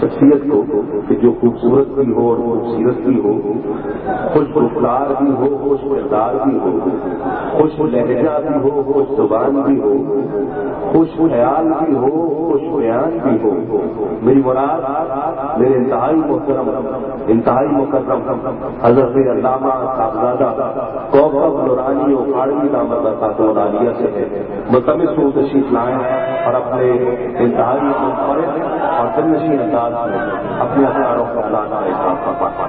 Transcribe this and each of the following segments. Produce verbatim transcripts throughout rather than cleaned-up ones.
شخصیت کو کہ جو خوبصورت بھی ہو اور خوبصورت بھی ہو، خوش گفتار بھی ہو، خوش کردار بھی ہو، خوش لہجہ بھی ہو، خوش زبان بھی ہو، خوش خیال بھی ہو، خوش بیان بھی ہو. میری مراد میرے انتہائی محترم انتہائی مکرم حضرت علامہ صاحبزادہ کوکب نورانی اکھاڑوی دامت برکاتہ العالیہ سے ہے. ملتمس ہوں تشریف لائیں اور اپنے انتہائی منفرد اور دلنشین انداز میں اپنے اسرار و خیالات کا اظہار فرمائیں.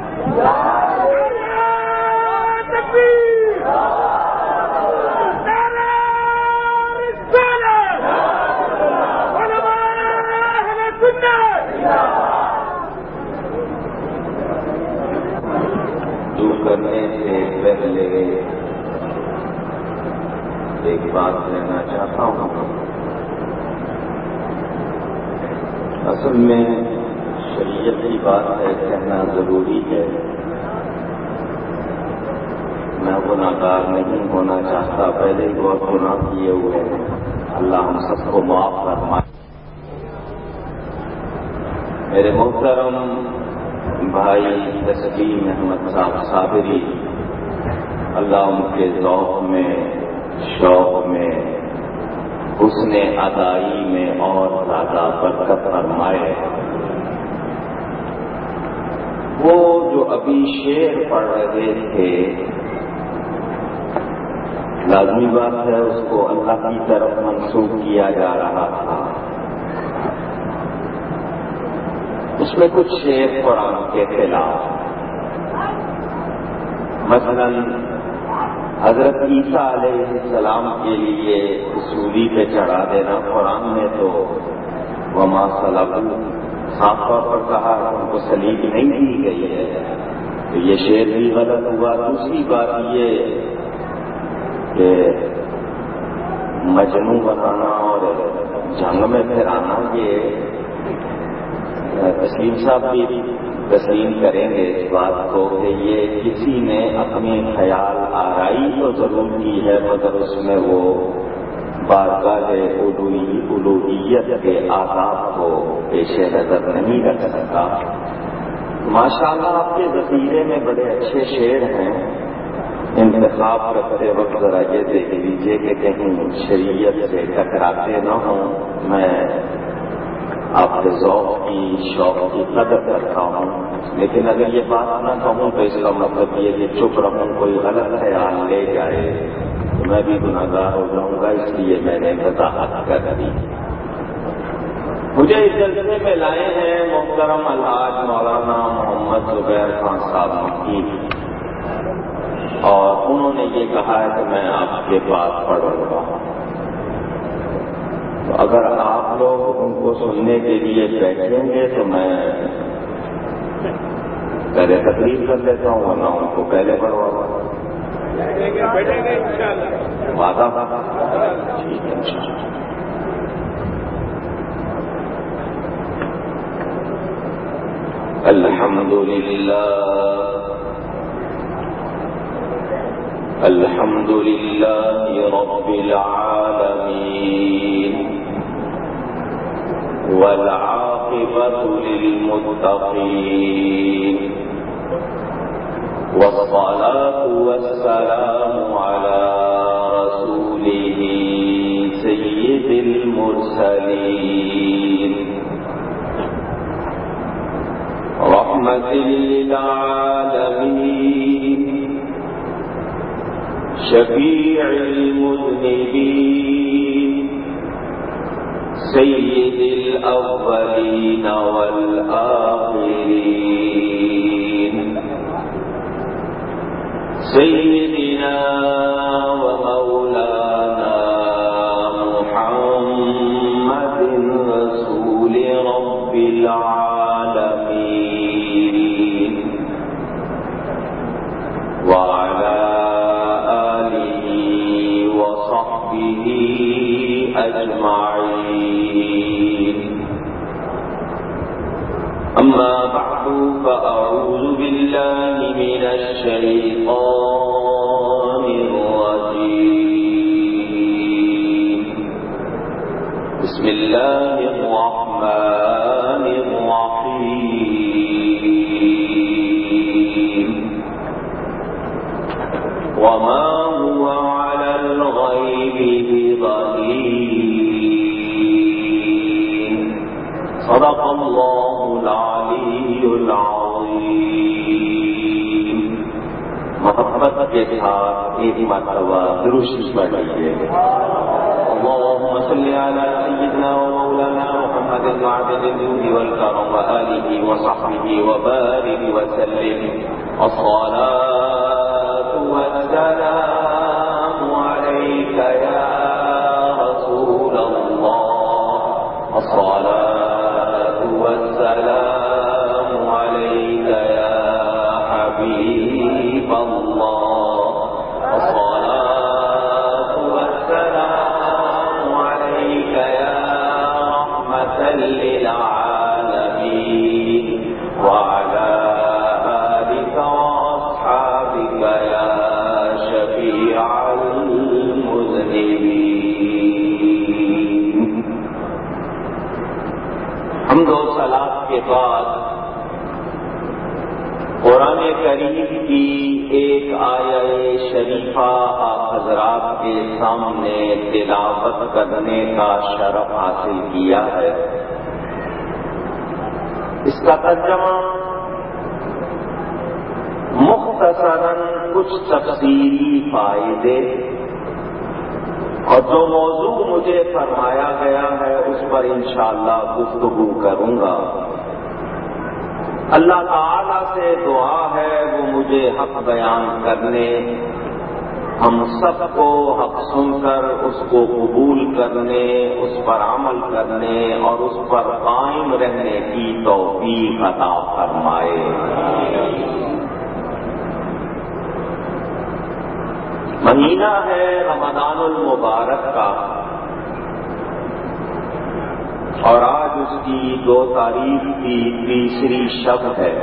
کرنے سے پہلے ایک بات کہنا چاہتا ہوں. اصل میں شریعت کی بات ہے، کہنا ضروری ہے. میں گناہگار نہیں ہونا چاہتا، پہلے ہی بہت گناہ کیے ہوئے ہیں. اللہ ہم سب کو معاف فرمائے. میرے محترم بھائی تسلیم احمد صاحب صابری، اللہ ان کے ذوق میں، شوق میں، حسن ادائی میں اور زیادہ برکت فرمائے. وہ جو ابھی شعر پڑھ رہے تھے، لازمی بات ہے اس کو اللہ کی طرف منسوب کیا جا رہا تھا. اس میں کچھ شعر قرآن کے خلاف، مثلا حضرت عیسیٰ علیہ السلام کے لیے سولی پہ چڑھا دینا، قرآن میں تو وما صلبوا صاف طور پر کہا ان کو صلیب نہیں دی گئی ہے، تو یہ شعر بھی غلط ہوا. دوسری بات یہ کہ مجنوں بنانا اور جنگ میں پھرانا، یہ تسلیم صاحب بھی تسلیم کریں گے اس بات کو کہ یہ کسی نے اپنی خیال آرائی تو ضرور کی ہے، مگر اس میں وہ بارگاہ الوہیت کے آداب کو پیش نظر نہیں رکھ سکا. ماشاءاللہ آپ کے ذخیرے میں بڑے اچھے شعر ہیں. انتخاب کرتے وقت ذرا یہ دیکھ لیجیے کہ کہیں شریعت سے ٹکراتے نہ ہوں. میں آپ کے ذوق کی، شوق کی قدر کرتا ہوں، لیکن اگر یہ بات نہ کہوں تو اس کا مطلب یہ کہ چپ رہوں، کوئی غلط خیال لے جائے تو میں بھی گناہگار ہو جاؤں گا. اس لیے میں نے وضاحت کر دی. مجھے اس جلسے میں لائے ہیں محترم الحاج مولانا محمد زبیر خان صاحب مکی، اور انہوں نے یہ کہا ہے کہ میں آپ کے پاس پڑھوں گا. تو اگر آپ لوگ ان کو سننے کے لیے بیٹھیں گے تو میں پہلے تقریر کر لیتا ہوں، ورنہ ان کو پہلے پڑھواؤں گا. وعدہ ٹھیک ہے. الحمد للہ الحمد للہ رب العالمین والعاقبۃ للمتقین والصلاة والسلام على رسوله سید المرسلین رحمت للعالمین شفیع المذنبین سید الاولین والآخرین سیدنا ومولانا محمد رسول رب العالمین وعلى آله وصحبه أجمعين. أما بعد فأعوذ بالله من الشيطان الرجيم. بسم الله الرحمن الرحيم. صدق اللہ العلی العظیم. محبت کے ساتھ ایک مرتبہ درود پڑھ لیجیے. اللهم صل على سيدنا ومولانا محمد معدن الجود والكرم وآله وصحبه وبارك وسلم. الصلاة والسلام عليك يا رسول الله. الصلاة والسلام عليك يا حبيب الله. الصلاة والسلام عليك يا رحمة للعالمين وعلى آلك وأصحابك يا شفيع المذنبين. حمد و صلاۃ کے بعد قرآن کریم کی ایک آیہ شریفہ آپ حضرات کے سامنے تلاوت کرنے کا شرف حاصل کیا ہے. اس کا ترجمہ مختصراً کچھ تفصیلی فائدے اور جو موضوع مجھے فرمایا گیا ہے اس پر انشاءاللہ گفتگو کروں گا. اللہ تعالی سے دعا ہے وہ مجھے حق بیان کرنے، ہم سب کو حق سن کر اس کو قبول کرنے، اس پر عمل کرنے اور اس پر قائم رہنے کی توفیق عطا فرمائے. مہینہ ہے رمضان المبارک کا اور آج اس کی دو تاریخ کی تیسری شب ہے.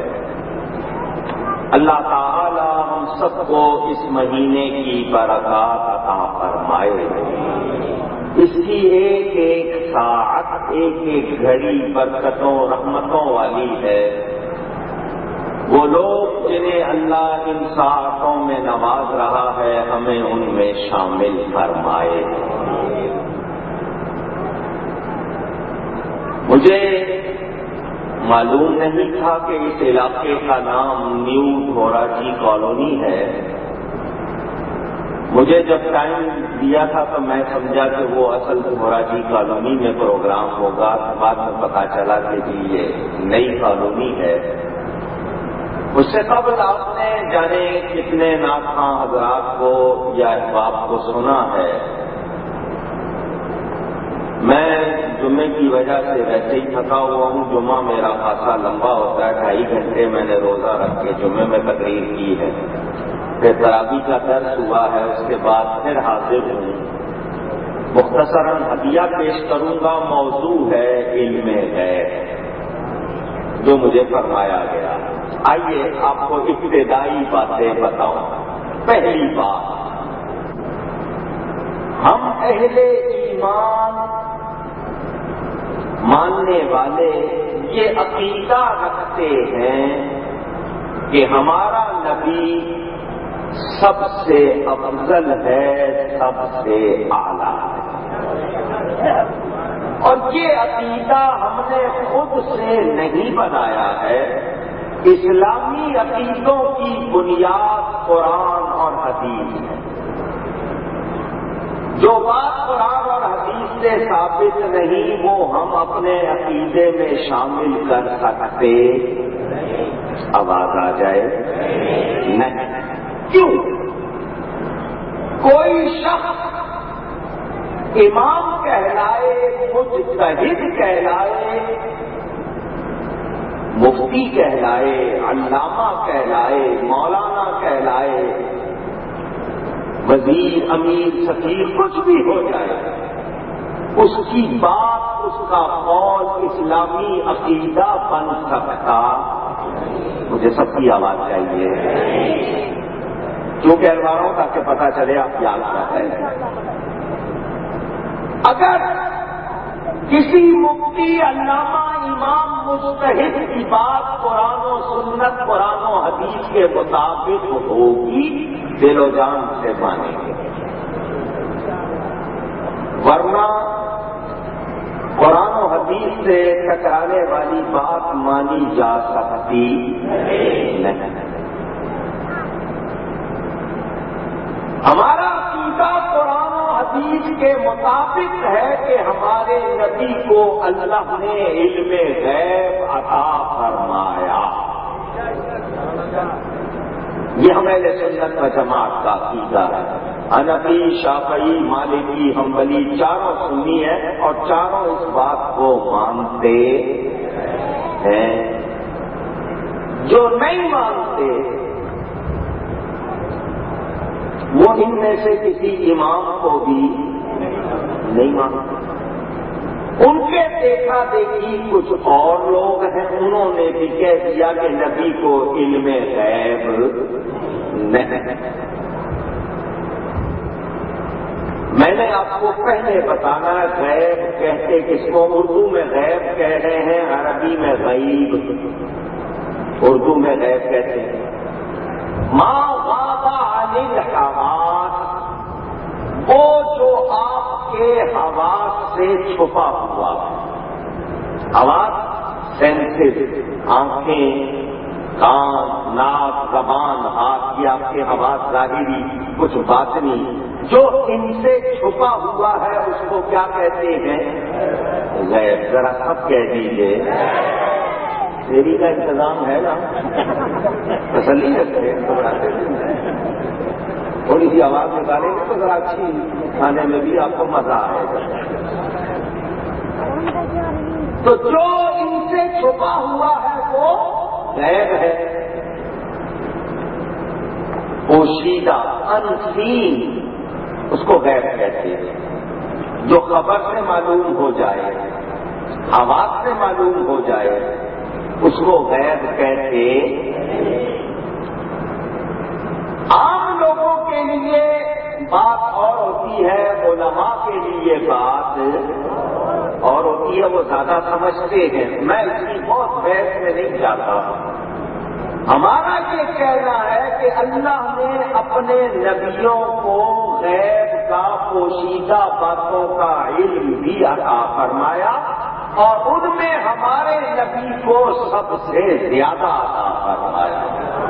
اللہ تعالی ہم سب کو اس مہینے کی برکات عطا فرمائے. اس کی ایک ایک ساعت، ایک ایک گھڑی برکتوں رحمتوں والی ہے. وہ لوگ جنہیں اللہ ان ساعتوں میں نواز رہا ہے ہمیں ان میں شامل فرمائے. مجھے معلوم نہیں تھا کہ اس علاقے کا نام نیو دھوراجی کالونی ہے. مجھے جب ٹائم دیا تھا تو میں سمجھا کہ وہ اصل دھوراجی کالونی میں پروگرام ہوگا. بعد میں پتا چلا کہ جی یہ نئی کالونی ہے. اس سے قبل آپ نے جانے کتنے ناخواں حضرات کو یا احباب کو سنا ہے. میں جمعے کی وجہ سے ویسے ہی تھکا ہوا ہوں. جمعہ میرا خاصا لمبا ہوتا ہے، ڈھائی گھنٹے میں نے روزہ رکھ کے جمعے میں تقریر کی ہے. پھر تراویح کا درس ہوا ہے، اس کے بعد پھر حاضر ہوں. مختصراً ہدیہ پیش کروں گا. موضوع ہے علم ہے جو مجھے فرمایا گیا. آئیے آپ کو ابتدائی باتیں بتاؤں. پہلی بات، ہم اہل ایمان ماننے والے یہ عقیدہ رکھتے ہیں کہ ہمارا نبی سب سے افضل ہے، سب سے اعلیٰ ہے. اور یہ عقیدہ ہم نے خود سے نہیں بنایا ہے. اسلامی عقیدوں کی بنیاد قرآن اور حدیث ہے. جو بات قرآن اور حدیث سے ثابت نہیں وہ ہم اپنے عقیدے میں شامل کر سکتے. آواز آ جائے نہیں. کیوں؟ کوئی شخص امام کہلائے، مجتہد کہلائے، مفتی کہلائے، علامہ کہلائے، مولانا کہلائے، وزیر، امیر، سفیر، کچھ بھی ہو جائے، اس کی بات، اس کا قول اسلامی عقیدہ بن سکتا. مجھے سب کی آواز چاہیے کیوں کہہ رہا ہوں تاکہ پتہ چلے آپ یاد کرتے ہیں. اگر کسی مفتی، علامہ، امام، مجتہد کی بات قرآن و سنت، قرآن و حدیث کے مطابق ہوگی دل و جان سے مانیں گے. ورنہ قرآن و حدیث حدیث سے ٹکرانے والی بات مانی جا سکتی نہیں۔ ہمارا عقیدہ قرآن و حدیث کے مطابق ہے کہ ہمارے نبی کو اللہ نے علم غیب عطا فرمایا۔ یہ ہمارے سنت و جماعت کا عقیدہ ہے۔ حنفی، شافعی، مالکی، حنبلی چاروں سنی ہیں اور چاروں اس بات کو مانتے ہیں۔ جو نہیں مانتے وہ ان میں سے کسی امام کو بھی نہیں مانتے۔ ان کے دیکھا دیکھی کچھ اور لوگ ہیں، انہوں نے بھی کہہ دیا کہ نبی کو علم غیب نہیں۔ میں نے آپ کو پہلے بتانا غیب کہتے کس کو؟ اردو میں غیب کہہ رہے ہیں، عربی میں غیب، اردو میں غیب کہتے ہیں۔ ما غاب عن الحواس، وہ جو آپ کے حواس سے چھپا ہوا ہے۔ حواس سینسز، آنکھیں، کان، ناک، زبان، ہاتھ، یہ آپ کے حواس ظاہری، کچھ باطنی، جو ان سے چھپا ہوا ہے اس کو کیا کہتے ہیں؟ غیب۔ ذرا سب کہہ دیجیے۔ دیری کا انتظام ہے نا؟ تسلی رکھتے تھوڑی سی آواز نکالیں گے تو ذرا اچھی کھانے میں بھی آپ کو مزہ آئے گا۔ تو جو ان سے چھپا ہوا ہے وہ غیب ہے، پوشیدہ، انسین، اس کو غیب کہتے ہیں۔ جو خبر سے معلوم ہو جائے، حواس سے معلوم ہو جائے، اس کو غیب کہتے۔ عام لوگوں کے لیے بات اور ہوتی ہے، علماء کے لیے بات اور ہوتی ہے، وہ زیادہ سمجھتے ہیں۔ میں اس کی بہت بحث میں نہیں جاتا۔ ہمارا یہ کہنا ہے کہ اللہ نے اپنے نبیوں کو غیب کا، پوشیدہ باتوں کا علم بھی عطا فرمایا اور ان میں ہمارے نبی کو سب سے زیادہ عطا فرمایا۔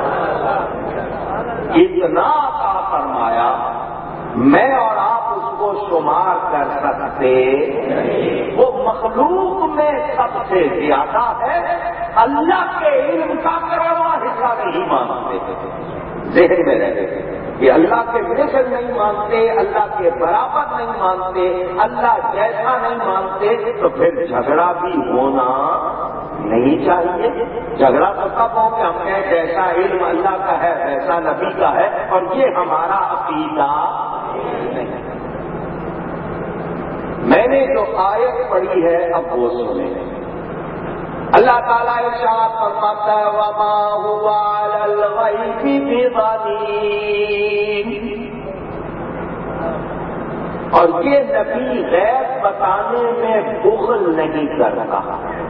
اتنا عطا فرمایا میں اور آپ اس کو شمار کر سکتے، وہ مخلوق میں سب سے زیادہ ہے۔ اللہ کے علم کا کروڑواں حصہ نہیں مانتے، ذہن میں رہے کہ اللہ کے مثل نہیں مانتے، اللہ کے برابر نہیں مانتے، اللہ جیسا نہیں مانتے، تو پھر جھگڑا بھی ہونا نہیں چاہیے۔ جھگڑا تو تب ہو کہ ہم کہیں جیسا علم اللہ کا ہے ویسا نبی کا ہے، اور یہ ہمارا عقیدہ نہیں۔ میں نے جو آیت پڑھی ہے اب وہ سنیں۔ اللہ تعالیٰ ارشاد فرماتا ہے وما هو علی الغیب بضنین، اور یہ نبی غیب بتانے میں بخل نہیں کرتا۔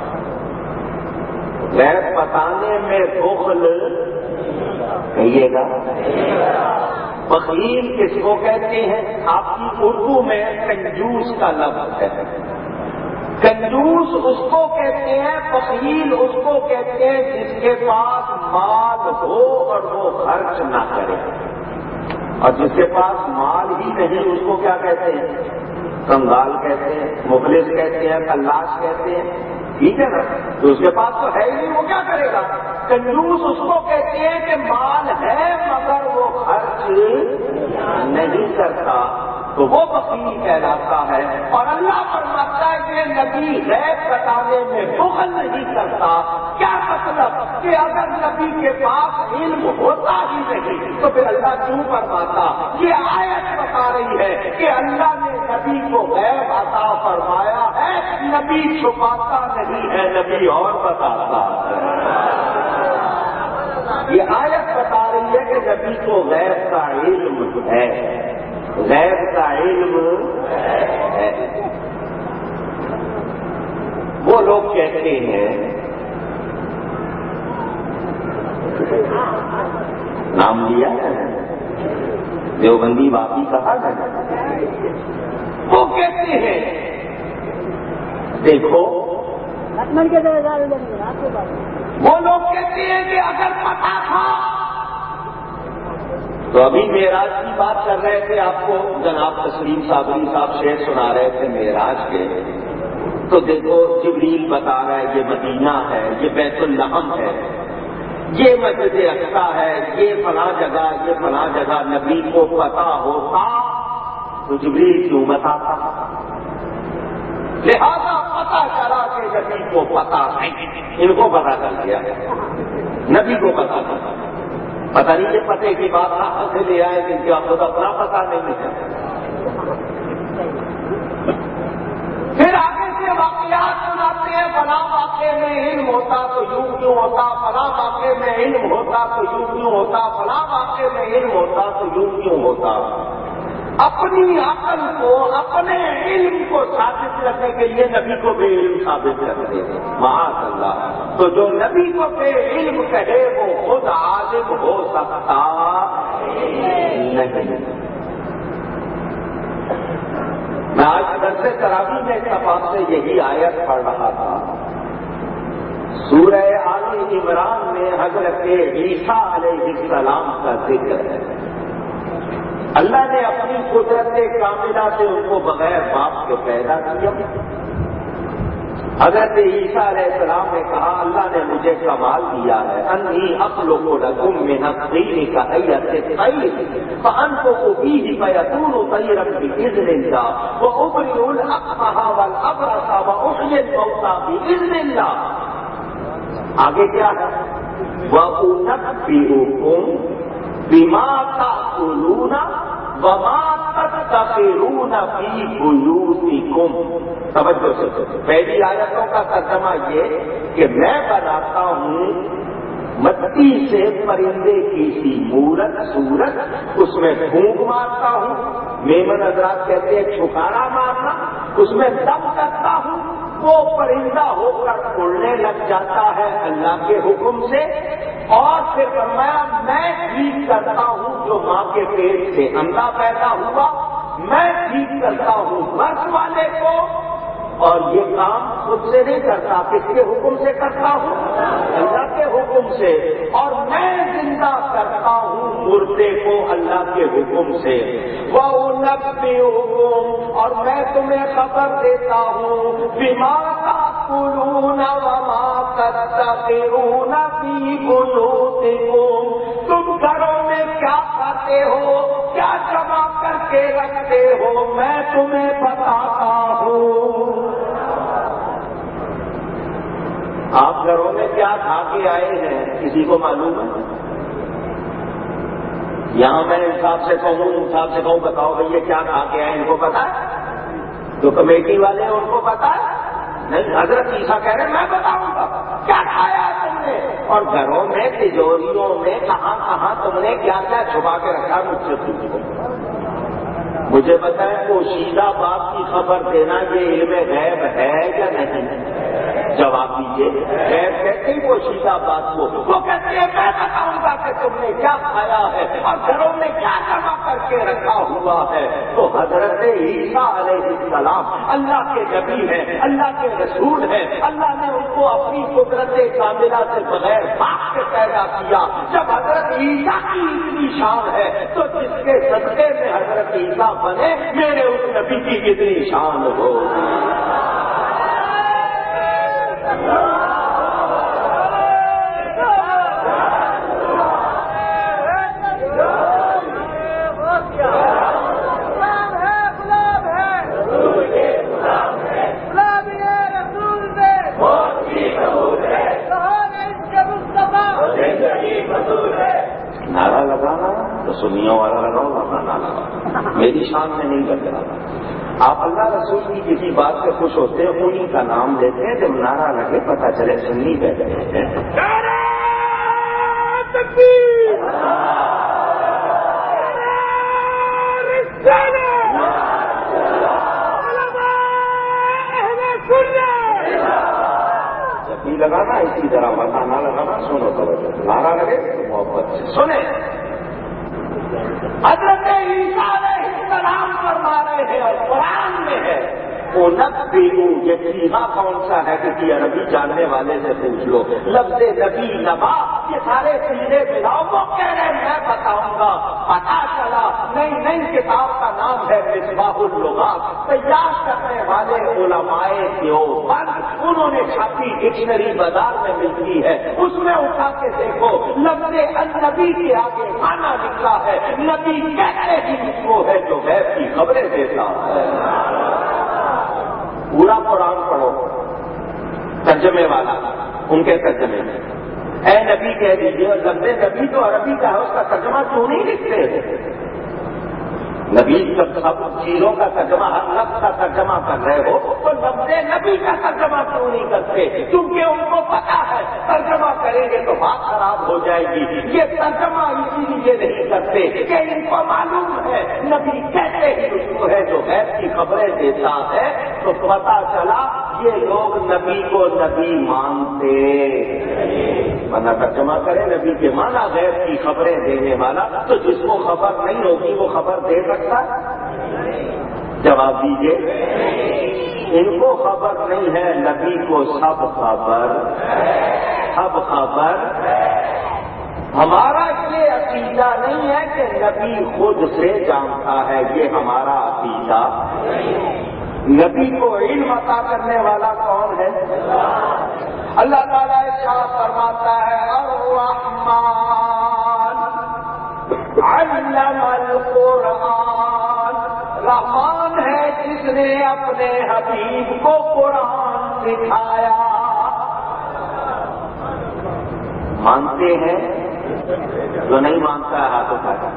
غیب بتانے میں بخل کہیے گا، بخیل کس کو کہتے ہیں؟ آپ کی اردو میں کنجوس کا لفظ ہے۔ کنجوس اس کو کہتے ہیں، بخیل اس کو کہتے ہیں جس کے پاس مال ہو اور وہ خرچ نہ کرے، اور جس کے پاس مال ہی نہیں اس کو کیا کہتے ہیں؟ کنگال کہتے ہیں، مفلس کہتے ہیں، کلاش کہتے ہیں، ٹھیک ہے نا؟ تو اس کے پاس تو ہے ہی نہیں، وہ کیا کرے گا؟ کنجوس اس کو کہتے ہیں کہ مال ہے مگر وہ خرچ نہیں کرتا، تو وہ بخیل کہلاتا ہے۔ اور اللہ فرماتا ہے کہ نبی غیب بتانے میں بخل نہیں کرتا۔ کیا مطلب؟ کہ اگر نبی کے پاس علم ہوتا ہی نہیں تو پھر اللہ کیوں فرماتا؟ یہ آیت بتا رہی ہے کہ اللہ نے نبی کو غیب عطا فرمایا ہے، نبی چھپاتا نہیں ہے، نبی اور بتاتا ہے۔ یہ آیت بتا رہی ہے کہ نبی کو غیب کا علم ہے، غیب کا علم ہے۔ وہ لوگ کہتے ہیں، نام لیا ہے دیوبندی باقی کہا ہے، وہ کہتے ہیں دیکھو وہ لوگ کہتے ہیں کہ اگر پتا تھا تو ابھی معراج کی بات کر رہے تھے، آپ کو جناب تسلیم صابری صاحب شعر سنا رہے تھے معراج کے، تو دیکھو جبریل بتا رہا ہے یہ مدینہ ہے، یہ بیت اللحم ہے، یہ مسجد اقصی ہے، یہ فلاں جگہ، یہ فلاں جگہ۔ نبی کو پتا ہوتا تو جبریل کیوں بتاتا؟ لہذا پتا چلا کہ نبی کو پتا نہیں، ان کو پتا چل گیا، نبی کو پتا چلا۔ پتہ نہیں کہ پتے کی بات کہاں سے لے آئے کہ کیا خود اپنا پتا نہیں ہے۔ پھر آگے سے واقعات سناتے ہیں، فلاں واقعے میں علم ہوتا تو یوں کیوں ہوتا، فلاں واقعے میں علم ہوتا تو یوں کیوں ہوتا، فلاں واقعے میں علم ہوتا تو یوں کیوں ہوتا۔ اپنی عقل کو، اپنے علم کو ثابت کرنے کے لیے نبی کو بے علم ثابت کرتے ہیں، معاذ اللہ۔ تو جو نبی کو بے علم کہے وہ خود عالم ہو سکتا نہیں۔ میں آج درس تراویح میں اتفاق سے یہی آیت پڑھ رہا تھا، سورہ آل عمران میں حضرت عیسیٰ علیہ السلام کا ذکر ہے۔ اللہ نے اپنی قدرت کاملہ سے ان کو بغیر باپ کے پیدا کیا۔ حضرت عیسیٰ علیہ السلام نے کہا اللہ نے مجھے کمال دیا ہے، انی اخلق لکم من الطین کہیئۃ الطیر فانفخ فیہ فیکون طیرا باذن اللہ وابرئ الاکمہ والابرص واحیی الموتیٰ باذن اللہ۔ آگے کیا ہے؟ وانبئکم بما تأکلون وما تدخرون فی بیوتکم۔ توجہ سے پہلی آیتوں کا ترجمہ یہ کہ میں بناتا ہوں مٹی سے پرندے کی سی مورت صورت، اس میں پھونک مارتا ہوں، میمن حضرات کہتے ہیں چھکارا مارنا، اس میں دم کرتا ہوں، وہ پرندہ ہو کر اڑنے لگ جاتا ہے اللہ کے حکم سے، اور پھر فرمایا میں ٹھیک کرتا ہوں جو ماں کے پیٹ سے اندھا پیدا ہوا، میں ٹھیک کرتا ہوں مرض والے کو، اور یہ کام خود سے نہیں کرتا، کس کے حکم سے کرتا ہوں؟ اللہ کے حکم سے، اور میں زندہ کرتا ہوں مردے کو اللہ کے حکم سے۔ وَأُنَبِّئُكُمْ، اور میں تمہیں خبر دیتا ہوں، بِمَا تَأْكُلُونَ وَمَا تَدَّخِرُونَ فِي بُيُوتِكُمْ، تم گھروں میں کیا کھاتے ہو، کیا جمع کر کے رکھتے ہو، میں تمہیں بتاتا ہوں۔ آپ گھروں میں کیا کھا کے آئے ہیں کسی کو معلوم ہے؟ یہاں میں انصاف سے کہوں انصاف سے کہوں بتاؤ بھئی یہ کیا کھا کے آئے، ان کو پتا ہے؟ جو کمیٹی والے ہیں ان کو پتا ہے؟ نہیں، حضرت عیسیٰ کہہ رہے ہیں میں بتاؤں گا کیا کھایا تم نے، اور گھروں میں تجوریوں میں کہاں کہاں تم نے کیا کیا چھپا کے رکھا، مجھ سے پوچھو۔ مجھے بتائیں پوشیدہ بات کی خبر دینا یہ علم غیب ہے یا نہیں؟ جواب دیجیے۔ غیب کہتے ہی پوشیدہ بات کو، وہ کہتے ہیں میں بتاؤں گا کہ تم نے کیا کھایا ہے اور گھروں میں کیا جمع کر کے رکھا ہوا ہے۔ تو حضرت عیسیٰ علیہ السلام اللہ کے نبی ہیں، اللہ کے رسول ہیں، اللہ نے ان کو اپنی قدرت کاملہ سے بغیر باپ کے پیدا کیا۔ جب حضرت عیسیٰ کی اتنی شان ہے تو جس کے صدقے میں حضرت عیسیٰ بنے میرے اس نبی کی کتنی شان ہو۔ نعرہ لگانا تو سنیوں والا لگاؤ، ورنہ نہ لگاؤ، میری شان میں نہیں لگ رہا۔ آپ اللہ رسول کی کسی بات سے خوش ہوتے ہیں، انہیں کا نام لیتے ہیں، جب نعرہ لگے پتہ چلے سنی بیٹھ گئے ہیں۔ جب بھی لگانا اسی طرح، ورنہ نہ لگانا، سنو تو نعرہ لگے تو محبت سے سنیں۔ حضرت عیسیٰ علیہ السلام فرما رہے ہیں اور قرآن میں ہے اُنَبِّئُ یہ سیغہ کون سا ہے؟ کسی عربی جاننے والے سے پوچھ لو. لفظ نبی نبا یہ سارے سیرے ملاؤ. وہ کہہ رہے میں بتاؤں گا. پتا چلا نئی نئی کتاب کا نام ہے مصباح اللغات. تیار کرنے والے علماء دیوبند انہوں نے چھاپی ڈکشنری بازار میں ملتی ہے. اس میں اٹھا کے دیکھو لفظ النبی کے آگے مانا نکلا ہے. نبی کہتے ہی اس کو ہے جو غیب کی خبریں دیتا ہے. پورا قرآن پڑھو ترجمے والا ان کے ترجمے میں اے نبی کہہ دیجیے. اور لفظ نبی تو عربی کا ہے اس کا ترجمہ کیوں نہیں لکھتے؟ نبی جب سب چیزوں کا ترجمہ ہر لفظ کا ترجمہ کر رہے ہو تو لفظ نبی کا ترجمہ کیوں نہیں کرتے؟ کیونکہ ان کو پتا ہے ترجمہ کریں گے تو بات خراب ہو جائے گی. یہ ترجمہ اسی لیے نہیں کرتے کہ ان کو معلوم ہے نبی کہتے ہی اس کو ہے جو غیب کی خبریں دیتا ہے. تو پتا چلا یہ لوگ نبی کو نبی مانتے. ورنہ ترجمہ کرے نبی کے مانا غیب کی خبریں دینے والا. تو جس کو خبر نہیں ہوگی وہ خبر دے سکتا؟ جواب دیجیے. ان کو خبر نہیں ہے. نبی کو سب خبر سب خبر. ہمارا یہ عقیدہ نہیں ہے کہ نبی خود سے جانتا ہے. یہ ہمارا عقیدہ. نبی کو علم عطا کرنے والا کون ہے؟ اللہ تعالیٰ ارشاد فرماتا ہے الرحمن علم القرآن. رحمان ہے جس نے اپنے حبیب کو قرآن سکھایا. مانتے ہیں جو نہیں مانتا ہے ہاتھ اٹھایا.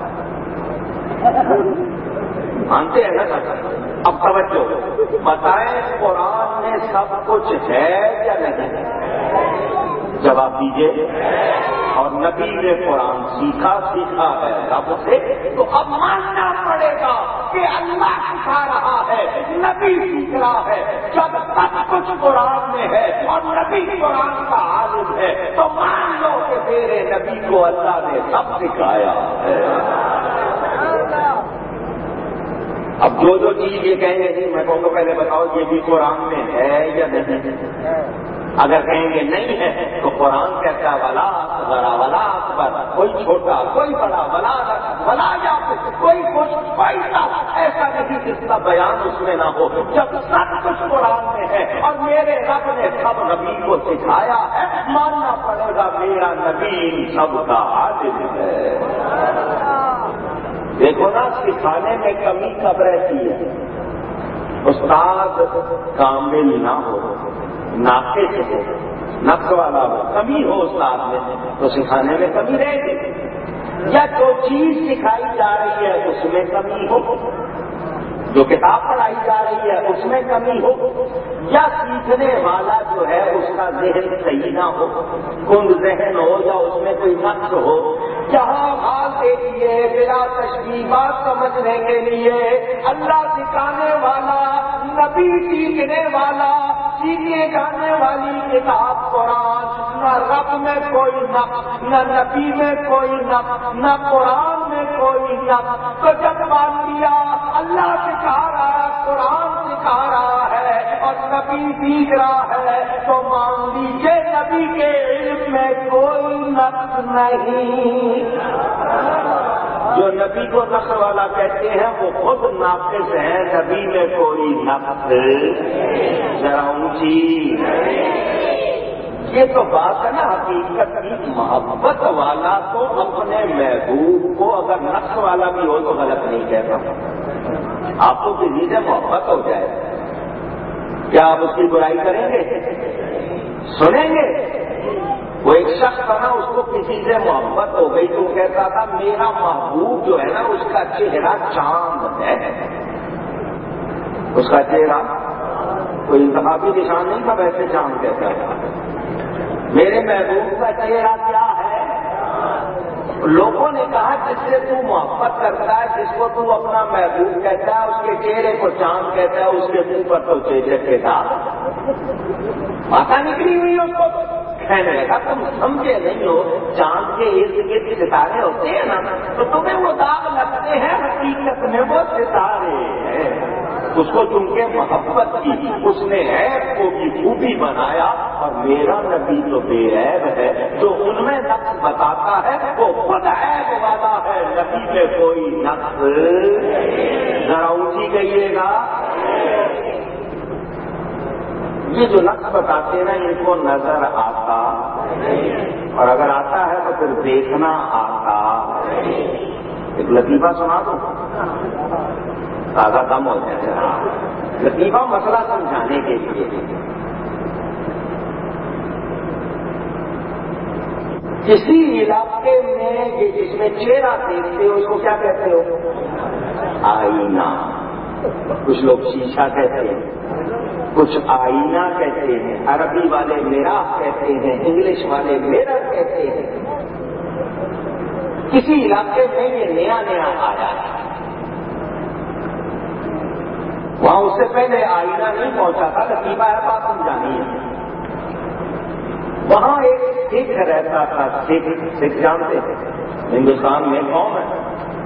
مانتے ہیں نا؟ اب توجہ بتائیں قرآن میں سب کچھ ہے یا نہیں؟ جواب دیجیے. اور نبی نے قرآن سیکھا سیکھا ہے رب سے. تو اب ماننا پڑے گا کہ اللہ سکھا رہا ہے نبی سیکھ رہا ہے. جب سب کچھ قرآن میں ہے اور نبی قرآن کا عالم ہے تو مان لو کہ میرے نبی کو اللہ نے سب سکھایا ہے. اب جو جو چیز یہ کہیں گے نہیں میں کہوں گا پہلے بتاؤ یہ بھی قرآن میں ہے یا نہیں؟ اگر کہیں گے نہیں ہے تو قرآن کہتا ہے ولا ذرا ولا اکبر. کوئی چھوٹا کوئی بڑا ولا ولا یا کوئی کچھ کوئی ایسا نہیں جس کا بیان اس میں نہ ہو. جب سب کچھ قرآن میں ہے اور میرے رب نے سب نبی کو سکھایا ہے ماننا پڑے گا میرا نبی سب کا عالم ہے. دیکھو نا سکھانے میں کمی کب رہتی ہے؟ استاد کامل نہ ہو ناقص ہو نقص والا ہو کمی ہو استاد میں تو سکھانے میں کمی رہے گی. یا جو چیز سکھائی جا رہی ہے اس میں کمی ہو. جو کتاب پڑھائی جا رہی ہے اس میں کمی ہو. یا سیکھنے والا جو ہے اس کا ذہن صحیح نہ ہو کند ذہن ہو یا اس میں کوئی نقص ہو. جہاں حال دیکھیے بلا تشبیہات سمجھنے کے لیے اللہ سکھانے والا نبی سیکھنے والا سیکھے جانے والی کتاب قرآن. نہ رب میں کوئی نقص نہ نبی میں کوئی نقص نہ قرآن میں کوئی نقص. تو جب مان لیا اللہ سکھا رہا ہے قرآن سکھا رہا ہے اور نبی سیکھ رہا ہے تو مان لیجیے نبی کے علم میں کوئی نقص نہیں. جو نبی کو نقص والا کہتے ہیں وہ خود ناقص ہیں. نبی میں کوئی نقص ذرا اونچی. یہ تو بات ہے نا حقیقت کی. محبت والا تو اپنے محبوب کو اگر نقص والا بھی ہو تو غلط نہیں کہتا. آپ کو کسی سے محبت ہو جائے کیا آپ اس کی برائی کریں گے؟ سنیں گے؟ وہ ایک شخص تھا نا اس کو کسی سے محبت ہو گئی تو کہتا تھا میرا محبوب جو ہے نا اس کا چہرہ چاند ہے. اس کا چہرہ کوئی انتخابی نشان نہیں تھا ویسے چاند کہتا تھا. میرے محبوب کا چہرہ کیا ہے؟ لوگوں نے کہا جس سے تو محبت کرتا ہے جس کو تو اپنا محبوب کہتا ہے اس کے چہرے کو چاند کہتا ہے اس کے منہ پر تو چیچک کے ساتھ ماتا نکلی ہوئی اس کو. کہنے لگا تم سمجھے نہیں ہو چاند کے ارد گرد ستارے ہوتے ہیں نا تو تمہیں وہ داغ لگتے ہیں حقیقت میں وہ ستارے ہیں. اس کو چونکہ محبت کی اس نے عیب کو بھی خوبی بنایا، اور میرا نبی تو بے عیب ہے، جو ان میں نقص بتاتا ہے وہ خود عیب والا ہے، نبی میں کوئی نقص، ذرا اونچی کہیے گا۔ یہ جو نقص بتاتے ہیں نا ان کو نظر آتا، اور اگر آتا ہے تو پھر دیکھنا آتا۔ ایک لطیفہ سنا دوں، تازہ کم ہو جائے گا۔ لطیفہ مسئلہ سمجھانے کے لیے، کسی علاقے میں یہ جس میں چہرہ دیکھتے ہو اس کو کیا کہتے ہو؟ آئینہ۔ کچھ لوگ شیشہ کہتے ہیں، کچھ آئینہ کہتے ہیں، عربی والے میراث کہتے ہیں، انگلش والے میرر کہتے ہیں۔ کسی علاقے میں یہ نیا نیا آیا ہے، وہاں اس سے پہلے آئینہ نہیں پہنچا تھا، لطیفہ ہے بات سمجھانی ہے۔ وہاں ایک سکھ رہتا تھا، سکھ سکھ جانتے ہیں ہندوستان میں قوم ہے،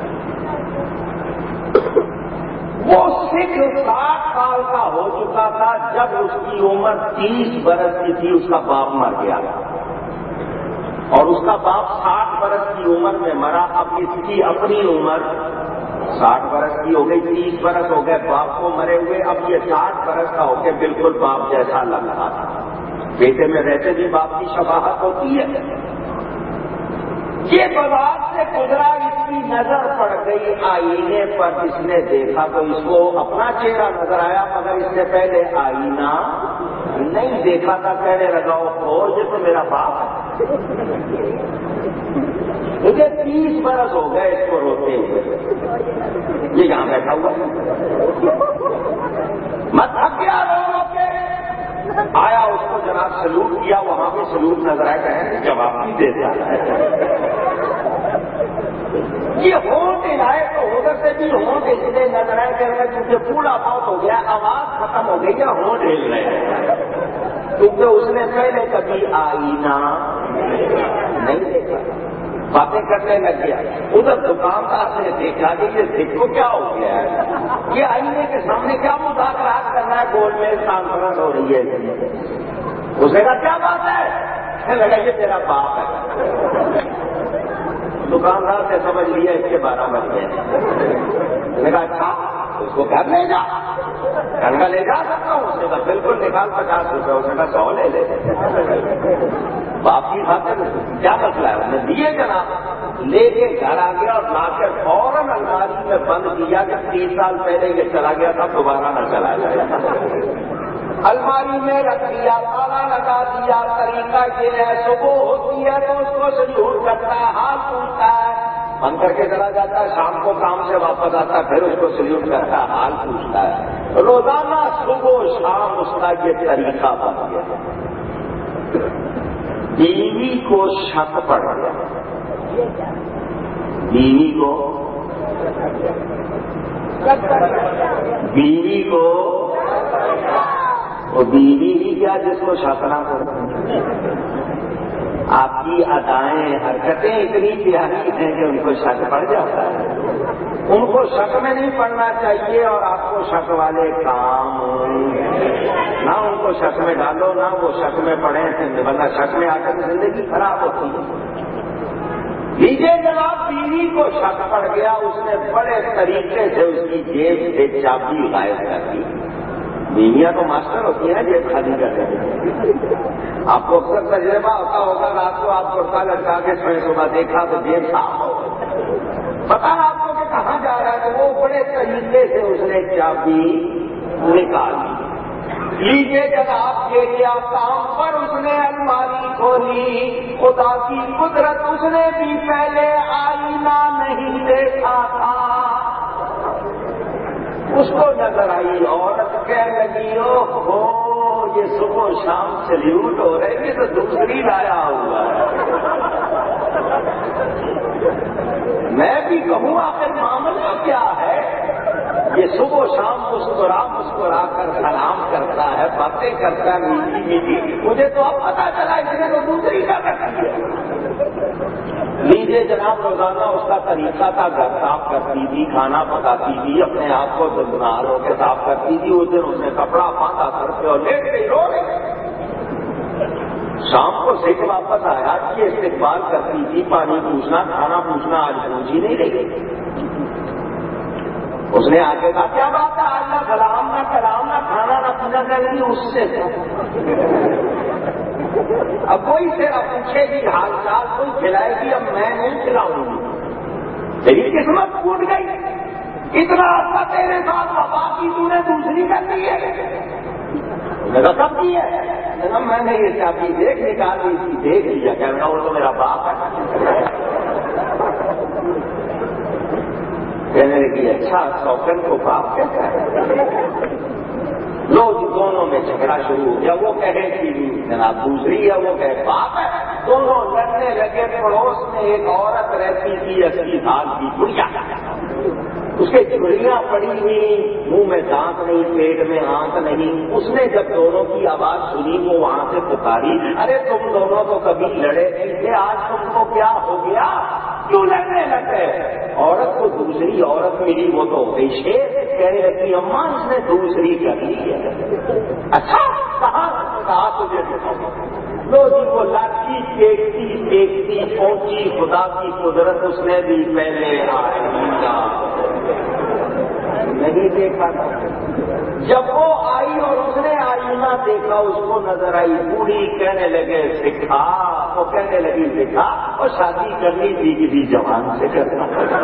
وہ سکھ ساٹھ سال کا ہو چکا تھا جب اس کی عمر تیس برس کی تھی، اس کا باپ مر گیا، اور اس کا باپ ساٹھ برس کی عمر میں مرا۔ اب اس کی اپنی عمر ساٹھ برس کی ہو گئی، تیس برس ہو گئے باپ کو مرے ہوئے، اب یہ ساٹھ برس کا ہو کے بالکل باپ جیسا لگ رہا تھا۔ بیٹے میں رہتے بھی باپ کی شباہت ہوتی ہے۔ یہ بازار سے گزرا، اس کی نظر پڑ گئی آئینے پر، اس نے دیکھا تو اس کو اپنا چہرہ نظر آیا، مگر اس سے پہلے آئینہ نہیں دیکھا تھا۔ کہنے لگا او یہ تو میرا باپ ہے، مجھے تیس برس ہو گئے اس کو روتے ہوئے، یہ یہاں بیٹھا ہوا مت تھک گیا رو رو کے۔ آیا اس کو جناب سلوٹ کیا، وہاں بھی سلوٹ نظر آیا، کہیں جواب بھی دیتا ہے۔ یہ ہونٹ ہلائے تو ادھر سے بھی ہونٹ اس لیے نظر آئے کہ کیونکہ پورا بہت ہو گیا، آواز ختم ہو گئی ہے، ہونٹ ہل رہے ہیں، کیونکہ اس نے پہلے کبھی آئینہ نہیں دیکھا۔ باتیں کرنے لگ گیا، ادھر دکاندار نے دیکھا کہ یہ سکھ کو کیا ہو گیا ہے، یہ آئینے کے سامنے کیا مذاکرات کرنا ہے، گول میں کانفرنس ہو رہی ہے۔ اس نے کہا کیا بات ہے، لگا یہ تیرا باپ ہے۔ دکاندار نے سمجھ لیا اس کے بارہ بج گئے، اس نے کہا اچھا اس کو گھر لے جا، گھر کا لے جا سکتا ہوں؟ اس نے کہا بالکل، نکال پچاس روپے۔ اس نے کہا سو لے لے، باپ کی خاطر کیا مسئلہ ہے؟ اس نے دیے جناب، لے کے گھر آ گیا اور لا کے فوراً الماری میں بند کیا کہ تیس سال پہلے یہ چلا گیا تھا، دوبارہ نہ چلا جائے۔ الماری میں رکھ دیا، تالا لگا دیا۔ طریقہ یہ ہے صبح ہوتی ہے تو اس کو سلوٹ کرتا ہے، ہاتھ پوچھتا ہے، بند کر کے چلا جاتا ہے، شام کو کام سے واپس آتا ہے پھر اس کو سلوٹ کرتا ہے، حال پوچھتا ہے۔ روزانہ صبح و شام اس کا یہ طریقہ بن گیا۔ بیوی کو شک پڑ گیا، بیوی کو بیوی کو وہ بیوی ہی کیا جس کو شک نہ پڑے۔ آپ کی ادائیں حرکتیں اتنی پیاری ہیں کہ ان کو شک پڑ جاتا ہے۔ ان کو شک میں نہیں پڑنا چاہیے، اور آپ کو شک والے کام نہ ان کو شک میں ڈالو، نہ وہ شک میں پڑے، ورنہ شک میں آ کر زندگی خراب ہوتی ہے۔ لیجیے جناب، بیوی کو شک پڑ گیا، اس نے بڑے طریقے سے اس کی جیب سے چابی غائب کر دی۔ بیویاں تو ماسٹر ہوتی ہیں جیب خالی کرنے میں۔ آپ کو اکثر تجربہ ہوتا ہوگا، رات کو آپ کرتا لٹکا کے سوئے، صبح دیکھا تو جیب صاف ہو گئی، پتا آپ کو کہ کہاں جا رہا ہے، تو وہ بڑے طریقے سے اس نے چابی نکال دی۔ لیجیے جناب، یہ کیا کام پر اس نے الماری کھولی، خدا کی قدرت، اس نے بھی پہلے آئینہ نہیں دیکھا تھا، اس کو نظر آئی، عورت کہنے لگی او ہو یہ صبح و شام سلیوٹ ہو رہے ہیں، تو دوسری لایا ہوا ہے۔ میں بھی کہوں آخر معاملہ کیا ہے؟ یہ صبح و شام مسکرا مسکرا کر سلام کرتا ہے، باتیں کرتا ہے میٹھی میٹھی، مجھے تو اب پتا چلا اس نے تو دوسری کا رکھ دیا۔ لیجیے جناب، روزانہ اس کا طریقہ تھا، گھر صاف کرتی تھی، کھانا پکاتی تھی، اپنے آپ کو نہا دھو کے صاف کرتی تھی. اس دن اس نے کپڑا باندھا سر پہ اور لیٹ گئی، رو رہی. شام کو سکھ واپس آیا کہ استقبال کرتی تھی، پانی پوچھنا، کھانا پوچھنا، آج پوچھ ہی نہیں رہی. اس نے آگے کہا کیا بات ہے، آج نہ سلام نہ کلام نہ کھانا نہ پینا کریں اس سے. اب کوئی تیرا پوچھے گی حال چال، کوئی کھلائے گی، اب میں نہیں کھلاؤں گی. تیری قسمت ٹوٹ گئی، اتنا عرصہ تیرے ساتھ وفا کی، تو نے دوسری کر دی ہے. کب کی ہے؟ میں نے یہ چابی دیکھ نکال دی تھی، دیکھ لیا. کہنا وہ تو میرا باپ ہے. کہنے لگی اچھا سوکن کو باپ کہتا ہے. لوگ دونوں میں جھگڑا شروع ہو گیا. وہ کہے کہ جناب دوسری ہے، وہ کہے باپ ہے. دونوں لڑنے لگے. پڑوس میں ایک عورت رہتی تھی اسی سال کی بڑھیا، اس کے چڑیاں پڑی ہوئی، منہ میں دانت نہیں، پیٹ میں آنکھ نہیں. اس نے جب دونوں کی آواز سنی وہ وہاں سے پکاری، ارے تم دونوں تو کبھی لڑے نہیں تھے، آج تم کو کیا ہو گیا، کیوں لڑنے لگے؟ عورت کو دوسری عورت ملی، وہ تو گئی شیر. کہنے لگی اماں اس نے دوسری کر لی ہے. اچھا کہاں کہا تجھے؟ لو جی وہ لاٹھی دیکھتی دیکھتی پہنچی، خدا کی قدرت اس نے بھی پہلے آئینہ نہیں دیکھا تھا. جب وہ آئی اور اس نے آئینہ دیکھا، اس کو نظر آئی بوڑھی. کہنے لگے سکھا، وہ کہنے لگی سکھا، اور شادی کرنی تھی کسی جوان سے کرنا.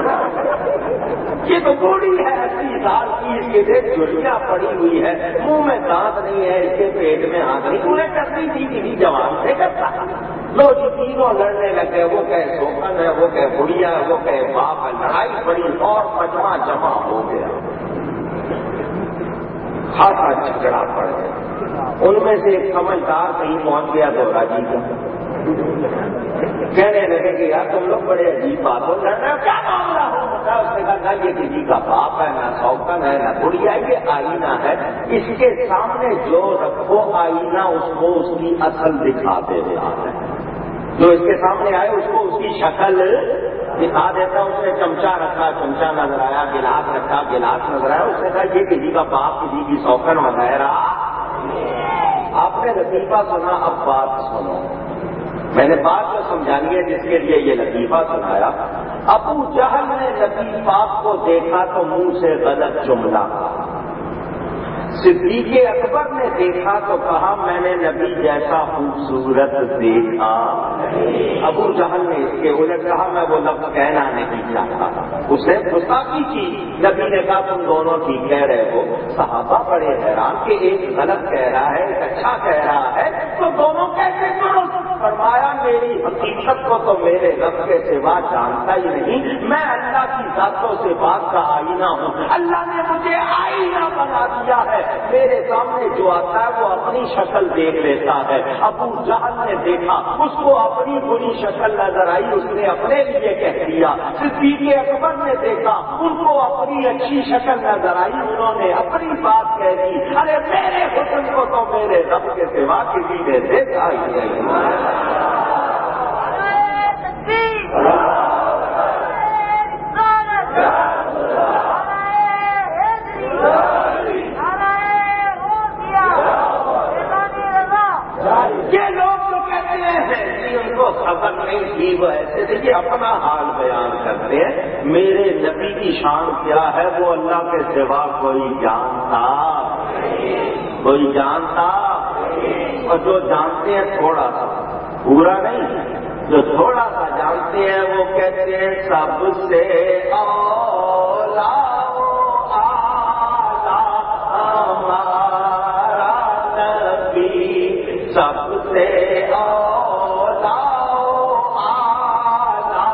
یہ تو بوڑھی ہے اسی سال کی، اس کے دیکھ چڑیاں پڑی ہوئی ہے، منہ میں دانت نہیں ہے، اس کے پیٹ میں ہاتھ نہیں، انہیں کرنی تھی کسی جوان سے کرتا. لو جی تینوں لڑنے لگے. وہ کہے سوکن ہے، وہ کہے بڑھیا ہے، وہ کہے باپ ہے. لڑائی پڑی اور مجمع جمع ہو گیا. خاصا جھگڑا پڑ گیا. ان میں سے ایک سمجھدار کہیں پہنچ گیا دوہرا جی کا. کہنے لگے کہ یار تم لوگ بڑے عجیب بات ہو لڑ رہے ہو، کیا معاملہ ہو؟ اس نے کہا یہ کسی کا باپ ہے، نہ سوکن ہے، نہ بڑھیا. یہ آئینہ ہے، اس کے سامنے جو رکھو آئینہ اس کو اس کی اصل دکھا دیتا ہے. جو اس کے سامنے آئے اس کو اس کی شکل دکھا دیتا. اس نے چمچا رکھا، چمچا نظر آیا، گلاس رکھا، گلاس نظر آیا. اس نے کہا یہ کسی کا باپ، کسی کی سوکن وغیرہ. آپ نے لطیفہ سنا، اب بات سنو. میں نے بات جو سمجھانی ہے جس کے لیے یہ لطیفہ سنایا. ابو جہل نے نبی پاک کو دیکھا تو منہ سے غلط جملہ کہا. صدیق اکبر نے دیکھا تو کہا میں نے نبی جیسا خوبصورت دیکھا. ابو جہل نے اس کے الٹ کہا میں وہ لفظ کہنا نہیں چاہتا. اس نے گستاخی کی. نبی نے کہا تم دونوں ٹھیک کہہ رہے ہو. صحابہ بڑے حیران کہ ایک غلط کہہ رہا ہے، ایک اچھا کہہ رہا ہے، تو دونوں کیسے کرو؟ فرمایا میری حقیقت کو تو میرے رب کے سوا جانتا ہی نہیں. میں اللہ کی ذات و صفات کا آئینہ ہوں. اللہ نے مجھے آئینہ بنا دیا ہے. میرے سامنے جو آتا ہے وہ اپنی شکل دیکھ لیتا ہے. ابو جہل نے دیکھا، اس کو اپنی بری شکل نظر آئی، اس نے اپنے لیے کہہ دیا. صدیق اکبر نے دیکھا، ان کو اپنی اچھی شکل نظر آئی، انہوں نے اپنی بات کہہ دی. ارے میرے حسن کو تو میرے رب کے سوا کسی نے دیکھا ہی نہیں. یہ لوگ جو کہتے ہیں کہ ان کو خبر نہیں تھی، وہ ایسے تھے کہ اپنا حال بیان کرتے ہیں. میرے نبی کی شان کیا ہے وہ اللہ کے سوا کوئی جانتا کوئی جانتا اور جو جانتے ہیں تھوڑا سا، پورا نہیں. جو تھوڑا سا جانتے ہیں وہ کہتے ہیں سب سے اولا سب سے اولا آلہ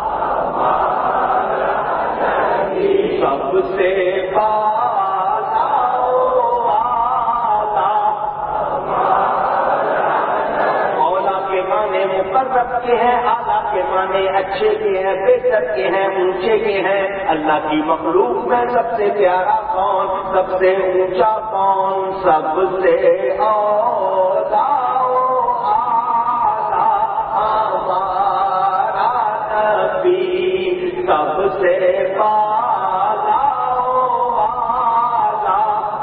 سب سے بالا آلہ. اولا کے معنی مقرب کے ہیں، آلہ کے معنی اچھے کے ہیں، بہتر کے ہیں، اونچے کے ہیں. اللہ کی مخلوق میں سب سے پیارا کون، سب سے اونچا کون؟ سب سے اولا سب سے بالا والا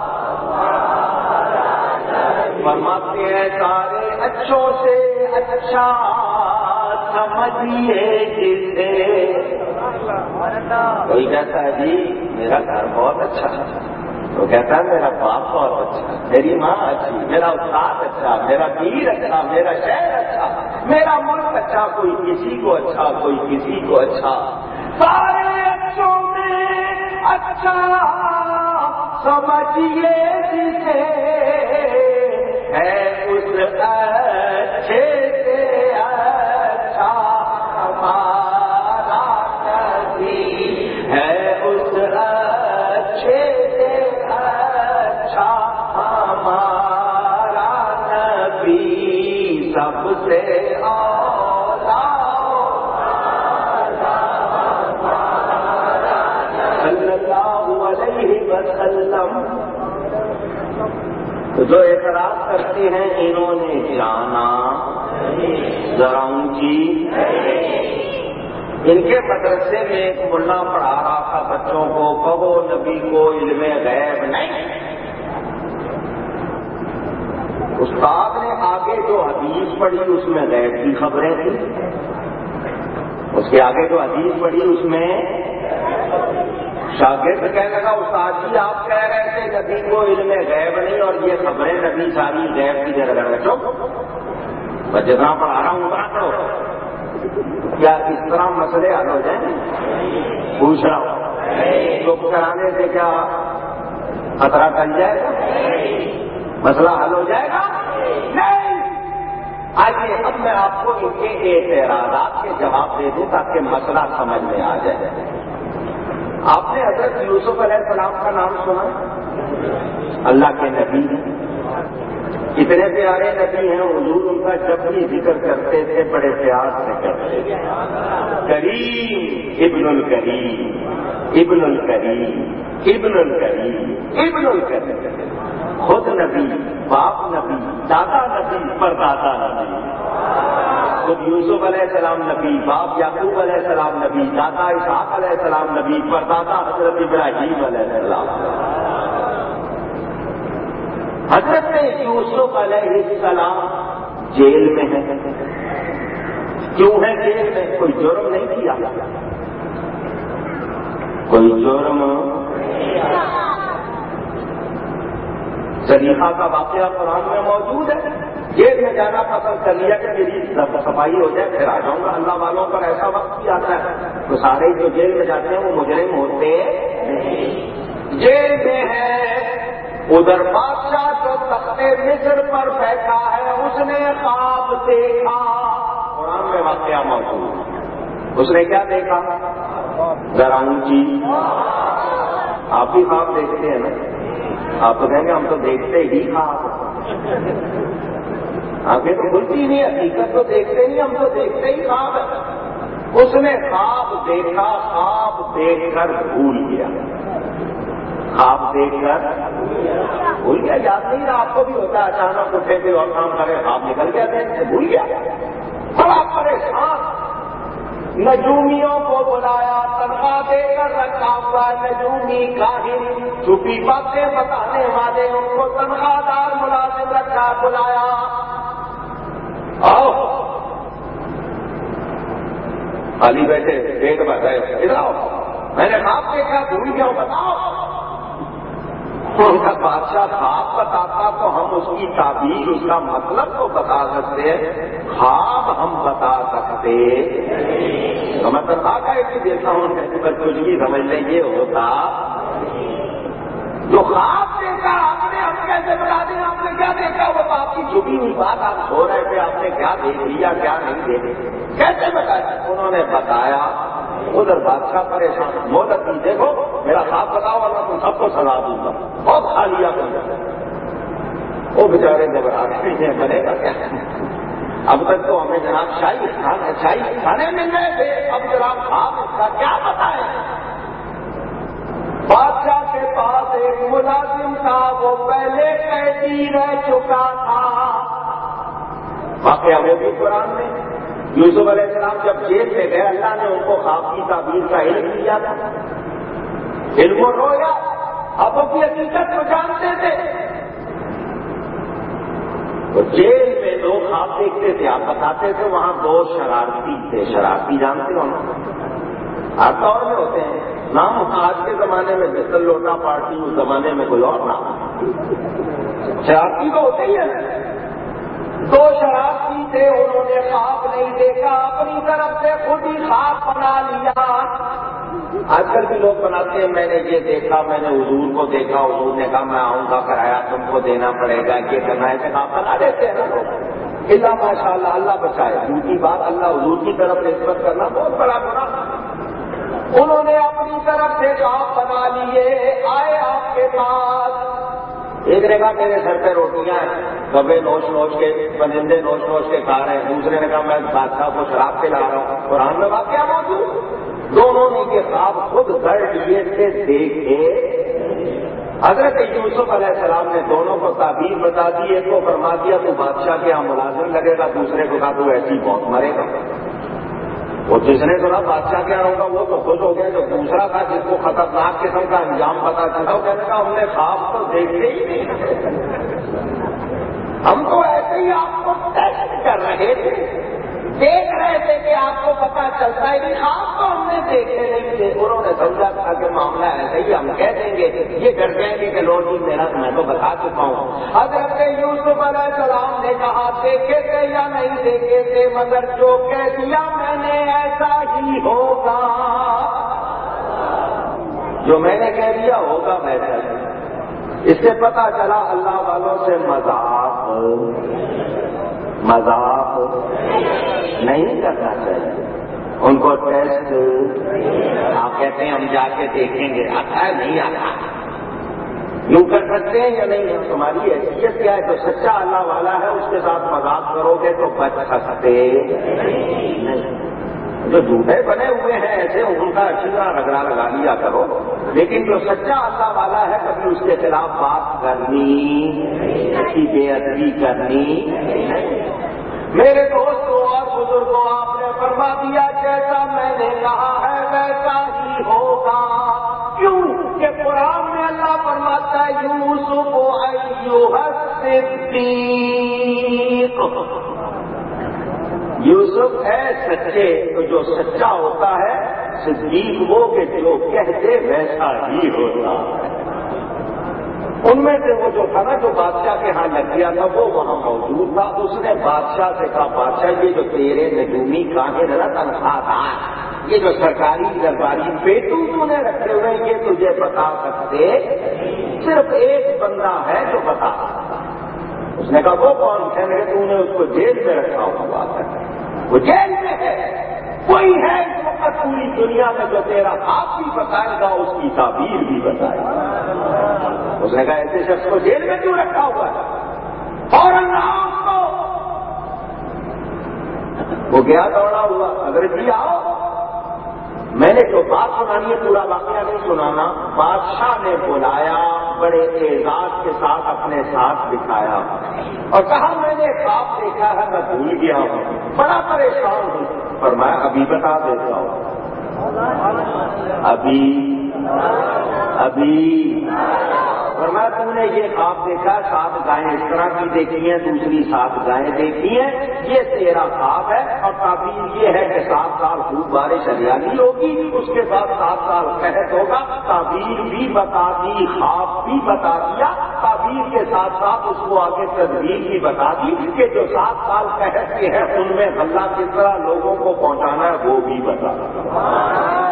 فرماتے ہیں سارے اچھوں سے اچھا سمجھیے جسے. کوئی کہتا ہے جی میرا گھر بہت اچھا ہے, وہ کہتا ہے میرا باپ بہت اچھا, میری ماں اچھی, میرا استاد اچھا, میرا پیر اچھا, میرا شہر اچھا, میرا ملک اچھا. کوئی کسی کو اچھا, کوئی کسی کو اچھا. سارے اچھوں میں اچھا سمجھیے جسے ہے اس اچھے سے اچھا ہمارا نبی ہے, اس اچھے سے اچھا ہمارا نبی. سب سے اولا صلی اللہ علیہ وسلم. تو جو اعتراض کرتے ہیں انہوں نے جانا ذرا اونچی. ان کے مدرسے میں ایک ملا پڑھا رہا تھا بچوں کو, کہو نبی کو علم غیب نہیں. استاد نے آگے جو حدیث پڑھی اس میں غیب کی خبریں تھیں, اس کے آگے جو حدیث پڑھی اس میں شاگرد کہنے لگا استاد جی آپ کہہ رہے تھے نبی کو علم غیب نہیں اور یہ خبریں نبی ساری غیب کی جگہ رکھو. میں جتنا پڑھا رہا ہوں اتنا پڑھو. کیا اس طرح مسئلے حل ہو جائیں؟ پوچھ رہا ہوں. چپ کرانے سے کیا خطرہ ٹل جائے گا؟ مسئلہ حل ہو جائے گا؟ نہیں. آئیے اب میں آپ کو ان کے اعتراضات کے جواب دے دوں تاکہ مسئلہ سمجھ میں آ جائے. آپ نے حضرت یوسف علیہ السلام کا نام سنا؟ اللہ کے نبی کتنے پیارے نبی ہیں. حضور ان کا جب بھی ذکر کرتے تھے بڑے پیار سے کرتے تھے. کریم ابن الکریم, ابن الکریم, ابن الکریم, ابن الکریم. خود نبی, باپ نبی, دادا نبی, پردادا نبی. خود یوسف علیہ السلام نبی, باپ یعقوب علیہ السلام نبی, دادا اسحاق علیہ السلام نبی, پردادا حضرت ابراہیم علیہ السلام. حضرت یوسف علیہ السلام جیل میں ہے. کیوں ہے جیل میں؟ کوئی جرم نہیں کیا, کوئی جرم. زلیخا کا واقعہ قرآن میں موجود ہے. جیل میں جانا پسند کر لیا کہ میری صفائی ہو جائے پھر آ جاؤں گا. اللہ والوں پر ایسا وقت بھی آتا ہے تو سارے جو جیل میں جاتے ہیں وہ مجرم ہوتے ہیں. جیل میں ہے, ادھر بادشاہ جو تخت مصر پر بیٹھا ہے اس نے خواب دیکھا. قرآن میں واقعہ موجود. اس نے کیا دیکھا؟ ذرا اونچی. آپ بھی خواب دیکھتے ہیں نا؟ آپ تو کہیں گے ہم تو دیکھتے ہی خواب, آگے تو کھلتی نہیں, حقیقت تو دیکھتے نہیں, ہم تو دیکھتے ہی خواب ہے. اس نے خواب دیکھا, خواب دیکھ کر بھول گیا. خواب دیکھ کر بھول گیا, یاد نہیں رہا. آپ کو بھی ہوتا ہے اچانک اٹھے کوئی اور کام کرے, خواب نکل گیا دین سے, بھول گیا. بڑا پریشان. نجومیوں کو بلایا, تنخواہ دے کر رکھا ہوا نجومی کاہن, چھپی باتیں بتانے والے, ان کو تنخواہ دار ملازم رکھا, بلایا. آؤ خالی بیٹھے پیٹ بھر گئے, ادھر آؤ, میں نے خواب دیکھا, بھول گیا ہوں, بتاؤ. ان کا بادشاہ خواب بتاتا تو ہم اس کی تعبیر, اس کا مطلب تو بتا سکتے, خواب ہم بتا سکتے. تو میں تنخواہ کا ایک ہی دیتا ہوں بچوں کی سمجھ لیں. یہ ہوتا جو خواب دیکھا آپ نے, ہم کیسے بتا دیں آپ نے کیا دیکھا؟ وہ تو آپ کی چھپی ہوئی بات آپ ہو رہے تھے, آپ نے کیا دیکھ لیا کیا نہیں دیکھ, کیسے بتایا؟ انہوں نے بتایا. ادھر بادشاہ پریشان, مہلت دی, دیکھو میرا خواب بتاؤ ورنہ تم سب کو سزا دوں گا. بہت کھا لیا تم نے. وہ بیچارے گھبرا رہے ہیں, بنے گا کیا؟ اب تک تو ہمیں جناب شاہی کھانے شاہی کھانے مل رہے تھے, اب جناب خواب اس کا کیا بتائیں؟ بادشاہ کے پاس ایک ملازم تھا, وہ پہلے قیدی رہ چکا تھا. واقعہ وہ بھی قرآن میں یوسف علیہ السلام جب جیل میں گئے اللہ نے ان کو خواب کی تعبیر کا علم دیا تھا، علم و رویا، اب وہ کی حقیقت کو جانتے تھے. تو جیل میں لوگ خواب دیکھتے تھے، آپ بتاتے تھے وہاں دو شرارتی تھے. شرارتی جانتے ہو نا، ہر دور میں ہوتے ہیں نام. آج کے زمانے میں بسل لوٹا پارٹی، اس زمانے میں کوئی اور نام. شرارتی تو ہوتے ہی ہیں. دو شرارتی تھے، انہوں نے خواب نہیں دیکھا، اپنی طرف سے خود ہی خواب بنا لیا. آج کل بھی لوگ بناتے ہیں میں نے یہ دیکھا، میں نے حضور کو دیکھا، حضور نے کہا میں آؤں گا، کرایہ تم کو دینا پڑے گا، یہ کرنا ہے. خواب بنا دیتے ہیں نا لوگ. اللہ ماشاء اللہ، اللہ بچائے. دوسری بات، اللہ حضور کی طرف نسبت کرنا بہت بڑا گناہ. انہوں نے اپنی طرف سے خواب بنا لیے. آئے آپ کے پاس، ایک نے کہا میرے سر پہ روٹیاں ہیں، کبے نوش نوش کے، پرندے نوش نوش کے کھا رہے ہیں. دوسرے نے کہا میں بادشاہ کو شراب پلا رہا ہوں. قرآن میں واقعہ موجود. دونوں نے یہ خواب خود گھر لیے تھے، دیکھے. حضرت یوسف علیہ السلام نے دونوں کو تعبیر بتا دی. ایک کو فرما دیا تو بادشاہ کے یہاں ملازم لگے گا، دوسرے کو کہا تو ایسی موت مرے گا. وہ جس نے سنا بادشاہ کیا ہوگا وہ تو خوش ہو گیا. جو دوسرا تھا جس کو خطرناک قسم کا انجام پتا چلا، وہ کہنے کا ہم نے خواب تو دیکھتے ہی نہیں، ہم تو ایسے ہی آپ کو ٹیسٹ کر رہے تھے، دیکھ رہے تھے کہ آپ کو پتا چلتا ہے کہ خواب تو ہم نے دیکھے نہیں تھے. انہوں نے سمجھا تھا کہ معاملہ ایسا ہی ہم کہہ دیں گے، یہ ڈر گئے گے کہ لوگ میرا میں تو بتا چکا ہوں. حضرت یوسف علیہ السلام نے کہا دیکھے تھے یا نہیں دیکھے تھے، مگر جو کہہ دیا میں نے ایسا ہی ہوگا. جو میں نے کہہ دیا ہوگا ویسا ہی. اس سے پتا چلا اللہ والوں سے مذاق مذاق نہیں کرنا چاہیے. ان کو ٹیسٹ آپ کہتے ہیں ہم جا کے دیکھیں گے، آتا ہے نہیں آتا. یوں کر سکتے ہیں یا نہیں؟ تمہاری حیثیت کیا ہے؟ جو سچا اللہ والا ہے اس کے ساتھ مذاق کرو گے تو بچ سکتے نہیں. جو جھوٹے بنے ہوئے ہیں ایسے ان کا اچھی طرح رگڑا لگا لیا کرو، لیکن جو سچا اللہ والا ہے کبھی اس کے خلاف بات کرنی، اس کی بے ادبی کرنی نہیں. میرے دوستوں اور بزرگوں، آپ نے فرما دیا جیسا میں نے کہا ہے ویسا ہی ہوگا. کیوں کہ قرآن میں اللہ فرماتا ہے یوسف ایھا الصدیق، یوسف ہے سچے. تو جو سچا ہوتا ہے صدیق وہ کہ جو کہتے ویسا ہی ہوتا. ان میں سے وہ جو تھا نا جو بادشاہ کے ہاں لگ گیا تھا وہ وہاں موجود تھا. اس نے بادشاہ سے کہا بادشاہ یہ جو تیرے نجومی کاہن نا تنخواہ دار، یہ جو سرکاری درباری پیٹو تو نے رکھے ہوئے یہ تجھے بتا سکتے؟ صرف ایک بندہ ہے جو بتا. اس نے کہا وہ کون ہے؟ تو نے اس کو جیل میں رکھا ہوا ہے، وہ جیل میں ہے. کوئی ہے اس وقت پوری دنیا میں جو تیرا خواب بھی بتائے گا، اس کی تعبیر بھی بتائے گا. اس نے کہا ایسے شخص کو جیل میں کیوں رکھا ہوا ہے؟ فوراً آؤ اس کو. وہ گیا دوڑا ہوا، حضرت جی آؤ. میں نے جو بات سنانی ہے پورا واقعہ نہیں سنانا. بادشاہ نے بلایا، بڑے اعزاز کے ساتھ اپنے ساتھ بٹھایا اور کہا میں نے خواب دیکھا ہے، میں بھول گیا ہوں، بڑا پریشان ہوں. فرمایا ابھی بتا دیتا ہوں. ابھی ابھی فرمایا تم نے یہ خواب دیکھا، سات گائیں اس طرح کی دیکھی ہیں، دوسری سات گائیں دیکھی ہیں، یہ تیرا خواب ہے. اور تعبیر یہ ہے کہ سات سال خوب بارش ہریالی ہوگی، اس کے بعد سات سال قحط ہوگا. تعبیر بھی بتا دی، خواب بھی بتا دیا. تعبیر کے ساتھ ساتھ اس کو آگے تدبیر بھی بتا دی کہ جو سات سال قحط کے ہیں ان میں غلہ کس طرح لوگوں کو پہنچانا ہے وہ بھی بتا دیا.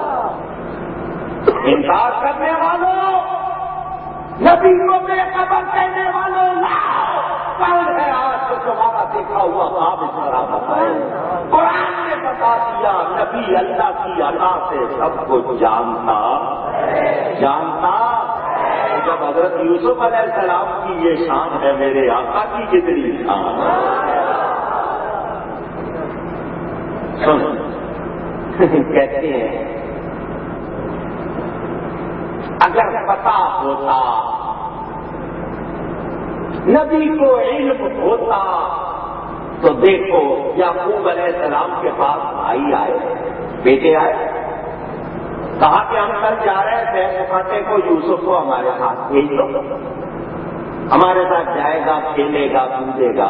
انکار کرنے والوں، نبی کو بے خبر کہنے والوں، کون ہے آج تو تمہارا دیکھا ہوا خواب اس طرح بتائے؟ قرآن نے بتا دیا. نبی اللہ کی عطا سے سب کچھ جانتا جانتا جب حضرت یوسف علیہ السلام کی یہ شان ہے، میرے آقا کی کتنی شان. سن کہتے ہیں اگر پتا ہوتا، نبی کو علم ہوتا تو دیکھو یعقوب علیہ السلام کے پاس بھائی آئے، بیٹے آئے، کہا کہ ہم کل جا رہے تھے مکھاتے کو یوسف کو ہمارے ساتھ بھیج دو، ہمارے ساتھ جائے گا، کھیلے گا، کودے گا۔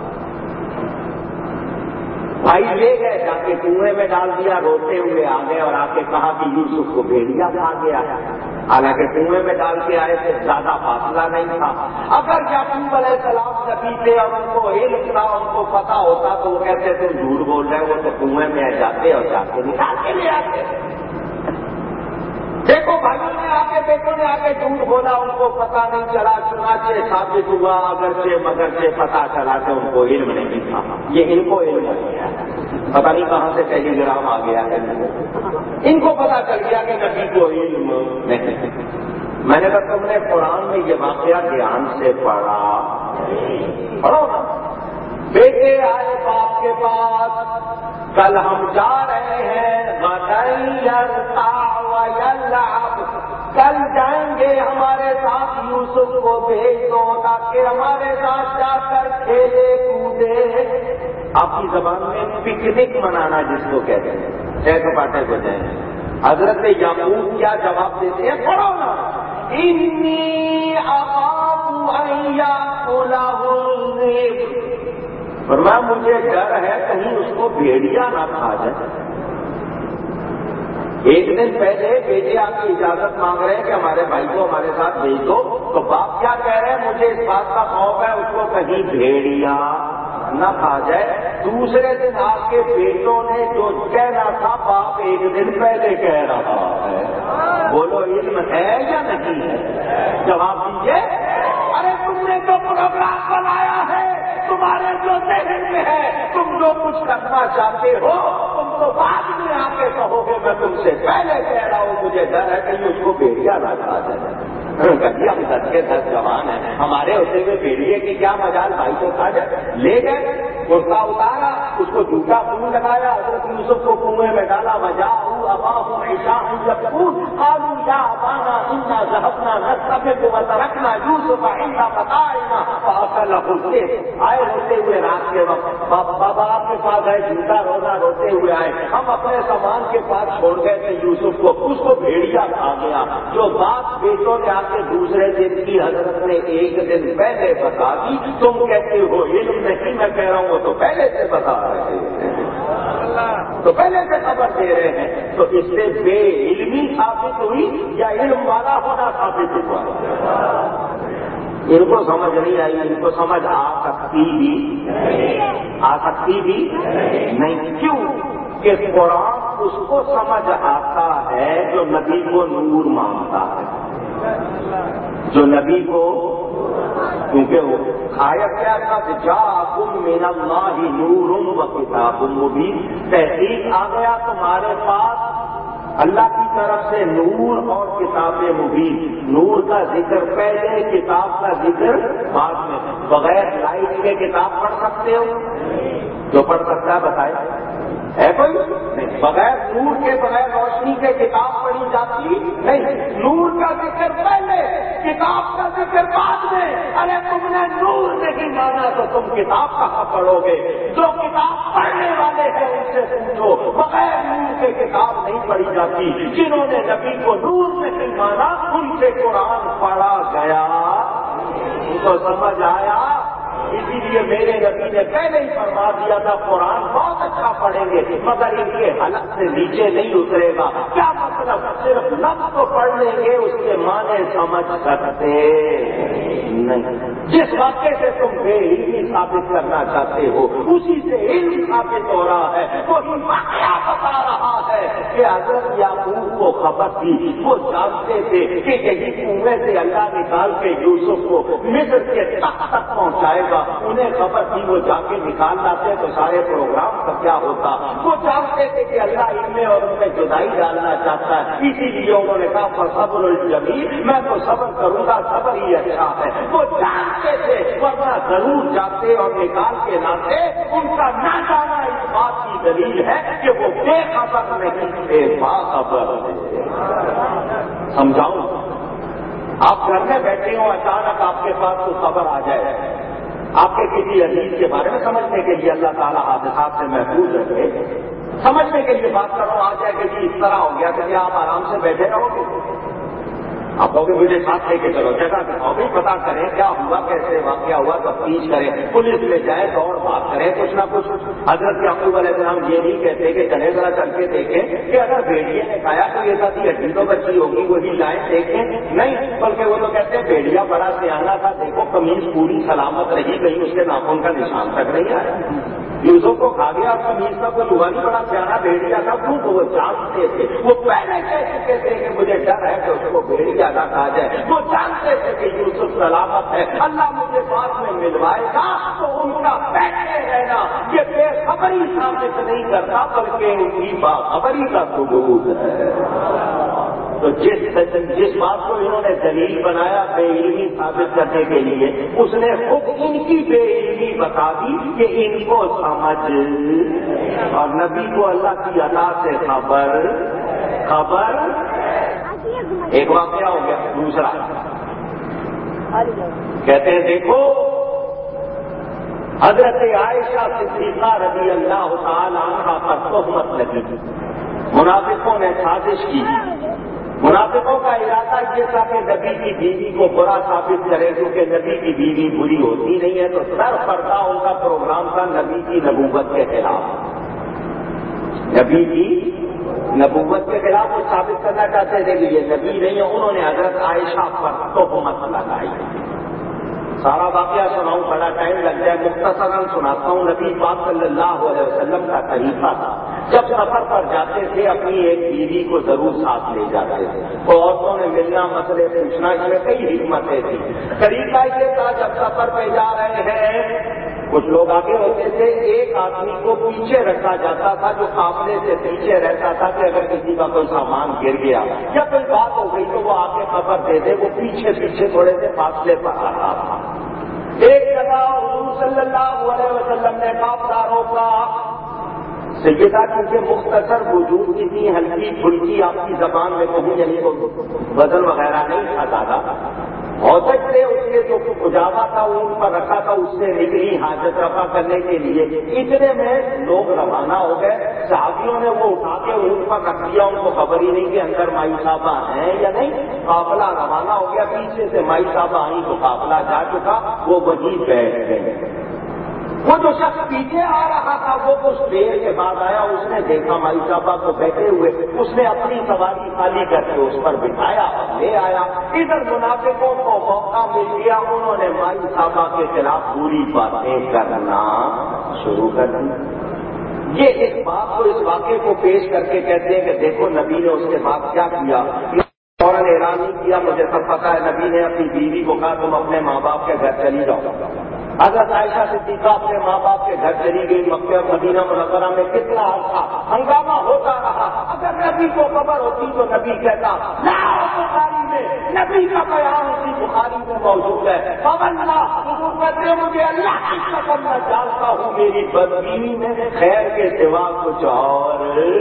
بھائی لے گئے، جا کے کنویں میں ڈال دیا، روتے ہوئے آ گئے اور آ کے کہا کہ یوسف کو بھیڑیا کھا گیا ہے، حالانکہ کنویں میں ڈال کے آئے تھے، زیادہ فاصلہ نہیں تھا۔ اگر یعقوب علیہ السلام نبی تھے اور ان کو علم تھا، ان کو پتا ہوتا تو وہ کہتے تم جھوٹ بول رہے، وہ تو کنویں میں جاتے اور جا کے نکال کے لے آتے۔ دیکھو بھائیوں نے آ کے، بیٹوں نے آ کے جھوٹ بولا، ان کو پتا نہیں چلا، چنانچہ ثابت ہوا اگرچہ مگرچہ پتا چلا کہ ان کو علم نہیں تھا، یہ ان کو علم نہیں ہے، پتا نہیں کہاں سے ٹیلی گرام آ گیا ہے، ان کو پتا چل گیا کہ نبی کو علم نہیں۔ میں نے کہا تم نے قرآن میں یہ واقعہ دھیان سے پڑھا، پڑھو نا۔ بیٹے آئے باپ کے پاس، کل ہم جا رہے ہیں، کل جائیں گے، ہمارے ساتھ یوسف کو بھیج دو تاکہ ہمارے ساتھ جا کر کھیلے کودے۔ آپ کی زبان میں پکنک منانا جس کو کہتے ہیں، چھ کپاٹے کو جائیں گے۔ حضرت یعقوب کیا جواب دیتے ہیں، پڑھو نا، انی اخاف ان یاکلہ الذئب، فرمایا مجھے ڈر ہے کہیں اس کو بھیڑیا نہ کھا جائے۔ ایک دن پہلے بیٹے آپ کی اجازت مانگ رہے ہیں کہ ہمارے بھائی کو ہمارے ساتھ بھیج دو، تو باپ کیا کہہ رہے ہیں، مجھے اس بات کا خوف ہے اس کو کہیں بھیڑیا نہ کھا جائے۔ دوسرے دن آپ کے بیٹوں نے جو کہنا تھا باپ ایک دن پہلے کہہ رہا ہے، بولو علم ہے یا نہیں ہے؟ جواب دیجیے۔ ارے تم نے تو پروگرام بنایا ہے، تمہارے جو ذہن میں ہے، تم جو کچھ کرنا چاہتے ہو تم تو بعد میں آ کے کہو گے میں تم سے پہلے کہہ رہا ہوں مجھے ڈر ہے کہ اس کو بھیڑیا نہ کھا جائے۔ کبھی ہم دس کے دس جوان ہیں، ہمارے ہوتے ہوئے بھیڑیے کی کیا مجال، بھائی کو کھا جائے۔ لے گئے، کرتا اتارا، اس کو جوتا پھول لگایا، حضرت یوسف کو کنویں میں ڈالا، وجاءوا اباهم عشاء يبكون قالوا يا ابانا انا ذهبنا نستبق وتركنا يوسف عند متاعنا فاكله الذئب۔ آئے روتے ہوئے رات کے وقت، بابا آپ کے پاس آئے، جوتا رونا روتے ہوئے آئے، ہم اپنے سامان کے پاس چھوڑ گئے تھے یوسف کو، اس کو بھیڑیا کھا گیا۔ جو بات بیٹوں نے آ کے دوسرے دن کی حضرت نے ایک دن پہلے بتا دی، تم کہتے ہو علم نہیں، میں کہہ رہا ہوں وہ تو پہلے سے بتا رہے ہیں، تو پہلے سے خبر دے رہے ہیں، تو اس سے بے علمی ثابت ہوئی یا علم والا ہونا ثابت ہوا؟ ان کو سمجھ نہیں آئی، ان کو سمجھ آ سکتی بھی آ سکتی بھی نہیں۔ کیوں کہ قرآن اس کو سمجھ آتا ہے جو نبی کو نور مانگتا ہے، جو نبی کو، کیونکہ وہ آیت کیا تھا، جاءکم من اللہ نور و کتاب مبین، تحقیق آ گیا تمہارے پاس اللہ کی طرف سے نور اور کتاب مبین۔ نور کا ذکر پہلے، کتاب کا ذکر بعد میں۔ بغیر لائٹ کے کتاب پڑھ سکتے ہو؟ جو پڑھ سکتا ہے بتائے، ہے کوئی نہیں؟ بغیر نور کے، بغیر روشنی کے کتاب پڑھی جاتی نہیں۔ نور کا ذکر پہلے، کتاب کا ذکر بعد میں۔ ارے تم نے نور نہیں مانا تو تم کتاب کہاں پڑھو گے؟ جو کتاب پڑھنے والے ہیں ان سے پوچھو، بغیر نور کے کتاب نہیں پڑھی جاتی۔ جنہوں نے نبی کو نور نہیں مانا ان سے قرآن پڑھا گیا، ان کو سمجھ آیا۔ اسی لیے میرے نبی نے پہلے ہی فرما دیا تھا قرآن بہت اچھا پڑھیں گے مگر ان کے حلق سے نیچے نہیں اترے گا۔ کیا مطلب؟ صرف لفظ کو پڑھ لیں گے، اس کے معنی سمجھ سکتے نہیں۔ جس واقعے سے تم بے علمی ثابت کرنا چاہتے ہو اسی سے علم ثابت ہو رہا ہے۔ وہی واقعہ بتا رہا ہے کہ حضرت یعقوب کو خبر تھی، وہ جانتے تھے کہ یہی کنویں سے اللہ نکال کے یوسف کو مصر کے تخت تک پہنچائے گا۔ انہیں خبر تھی وہ جا کے نکال لاتے تو سارے پروگرام کا کیا ہوتا۔ وہ جانتے تھے کہ اللہ ان میں اور ان میں جدائی ڈالنا چاہتا ہے، اسی لیے انہوں نے کہا فصبر الجمیل، میں تو صبر کروں گا، صبر ہی اچھا ہے۔ وہ جانتے تھے ورنہ ضرور جاتے اور نکال کے لاتے۔ ان کا نہ جانا اس بات کی دلیل ہے کہ وہ بے خبر نہیں تھے، باخبر تھے۔ سمجھاؤں، آپ گھر میں بیٹھے ہو، اچانک آپ کے پاس کوئی خبر آ جائے آپ کے کسی عزیز کے بارے میں سمجھنے کے لیے اللہ تعالیٰ حادثات سے محفوظ رکھے، سمجھنے کے لیے بات کرو آ جائے کہ اس طرح ہو گیا کہ آپ آرام سے بیٹھے رہو گے؟ آپ کہو گے مجھے ساتھ لے کے چلو، جگہ دکھاؤ بھی، پتا کریں کیا ہوا، کیسے واقعہ ہوا، تفتیش کریں، پولیس لے جائے، دوڑ بھاگ کریں، کچھ نہ کچھ۔ حضرت یعقوب علیہ السلام یہ نہیں کہتے کہ چلے ذرا چل کے دیکھیں کہ اگر بھیڑیے نے کھایا تو یہ ساتھی ہڈی تو بچی ہوگی، وہی لائیں دیکھیں، نہیں، بلکہ وہ تو کہتے ہیں بھیڑیا بڑا سیانا تھا، دیکھو قمیض پوری سلامت رہی، کہیں اس کے ناخن کا نشان تک نہیں آیا۔ یوسف کو کھا گیا، قمیض کا کوئی ہوا نہیں، بڑا سیانا بھیڑیا تھا، کیوں تو وہ جانتے تھے، وہ پہلے کہہ چکے تھے کہ مجھے ڈر ہے کہ اس کو بھیڑیا نہ کھا جائے، وہ جانتے تھے کہ یوسف سلامت ہے، اللہ مجھے بعد میں ملوائے گا، تو ان کا بیٹھے رہنا یہ بے خبری ثابت نہیں کرتا بلکہ ان کی باخبری کا ثبوت ہے۔ تو جس جس بات کو انہوں نے دلیل بنایا بے علمی ثابت کرنے کے لیے، اس نے خود ان کی بے علمی بتا دی کہ ان کو سمجھ، اور نبی کو اللہ کی عطا سے خبر خبر ایک واقعہ ہو گیا۔ دوسرا کہتے ہیں دیکھو حضرت عائشہ صدیقہ رضی اللہ تعالی عنہا پر تہمت لگی، منافقوں نے سازش کی، منافقوں کا ارادہ یہ تھا کہ نبی کی بیوی کو برا ثابت کرے، کیونکہ نبی کی بیوی بری ہوتی نہیں ہے، تو سر پردہ ان کا پروگرام تھا نبی کی نبوت کے خلاف، نبی کی نبوت کے خلاف وہ ثابت کرنا چاہتے تھے کہ یہ نبی نہیں ہے، انہوں نے حضرت عائشہ پر تہمت لگائی۔ سارا واقعہ سناؤں بڑا ٹائم لگ جائے، مختصراً سناتا ہوں۔ نبی پاک صلی اللہ علیہ وسلم کا طریقہ تھا، جب سفر پر جاتے تھے اپنی ایک بیوی کو ضرور ساتھ لے جاتے تھے، تو عورتوں نے ملنا، مسئلے پوچھنا، اس میں کئی حکمتیں تھیں۔ طریقہ یہ تھا جب سفر پہ جا رہے ہیں، کچھ لوگ آگے ہوتے تھے، ایک آدمی کو پیچھے رکھا جاتا تھا جو قافلے سے پیچھے رہتا تھا کہ اگر کسی کا کوئی سامان گر گیا یا کوئی بات ہو گئی تو وہ آگے خبر دے دے، وہ پیچھے پیچھے تھوڑے سے فاصلے پر آتا تھا۔ ایک جگہ حضور صلی اللہ علیہ وسلم نے قافلداروں کا سیدہ کیونکہ مختصر وجود کی تھی، ہلکی پھلکی آپ کی زبان میں کہوں، یعنی وزن وغیرہ نہیں تھا زیادہ، ہو سکتے اس کے جو اجاوا تھا وہ ان پر رکھا تھا، اس سے نکلی حاجت رفع کرنے کے لیے، اتنے میں لوگ روانہ ہو گئے، صحابیوں نے وہ اٹھا کے ان پر رکھ دیا، ان کو خبر ہی نہیں کہ اندر مائی صاحبہ ہیں یا نہیں، قافلہ روانہ ہو گیا، پیچھے سے مائی صاحبہ آئی تو قافلہ جا چکا، وہ وہیں بیٹھ گئے۔ وہ جو شخص پیچھے آ رہا تھا وہ کچھ دیر کے بعد آیا، اس نے دیکھا مائی صاحبہ کو بیٹھے ہوئے، اس نے اپنی سواری خالی کر کے اس پر بٹھایا اور لے آیا۔ ادھر منافقوں کو موقع مل گیا، انہوں نے مائی صاحبہ کے خلاف بری باتیں کرنا شروع کر دی۔ یہ اس بات کو، اس واقعے کو پیش کر کے کہتے ہیں کہ دیکھو نبی نے اس کے بعد کیا کیا، فوراً اعلان نہیں کیا، مجھے سب پتا ہے، نبی نے اپنی بیوی کو کہا تم اپنے ماں باپ کے گھر چلی جاؤ۔ حضرت عائشہ صدیقہ اپنے ماں باپ کے گھر چلی گئی، مکہ اور مدینہ منورہ میں کتنا عرصہ ہنگامہ ہوتا رہا، اگر نبی کو خبر ہوتی تو نبی کہتا لاؤ بخاری میں، نبی کا بیان اسی بخاری میں موجود ہے، فواللہ حضور کہتے مجھے اللہ کی قسم میں جانتا ہوں میری بدبینی میں خیر کے سوا کچھ اور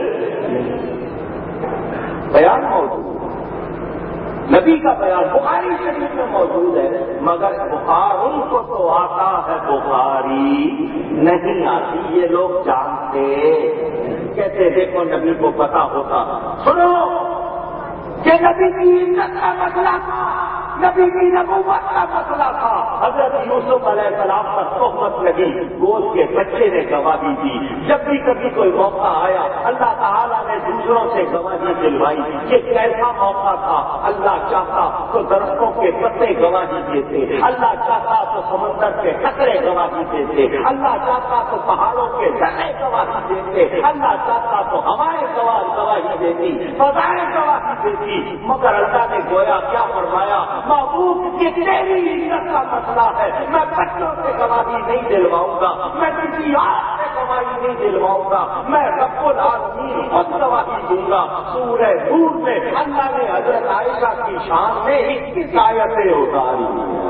بیان موجود، نبی کا بیان بخاری شریف میں موجود ہے، مگر بخار ان کو تو آتا ہے، بخاری نہیں آتی، یہ لوگ جانتے، کہتے دیکھو نبی کو پتا ہوتا، سنو کہ نبی کی عزت کا مسئلہ تھا، نبی کی نبوت کا مسئلہ تھا، حضرت یوسف علیہ السلام پر تہمت لگی، گود کے بچے نے گواہی دی، جب بھی کبھی کوئی موقع آیا اللہ تعالیٰ نے دوسروں سے گواہی دلوائی، یہ کیسا موقع تھا، اللہ چاہتا تو درختوں کے پتے گواہی دیتے، اللہ چاہتا تو سمندر کے قطرے گواہی دیتے، اللہ چاہتا تو پہاڑوں کے ذرے گواہی دیتے، اللہ چاہتا تو ہوائیں گواہی دیتی، فضائیں گواہی دیتی، مگر اللہ نے گویا کیا فرمایا، محبوب یہ تیری عزت کا مسئلہ ہے، میں بچوں سے گواہی نہیں دلواؤں گا، میں کسی اور سے گواہی نہیں دلواؤں گا، میں رب العالمین خود گواہی دوں گا۔ سورہ نور میں اللہ نے حضرت عائشہ کی شان میں اکیس آیتیں اتاری،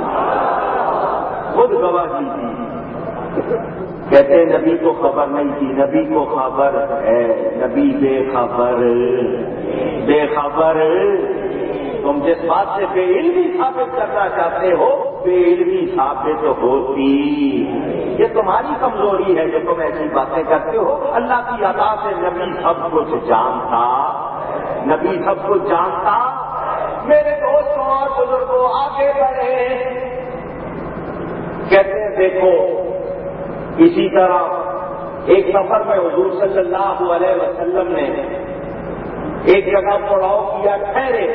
خود گواہی دی، کہتے نبی کو خبر نہیں تھی، نبی کو خبر ہے، نبی بے خبر بے خبر تم جس بات سے بے علمی ثابت کرنا چاہتے ہو بے علمی ثابت ہوتی. یہ تمہاری کمزوری ہے کہ تم ایسی باتیں کرتے ہو. اللہ کی عطا سے نبی سب کچھ جانتا, نبی سب کچھ جانتا. میرے دوستوں اور بزرگوں آگے بڑھے, کہتے ہیں دیکھو اسی طرح ایک سفر میں حضور صلی اللہ علیہ وسلم نے ایک جگہ پڑاؤ کیا, ٹھہرے,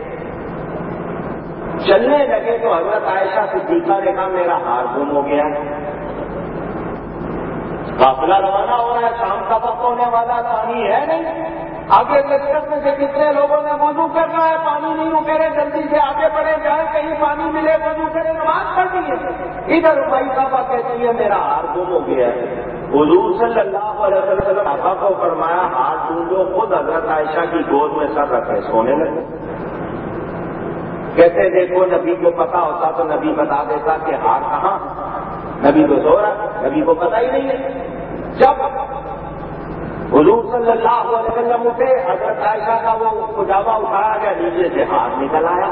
چلنے لگے تو حضرت عائشہ صدیقہ نے کہا میرا ہار گم ہو گیا. قافلہ روانہ ہو رہا ہے, شام کا وقت ہونے والا, پانی ہے نہیں. آگے لشکر میں سے کتنے لوگوں نے وضو کرنا ہے, پانی نہیں رکے رہے, جلدی سے آگے بڑھے جائیں, کہیں پانی ملے وضو کرے, نماز پڑھنی ہے. ادھر بھائی صاحبہ کہتی ہے میرا ہار گم ہو گیا ہے. حضور صلی اللہ علیہ وسلم آقا کو فرمایا ہاتھ ڈھونڈو, خود حضرت عائشہ کی گود میں سر رکھے سونے لگے. کہتے دیکھو نبی کو پتا ہوتا تو نبی بتا دیتا کہ ہار کہاں. نبی تو سو رہا, نبی کو پتا ہی نہیں ہے. جب حضور صلی اللہ علیہ وسلم اٹھے, حضرت عائشہ کا وہ کجاوا اٹھایا گیا, نیچے سے ہاتھ نکل آیا.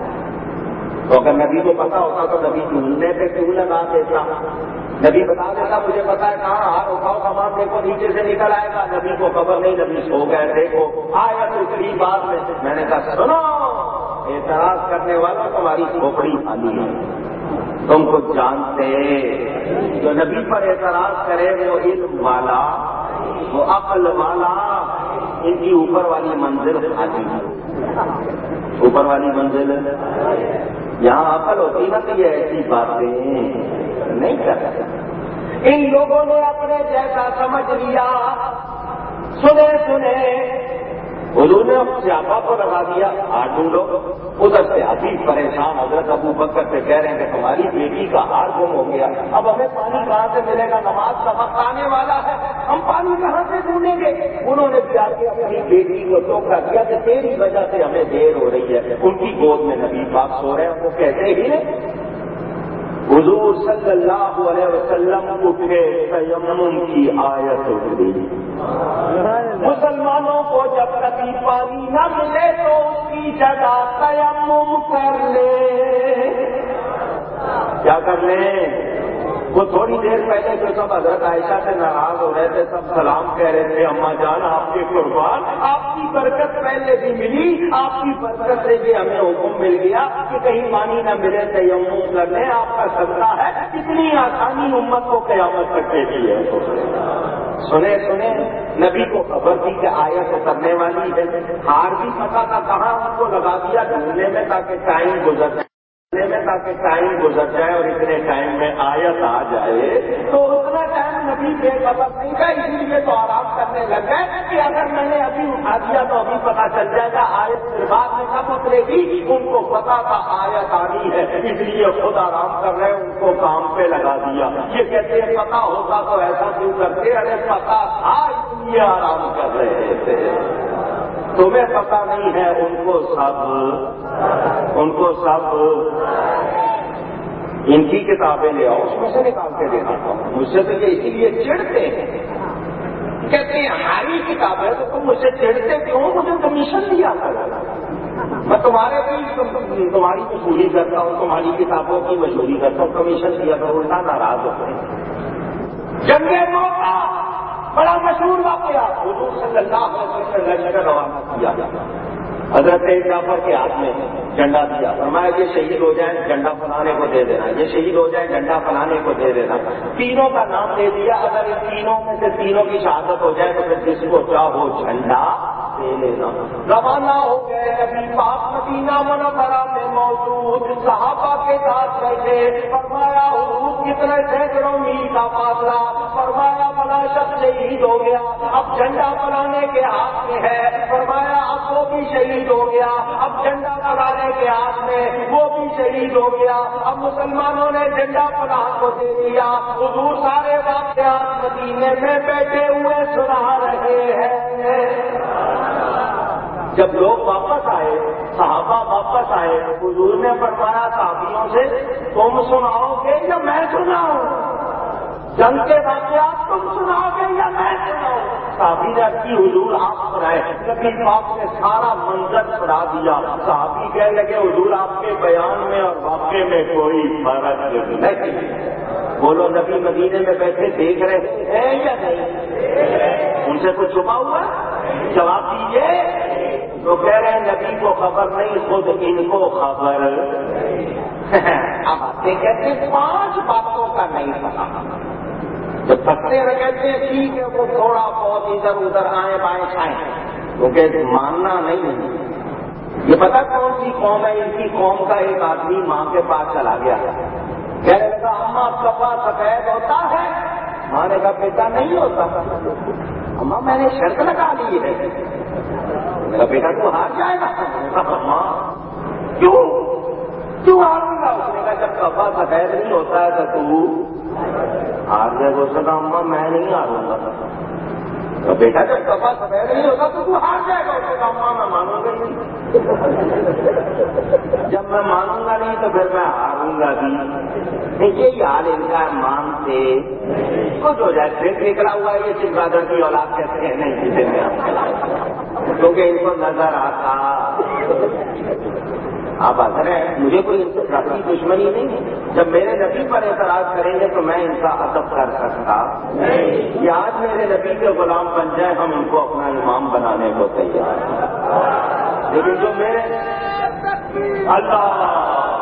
تو اگر نبی کو پتا ہوتا تو نبی ڈھونڈنے پہ کیوں لگا دیتا, نبی بتا دیتا مجھے پتا ہے کہاں ہار اٹھاؤ سامان دیکھو نیچے سے نکل آئے گا. نبی کو خبر نہیں, نبی سو گئے. دیکھو آیا تو اتنی بات میں میں نے کہا سنو, اعتراض کرنے والا تمہاری کھوپڑی خالی ہے, تم کو جانتے جو نبی پر اعتراض کرے وہ علم والا, وہ عقل والا, ان کی اوپر والی منزل خالی ہے. اوپر والی منزل یہاں عقل ہوتی نا تو یہ ایسی باتیں نہیں کرتا. ان لوگوں نے اپنے جیسا سمجھ لیا, سنے سنے حضور نے سیاپا کو لگا دیا, ہار ڈھونڈو. ادھر سے ابھی پریشان حضرت ابو بکر سے کہہ رہے ہیں کہ تمہاری بیٹی کا ہار گم ہو گیا, اب ہمیں پانی کہاں سے ملے گا, نماز کا وقت آنے والا ہے, ہم پانی کہاں سے ڈھونڈیں گے. انہوں نے جا کے اپنی بیٹی کو ٹوکا کیا کہ تیری وجہ سے ہمیں دیر ہو رہی ہے. ان کی گود میں نبی پاک سو رہے ہیں, وہ کہتے ہی حضور صلی اللہ علیہ وسلم اٹھے, تیمم کی آیت اتری. مسلمانوں کو جب کبھی پانی نہ ملے تو اس کی جگہ تیمم کر لے. کیا کر لیں؟ وہ تھوڑی دیر پہلے جو سب حضرت عائشہ سے ناراض ہو رہے تھے, سب سلام کہہ رہے تھے, اماں جان آپ کے قربان, آپ کی برکت پہلے بھی ملی, آپ کی برکت سے بھی ہمیں حکم مل گیا کہ کہیں پانی نہ ملے تیمم کر لیں, آپ کا صدقہ ہے. اتنی آسانی امت کو قیامت تک دے دی ہے. سنے سنے نبی کو خبر تھی کہ آیت اترنے والی ہے. ہار بھی پتا تھا کہاں, ان کو لگا دیا ڈھونڈنے میں تاکہ ٹائم گزر جائے میں تاکہ ٹائم گزر جائے اور اتنے ٹائم میں آیت آ جائے. تو اتنا ٹائم نبی بے خبر نہیں تھا, اسی لیے تو آرام کرنے لگ گئے کہ اگر میں نے ابھی اٹھا دیا تو ابھی پتا چل جائے گا آیت پھر بعد میں کب اترے گی. ان کو پتا تھا آیت آنی ہے, اس لیے خود آرام کر رہے, ان کو کام پہ لگا دیا. یہ کہتے ہیں پتا ہوتا تو ایسا کیوں کرتے, ارے پتا تھا اس لیے آرام کر رہے تھے. تمہیں پتا نہیں ہے, ان کو سب ان کو سب ان کی کتابیں لے آؤ, اس میں سے نکال کے دیکھا. مجھ سے تو یہ اسی لیے چڑھتے ہیں, کہتے ہیں ہماری کتاب ہے تو تم مجھ سے چڑھتے کیوں, مجھے کمیشن دیا کرو. میں تمہارے بھی تمہاری مشہوری کرتا ہوں, تمہاری کتابوں کی مشہوری کرتا ہوں, کمیشن دیا کرو. الٹا ناراض ہوتے ہیں. جنگ موقع بڑا مشہور واقعہ, حضور صلی اللہ علیہ وسلم نے لشکر روانہ کیا. حضرت جعفر کے ہاتھ میں جھنڈا دیا, فرمایا یہ شہید ہو جائیں جھنڈا فلانے کو دے دینا, یہ شہید ہو جائے جھنڈا فلانے کو دے دینا. تینوں کا نام دے دیا, اگر ان تینوں میں سے تینوں کی شہادت ہو جائے تو پھر جس کو چاہو جھنڈا دے لینا. روانہ ہو گئے. نبی پاک مدینہ منورہ میں موجود صحابہ کے ساتھ بیٹھے. فرمایا حضور کتنے سینکڑوں میل کا فاصلہ, فرمایا بلا شخص شہید ہو گیا, اب جھنڈا فلانے کے ہاتھ میں ہے. فرمایا اب وہ بھی شہید ہو گیا, اب جھنڈا فلانے کے ہاتھ میں, وہ بھی شہید ہو گیا. اب مسلمانوں نے جھنڈا فلاں کو دے دیا. حضور سارے واقعات مدینے میں بیٹھے ہوئے سنا رہے ہیں. جب لوگ واپس آئے, صحابہ واپس آئے, حضور نے فرمایا صحابیوں سے تم سناؤ گے یا میں سناؤں, جنگ کے واقعات تم سناؤ گے یا میں سناؤں. صحابی نے کی حضور آپ سنائے، نبی پاک نے سارا منظر سنا دیا. صحابی کہنے لگے حضور آپ کے بیان میں اور واقعے میں کوئی فرق نہیں. بولو نبی مدینے میں بیٹھے دیکھ رہے ہیں یا نہیں؟ ان سے کچھ چھپا ہوا؟ جواب دیجیے. تو کہہ رہے ہیں نبی کو خبر نہیں، خود ان کو خبر. اب آتے کہتے ہیں پانچ باتوں کا نہیں پتا. جب پکڑے ہوئے کہتے ہیں ٹھیک ہے وہ تھوڑا بہت ادھر ادھر آئیں بائیں چھائیں، کیونکہ ماننا نہیں. یہ پتا کون سی قوم ہے؟ ان کی قوم کا ایک آدمی ماں کے پاس چلا گیا، کہنے لگا اماں کپا سفید ہوتا ہے؟ ماں نے کہا بیٹا نہیں ہوتا. اماں میں نے شرط لگا لی ہے. میرا بیٹا تو ہار جائے گا. اماں کیوں کیوں ہاروں گا؟ اس نے کہا جب کپا سفید نہیں ہوتا ہے تو تو ہار جائے گا. اس نے کہا اماں میں نہیں ہاروں گا. تو بیٹا جب کپا سفید نہیں ہوتا تو تو ہار جائے گا. اس نے کہا اماں میں مانوں گا نہیں. جب میں مانوں گا نہیں تو پھر میں ہاروں گا بھی. یہی حال ان کا مانتے کچھ ہو جائے. پھر نکلا ہوا ہے یہ چمگادڑ کی اولاد کہتے ہیں نہیں جسے میں، کیونکہ ان کو نظر آتا. آپ اثر ہے مجھے کوئی ان سے ذاتی دشمنی نہیں. جب میرے نبی پر اعتراض کریں گے تو میں ان کا ادب کر سکتا. یہ آج میرے نبی کے غلام بن جائے ہم ان کو اپنا امام بنانے کو تیار ہیں. لیکن جو میرے اللہ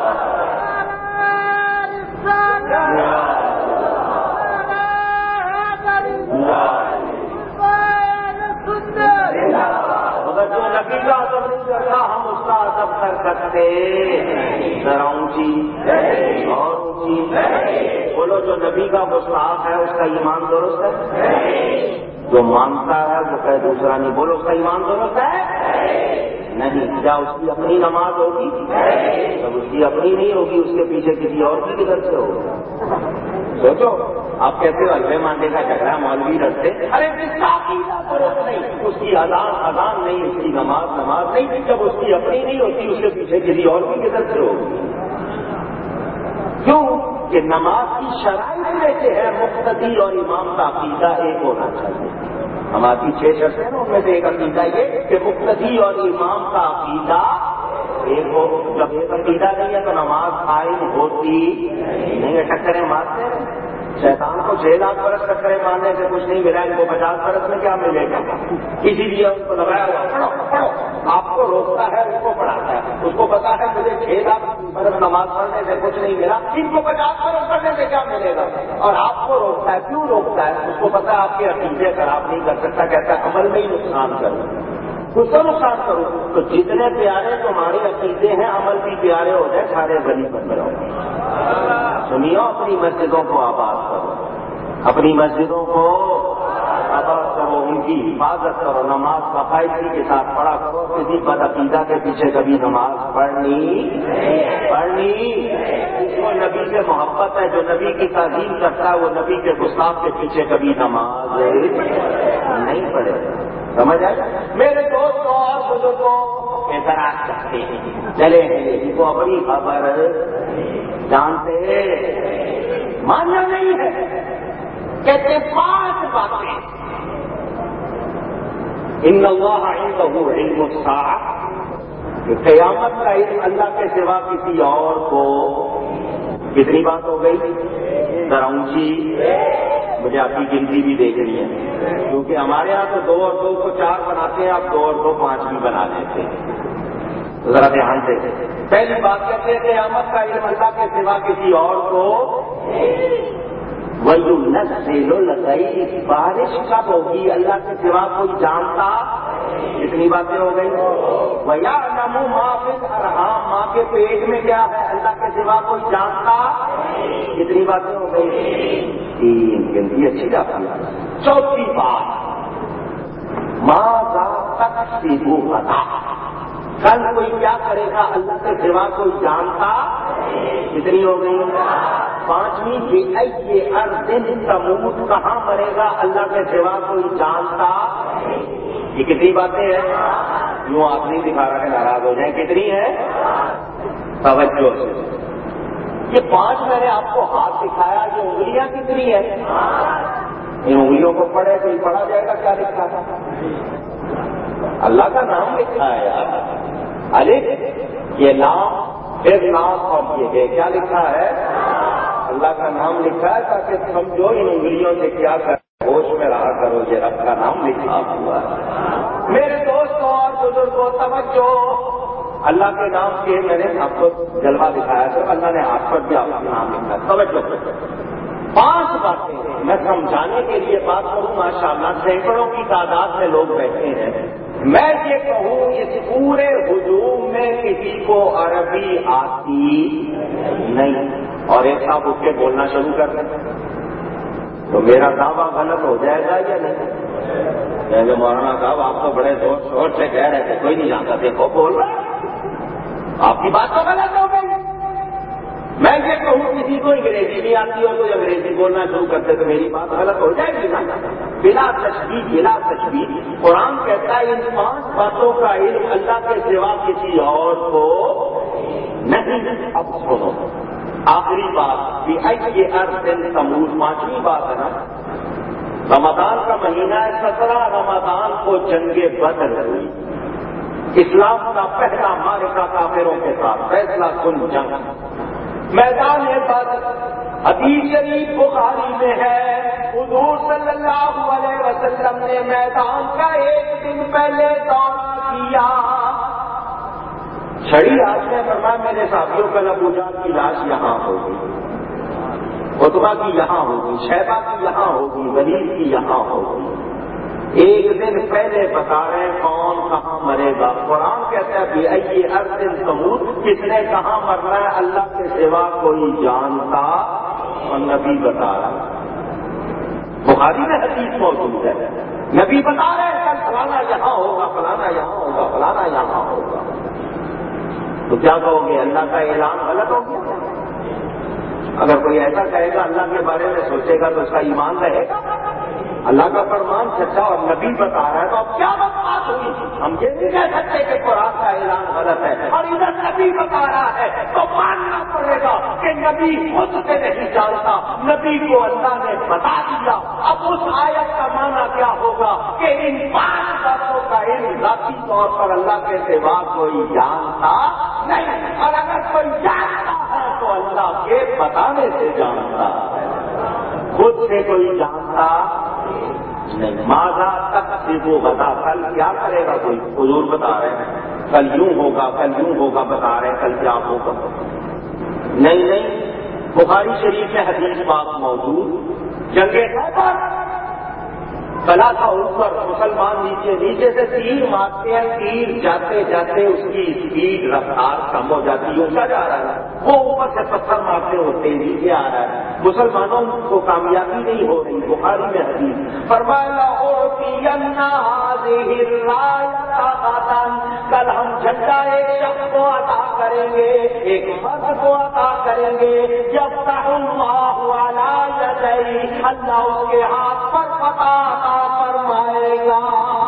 مگر جو نبی کا ادب نہیں کرتا ہم اس کا ادب کر سکتے. ذرا اونچی اور اونچی بولو. جو نبی کا گستاخ ہے اس کا ایمان درست ہے؟ جو مانتا ہے وہ کہ دوسرا نہیں. بولو اس کا ایمان درست ہے؟ نہیں. کیا اس کی اپنی نماز ہوگی؟ جب اس کی اپنی نہیں ہوگی اس کے پیچھے کسی اور کی کدھر سے ہوگی؟ سوچو. آپ کہتے ہو الفے مانڈے کا جھگڑا مولوی لڑتے. ارے جس کا عقیدہ درست نہیں، اس کی اذان اذان نہیں، اس کی نماز نماز نہیں. جب اس کی اپنی نہیں ہوتی اس کے پیچھے کسی اور کی کدھر سے ہوگی؟ کیوں کہ نماز کی شرائط میں سے ہے مقتدی اور امام کا عقیدہ ایک ہونا چاہیے. ہماری چھ شرطیں ہیں ان میں سے ایک عقیدہ یہ کہ مقتدی اور امام کا عقیدہ ایک ہو. جب ایک عقیدہ نہیں ہے تو نماز قائم ہوتی نہیں. ٹکریں مارتے ہیں شیطان کو. چھ لاکھ برس ٹکریں مارنے سے کچھ نہیں ملا، ان کو پچاس برس میں کیا ملے گا؟ اسی لیے ان کو لگایا ہوا پڑھو پڑھو. آپ کو روکتا ہے اس کو پڑھاتا ہے. اس کو پتا ہے مجھے چھ لاکھ برس نماز پڑھنے سے کچھ نہیں ملا، ان کو پچاس برس پڑھنے سے کیا ملے گا؟ اور آپ کو روکتا ہے. کیوں روکتا ہے؟ اس کو پتا ہے آپ کے عقیدے خراب نہیں کر سکتا. کہتا ہے عمل میں ہی نقصان کروں، اس کو نقصان کروں. تو جتنے پیارے تمہارے عقیدے ہیں عمل بھی پیارے ہو جائے، سارے بلی بن رہو. سنیو اپنی مسجدوں کو آباد کرو، اپنی مسجدوں کو آباد کرو، ان کی حفاظت کرو، نماز باقاعدگی کے ساتھ پڑھا کرو. کسی بد عقیدہ کے پیچھے کبھی نماز پڑھنی پڑھنی جو نبی سے محبت ہے، جو نبی کی تعظیم کرتا ہے، وہ نبی کے گستاخ کے پیچھے کبھی نماز نہیں پڑھے. سمجھ آئے؟ میرے دوستوں اور بزرگوں اعتراض کرتے ہیں، چلے ان کو اپنی خبر جانتے ماننا نہیں ہے. کہتے پانچ باتیں. ان اللہ عنده علم الساعہ، کہ قیامت کا علم اللہ کے سوا کسی اور کو. کتنی بات ہو گئی؟ ذرا اونچی. مجھے آپ کی گنتی بھی دیکھنی ہے کیونکہ ہمارے یہاں تو دو اور دو کو چار بناتے ہیں، آپ دو اور دو پانچ بھی بنا دیتے ہیں. ذرا دھیان سے. پہلی بات کہتے ہیں قیامت کا علم اللہ کے سوا کسی اور کو. وَيُنَزِّلُ الْغَيْثَ، بارش کب ہوگی اللہ کے سوا کوئی جانتا. اتنی باتیں ہو گئی. وَيَعْلَمُ مَا فِي الْأَرْحَامِ، ماں کے پیٹ میں کیا ہے اللہ کے سوا کوئی جانتا. اتنی باتیں ہو گئی. تین گنتی اچھی جاتی ہے. چوتھی بات ماذا تکسب غدا، کل کوئی کیا کرے گا اللہ کے سوا کوئی جانتا. کتنی ہو گئی. پانچویں بِأَيِّ أَرْضٍ تَمُوتُ، کہاں مرے گا اللہ کے سوا کوئی جانتا. یہ کتنی باتیں ہیں؟ یوں آپ نہیں دکھا رہا ہے ناراض ہو جائیں. کتنی ہے؟ توجہ سے. یہ پانچ میں نے آپ کو ہاتھ دکھایا، یہ انگلیاں کتنی ہے؟ ان انگلیوں کو پڑھے کوئی پڑھا جائے گا کیا لکھا ہے؟ اللہ کا نام لکھا ہے یار، الف یہ نام پھر نام اور یہ ہے کیا لکھا ہے؟ اللہ کا نام لکھا ہے تاکہ سمجھو ان انگلیوں سے کیا کر ہوش میں رہا کرو، یہ رب کا نام لکھا ہوا ہے۔ میرے دوستوں اور بزرگوں توجہ، اللہ کے نام کے میں نے آپ کو جلوہ دکھایا تو اللہ نے آپ پر بھی آپ کا نام لکھا، توجہ۔ پانچ باتیں میں سمجھانے کے لیے بات کروں، ماشاءاللہ سینکڑوں کی تعداد میں لوگ بیٹھے ہیں، میں یہ کہوں اس پورے ہجوم میں کسی کو عربی آتی نہیں، اور ایک صاحب اٹھ کے بولنا شروع کر دیں تو میرا دعویٰ غلط ہو جائے گا یا نہیں؟ کہ مولانا صاحب آپ تو بڑے زور شور سے کہہ رہے تھے کوئی نہیں جانتا، دیکھو بول رہا آپ کی بات تو غلط ہو گئی۔ میں یہ کہوں کسی کو انگریزی نہیں آتی اور کوئی انگریزی بولنا شروع کرتے تو میری بات غلط ہو جائے گی نا؟ بلا تشبیہ بلا تشبیہ قرآن کہتا ہے ان پانچ باتوں کا علم اللہ کے سوا کسی اور کو نہیں۔ اب سنو آخری بات بھی یہ ارض سمود، پانچویں بات ہے نا، رمضان کا مہینہ ہے، سترہ رمضان کو جنگ بدر ہوئی، اسلام کا پہلا معرکہ کافروں کے ساتھ، فیصلہ کن جنگ، میدان بدر۔ حدیث شریف بخاری میں ہے، حضور صلی اللہ علیہ وسلم نے میدان کا ایک دن پہلے دورہ کیا، چھڑی آج میں فرمایا میرے ساتھیوں کا ابو جہل کی لاش یہاں ہوگی، عتبہ کی یہاں ہوگی، شیبہ کی یہاں ہوگی، ولید کی یہاں ہوگی، ایک دن پہلے بتا رہے کون کہاں مرے گا۔ قرآن کہتا ہے کہ ائی ارض سمود، کس نے کہاں مرنا ہے اللہ کے سوا کوئی جانتا، اور نبی بتا رہا، بخاری میں حدیث موجود ہے، نبی بتا رہے کل فلانا یہاں ہوگا، فلانا یہاں ہوگا، فلانا یہاں ہوگا، تو کیا کہو گے اللہ کا اعلان غلط ہو گیا؟ اگر کوئی ایسا کہے گا اللہ کے بارے میں سوچے گا تو اس کا ایمان رہے گا؟ اللہ کا فرمان سچا اور نبی بتا رہا ہے تو اب کیا بات ہوئی؟ ہم یہ نہیں کہہ سکتے کہ قرآن کا اعلان غلط ہے اور ادھر نبی بتا رہا ہے تو ماننا پڑے گا کہ نبی خود سے نہیں جانتا، نبی کو اللہ نے بتا دیا۔ اب اس آیت کا معنی کیا ہوگا کہ ان پانچ باتوں کا علم ذاتی طور پر اللہ کے سوا کوئی جانتا نہیں، اور اگر کوئی جانتا ہے تو اللہ کے بتانے سے جانتا ہے، خود سے کوئی جانتا نہیں۔ ماذا تک سے وہ بتا کل کیا کرے گا کوئی، حضور بتا رہے ہیں کل یوں ہوگا، کل یوں ہوگا، بتا رہے ہیں کل کیا ہوگا، نہیں نہیں۔ بخاری شریف میں حدیث بات موجود، جنگ خیبر بلا تھا اوپر، مسلمان نیچے، نیچے سے تیر مارتے ہیں، تیر جاتے جاتے اس کی اسپیڈ رفتار کم ہو جاتی ہے، اونچا جا رہا ہے، وہ اوپر سے پتھر مارتے ہو تیزی سے آ رہا ہے، مسلمانوں کو کامیابی نہیں ہو رہی۔ بخاری میں حدیث فرمایا کل ہم جھنڈا ایک شخص کو عطا کریں گے، ایک مرد کو عطا کریں گے، جب تک اللہ اللہ اس کے ہاتھ پر فتح عطا فرمائے گا۔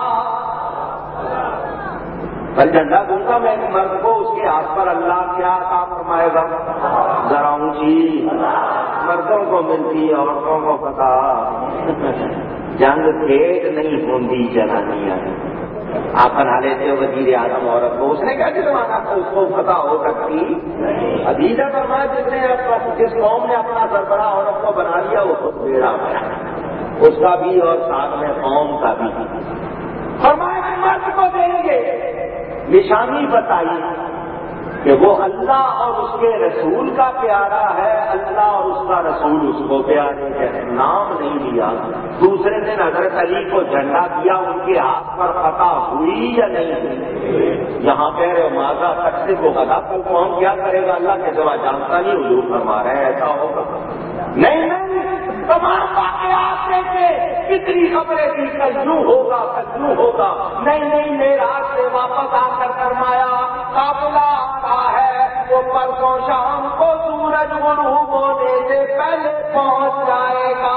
کل جھنڈا دوں گا میں مرد کو، اس کے ہاتھ پر اللہ کیا عطا فرمائے گا؟ ذرا اونچی، مردوں کو ملتی عورتوں کو پتا، جنگ کھیت نہیں ہوندی جنانیاں، آپ بنا لیتے ہو وزیر اعظم عورت کو، اس نے کیا کروانا تھا، اس کو پتا ہو سکتی حدیث ہے فرمایا جس نے جس قوم نے اپنا سربراہ عورت کو بنا لیا وہ خود بیڑا بنا، اس کا بھی اور ساتھ میں قوم کا بھی۔ فرمایا کہ مرد کو دیں گے، نشانی بتائی کہ وہ اللہ اور اس کے رسول کا پیارا ہے، اللہ اور اس کا رسول اس کو پیارے ہے، نام نہیں دیا۔ دوسرے دن حضرت علی کو جھنڈا دیا، ان کے ہاتھ پر فتح ہوئی یا نہیں ہوئی؟ یہاں کہہ رہے ماذا تک سے وہ غدا کل کون کیا کرے گا اللہ کے سوا جانتا نہیں، حضور فرما رہے ہیں ایسا ہوگا نہیں نہیں۔ تمام واقعات دیکھے، کتنی خبریں تھی کل یوں ہوگا کل یوں ہوگا، نہیں نہیں معراج سے واپس آ کر فرمایا قافلہ آ رہا ہے، وہ پرسوں شام کو سورج غروب ہونے سے پہلے پہنچ جائے گا۔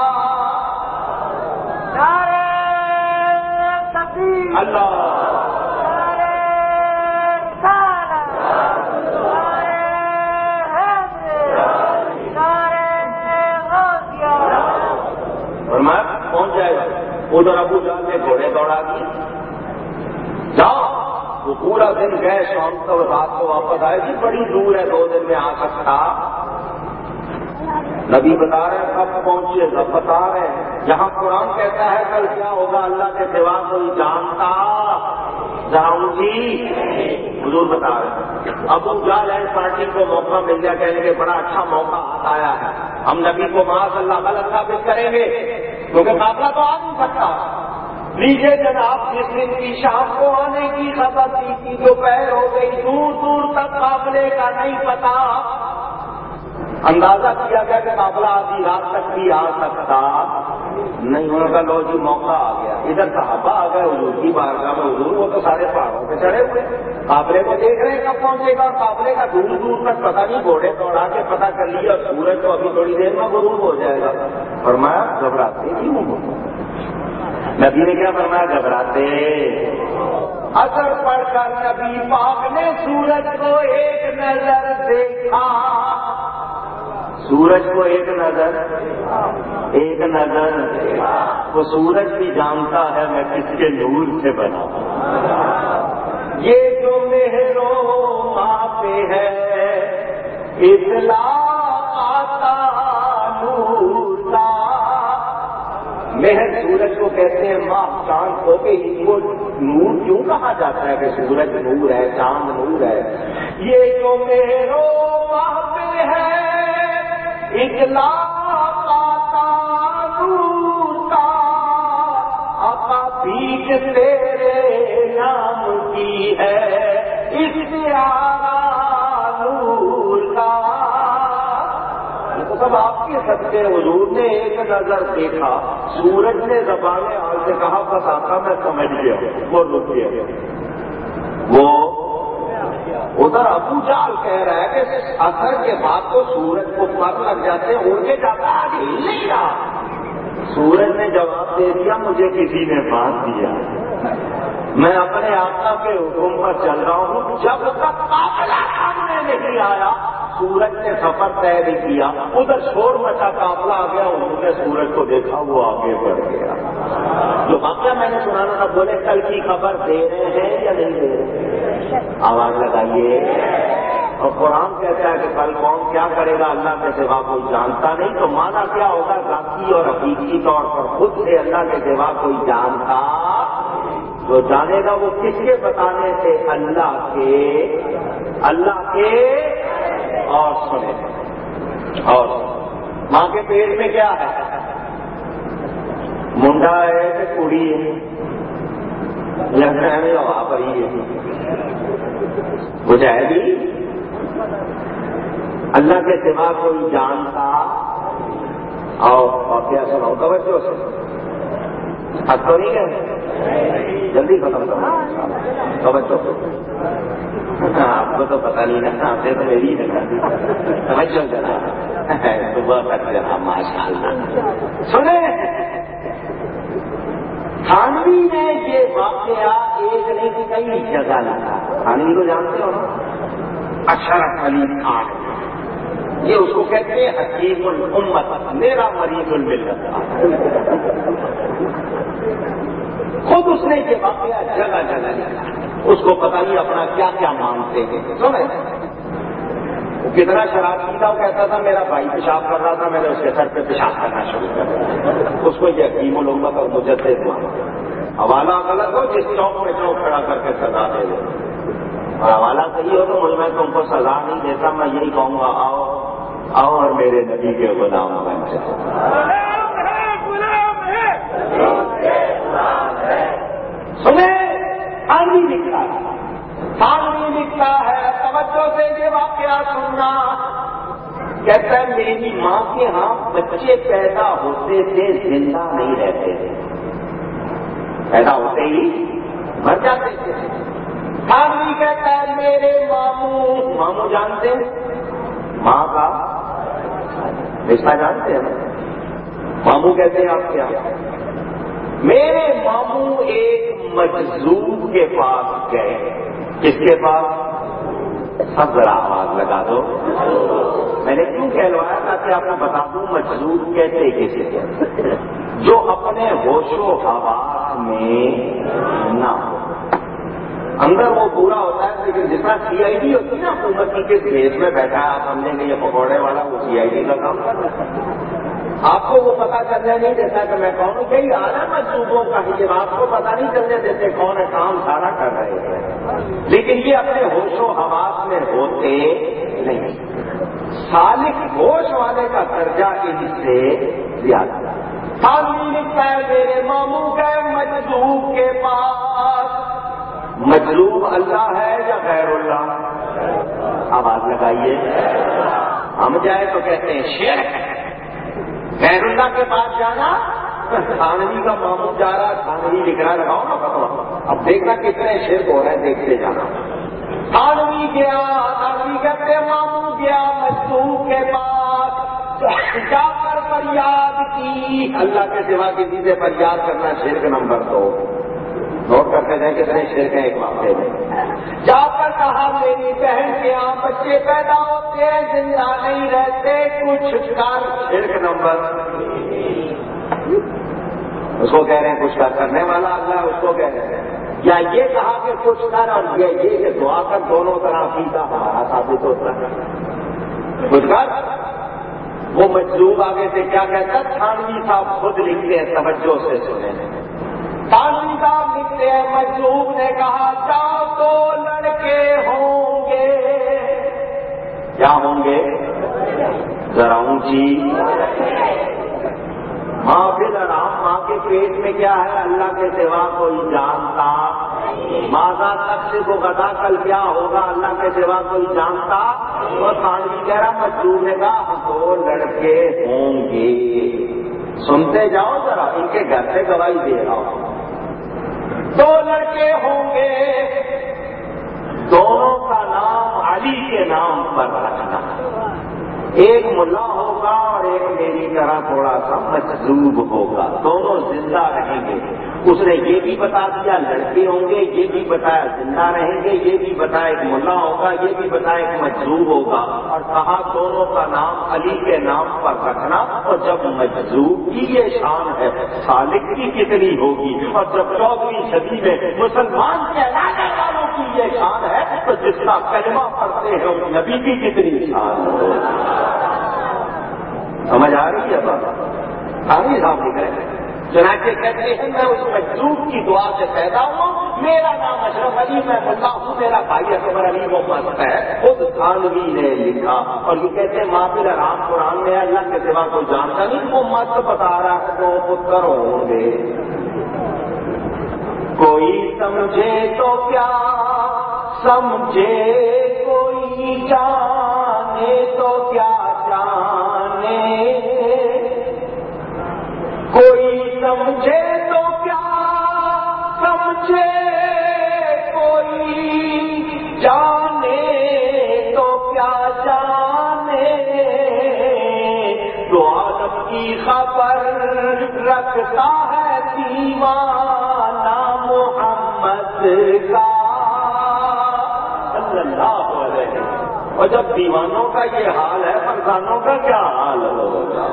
نعرہ تکبیر، اللہ، نعرہ رسالت، نعرہ حیدر، نعرہ غوثیہ۔ اور میں پہنچ ادھر ابو جہل نے گھوڑے دوڑا دیے، جاؤ، وہ پورا دن گئے، شام کو رات کو واپس آئے گی، بڑی دور ہے، دو دن میں آ سکتا۔ نبی بتا رہے ہیں کب پہنچے، سب بتا رہے ہیں، جہاں قرآن کہتا ہے کل کیا ہوگا اللہ کے سوا کوئی جانتا، جاؤں گی، حضور بتا رہے ہیں۔ ابو جہل ہے پارٹی کو موقع مل گیا، کہنے کے بڑا اچھا موقع آیا ہے، ہم نبی کو معاذ اللہ غلط ثابت کریں گے، کیونکہ قافلہ تو آ نہیں سکتا۔ لیجیے جناب، جس دن کی شام کو آنے کی خبر تھی کہ دوپہر ہو گئی، دور دور تک قافلے کا نہیں پتا، اندازہ کیا گیا کہ قافلہ آدھی رات تک بھی آ سکتا نہیں، انہوں کا لو جی موقع آ گیا، ادھر صحابہ آ گئے حضور کی بارگاہ میں، حضور وہ تو سارے پہاڑوں پہ چڑھے ہوئے، قافلے کو دیکھ رہے ہیں کب پہنچے گا، اور قافلے کا دور دور تک پتہ نہیں، گھوڑے دوڑا کے پتہ کر لیا، اور سورج تو ابھی تھوڑی دیر میں غروب ہو جائے گا، فرمایا گھبراتے کیوں ہو؟ نبی نے کیا فرمایا؟ گھبراتے۔ اثر پڑھ کر نبی پاک نے سورج کو ایک نظر دیکھا، سورج کو ایک نظر ایک نظر وہ سورج بھی جانتا ہے میں کس کے نور سے بنا، یہ جو مہروں ماں پہ ہے اطلاع آتا نور کا، مہر سورج کو کہتے ہیں، ماں چاند کو کہ ان کو نور کیوں کہا جاتا ہے کہ سورج نور ہے، چاند نور ہے، یہ جو مہروں ماں پہ ہے اطلاع آتا نور کا، آقا بھیج تیرے نام کی ہے استعارہ نور کا، یہ تو سب آپ کے صدقے، حضور نے ایک نظر دیکھا، سورج نے زبانیں آل سے کہا بس آقا میں سمجھ گیا، وہ رک گیا، وہ ادھر ابو جہل کہہ رہا ہے کہ اثر کے بعد تو سورج کو پر لگ جاتے ہیں، اڑ کے جاتا ہے، آج ہل نہیں رہا، سورج نے جواب دے دیا مجھے کسی نے باندھ دیا، میں اپنے آقا کے حکم پر چل رہا ہوں، جب تک قافلہ سامنے نہیں آیا سورج نے سفر طے بھی کیا، ادھر شور مچا، قافلہ آ گیا، انہوں نے سورج کو دیکھا وہ آگے بڑھ گیا۔ جو واقعہ میں نے سنانا تھا، بولے کل کی خبر دے رہے ہیں یا نہیں دے رہے؟ آواز لگائیے۔ اور قرآن کہتا ہے کہ کل کون کیا کرے گا اللہ کے سوا کوئی جانتا نہیں، تو مانا کیا ہوگا؟ ذاتی اور حقیقی طور پر خود سے اللہ کے سوا کوئی جانتا، جو جانے گا وہ کس کے بتانے سے؟ اللہ کے، اللہ کے۔ اور سنیں، اور ماں کے پیٹ میں کیا ہے؟ منڈا ہے کہ کڑی ہے؟ لگتا ہے ہوا پڑی ہے، مجھے ہے بھی اللہ کے سوا کوئی جانتا۔ اور واقعہ سناؤ توجہ سے، اب تو نہیں گئے، جلدی ختم کرو توجہ سے، آپ کو تو پتہ نہیں نا، آپ نے تو میری توجہ جنا صبح تک جنا، ماشاء اللہ۔ سنیں، تھانوی نے یہ واقعہ ایک نہیں کئی جگہ لکھا، تھانوی کو جانتے ہو نا؟ اشرف علی خان، یہ اس کو کہتے ہیں حکیم الامت، میرا مریض الملت، خود اس نے یہ واقعہ جگہ جگہ لکھا، اس کو پتہ نہیں اپنا کیا کیا مانتے ہیں۔ سنیں، وہ کتنا شراب پیتا، وہ کہتا تھا میرا بھائی پیشاب کر رہا تھا، میں نے اس کے سر پہ پیشاب کرنا شروع کر دیا، اس کو یہ حکیم الامت اور مجدد مانا۔ حوالہ غلط ہو جس چوک میں چوک کھڑا کر کے سزا دے دے، اور حوالہ صحیح ہو تو مجھ میں تم کو سزا نہیں دیتا، میں یہی کہوں گا آؤ آؤ اور میرے نبی کے غلام بن جاؤ۔ سنیں، آدمی لکھتا ہے، آدمی لکھتا ہے، توجہ سے یہ واقعہ سننا، کہتا ہے میری ماں کے ہاں بچے پیدا ہوتے تھے زندہ نہیں رہتے تھے، پیدا ہوتے ہی مر جاتے تھے۔ آدمی کہتا ہے میرے ماموں، ماموں جانتے ہیں ماں کا رشتہ جانتے ہیں، ماموں کہتے ہیں آپ کیا؟ میرے ماموں ایک مجذوب کے پاس گئے، کس کے پاس؟ سب ذرا آواز لگا دو، میں نے کیوں کہلوایا تھا کہ آپ کو بتا دوں مجذوب کہتے کیسے کہتے جو اپنے ہوش و حواس میں نہ ہو. اندر وہ پورا ہوتا ہے لیکن جس طرح سی آئی ڈی ہوتی ہے نا حکومت کی کس بھیس میں بیٹھا ہے آپ سمجھیں گے یہ پکوڑے والا وہ سی آئی ڈی کا کام کر رہا ہے. آپ کو وہ پتا چلنے نہیں دیتا کہ میں کون ہوں. یہی حال ہے مجذوبوں کا ہی آپ کو پتا نہیں چلنے دیتے کون ہے کام سارا کر رہے ہیں لیکن یہ اپنے ہوش و حواس میں ہوتے نہیں. سالک ہوش والے کا درجہ ان سے زیادہ. آدمی لکھتا ہے میرے ماموں گئے مجذوب کے پاس. مجذوب اللہ ہے یا غیر اللہ؟ آواز لگائیے. ہم جائے تو کہتے ہیں شرک ہے. غیر اللہ کے پاس جانا تھانوی کا ماموں جا رہا تھانوی لکھ رہا لگاؤ نا فتوا. اب دیکھنا کتنے شرک ہو رہے ہیں دیکھتے جانا. تھانوی گیا تھانوی کہتے ماموں گیا مجذوب کے پاس جا کر فریاد کی. اللہ کے سوا کسی سے فریاد کرنا شرک نمبر دو. نوٹ کرتے تھے کتنے شرک ہیں ایک واقعے میں. جا کر کہا میری بہن کے یہاں بچے پیدا ہوتے ہیں زندہ نہیں رہتے کچھ کر. شرک نمبر اس کو کہہ رہے ہیں کچھ کر کرنے والا اللہ اس کو کہہ رہے ہیں. یا یہ کہا کہ کچھ کر اور یہ یہ کہ دعا کر دونوں طرح سیدھا ہمارا ثابت ہوتا ہے. کچھ کر. وہ مجذوب آگے سے کیا کہتا تھانوی صاحب خود لکھتے ہیں توجہ سے سنیں. تھانوی صاحب لکھتے ہیں مجذوب نے کہا جاؤ دو لڑکے ہوں گے. کیا ہوں گے؟ ذرا اونچی. ماں پھر آرام ماں کے پیٹ میں کیا ہے اللہ کے سوا کوئی جانتا. ماضا تک سے وہ غذا کل کیا ہوگا اللہ کے سوا کوئی جانتا. وہ تھانوی کہہ رہا مجذوب نے کہا دو لڑکے ہوں گے. سنتے جاؤ ذرا ان کے گھر سے گواہی دے رہا ہوں. دو لڑکے ہوں گے دونوں کا نام علی کے نام پر رکھنا. ایک ملا ہوگا اور ایک میری طرح تھوڑا سا مجذوب ہوگا. دونوں زندہ رہیں گے. اس نے یہ بھی بتا دیا لڑکے ہوں گے یہ بھی بتایا زندہ رہیں گے یہ بھی بتایا ایک ملا ہوگا یہ بھی بتایا ایک مجذوب ہوگا. اور کہا دونوں کا نام علی کے نام پر رکھنا. اور جب مجذوب کی یہ شان ہے سالک کی کتنی ہوگی. اور جب چودہویں صدی میں مسلمان کہلانے والوں کی یہ شان ہے تو جس کا کلمہ پڑھتے ہیں اس نبی کی کتنی شان ہوگی. سمجھ آ رہی ہے بات؟ آگے صاحب لکھ رہے ہیں. چنانچہ کہتے ہیں میں اس مجذوب کی دعا سے پیدا ہوں. میرا نام اشرف علی میں ملا ہوں. میرا بھائی اکبر علی وہ مست ہے. خود تھانوی نے لکھا. اور یہ کہتے ہیں محفل رام قرآن میں اللہ کے سوا کوئی جانتا نہیں. وہ مست بتا رہا ہے دو پتر ہوں گے. کوئی سمجھے تو کیا سمجھے کوئی جانے تو کیا جانے. کوئی سمجھے تو کیا سمجھے کوئی جانے تو کیا جانے. تو عالم کی خبر رکھتا ہے دیوانہ محمد کا صلی اللہ علیہ. اور جب دیوانوں کا یہ حال ہے فرزانوں کا کیا حال ہوگا.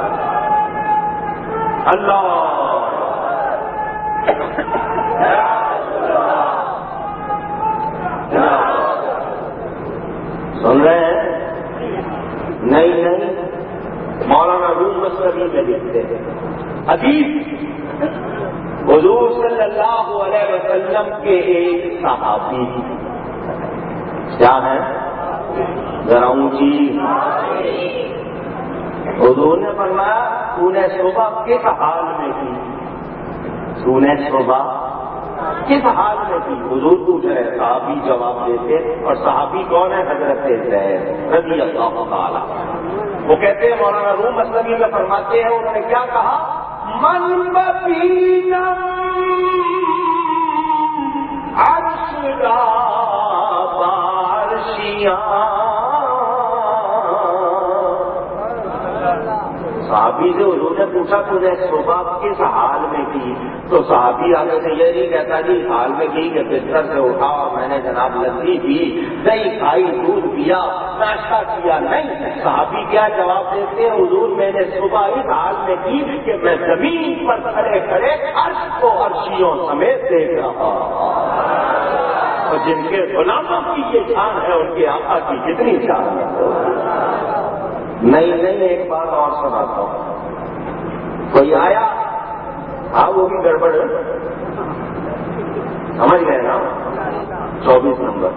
اللہ سن رہے ہیں؟ نہیں نہیں مولانا روم مصطفی میں لکھتے ہیں حدیث حضور صلی اللہ علیہ وسلم کے ایک صحابی کیا ہے ذرا اونچی. حضور نے فرمایا تو نے صبح کس حال میں کی. تو نے صبح کس حال میں کی. حضور پوچھ رہے صحابی جواب دیتے. اور صحابی کون ہے؟ حضرت زید رضی اللہ تعالی. وہ کہتے ہیں مولانا روم مصطفی میں فرماتے ہیں انہوں نے کیا کہا من ببینم عرش را بارشیاں. صحابی سے حضور نے پوچھا تجھے صبح کس حال میں کی؟ تو صحابی آگے سے یہ نہیں کہتا جی اس حال میں کی کہ بستر سے اٹھا اور میں نے جناب لسی پی، دہی کھائی، دودھ پیا، ناشتہ کیا، نہیں، صحابی کیا جواب دیتے ہیں حضور میں نے صبح اس حال میں کی کہ میں زمین پر کھڑے کھڑے عرش کو عرشیوں سمیت دیکھ رہا، اور جن کے غلاموں کی یہ شان ہے ان کے آقا کی کتنی شان ہے۔ نہیں نہیں ایک بات اور سناتا ہوں، کوئی آیا، ہاں وہ بھی گڑبڑ ہے، سمجھ گئے نا؟ چوبیس نمبر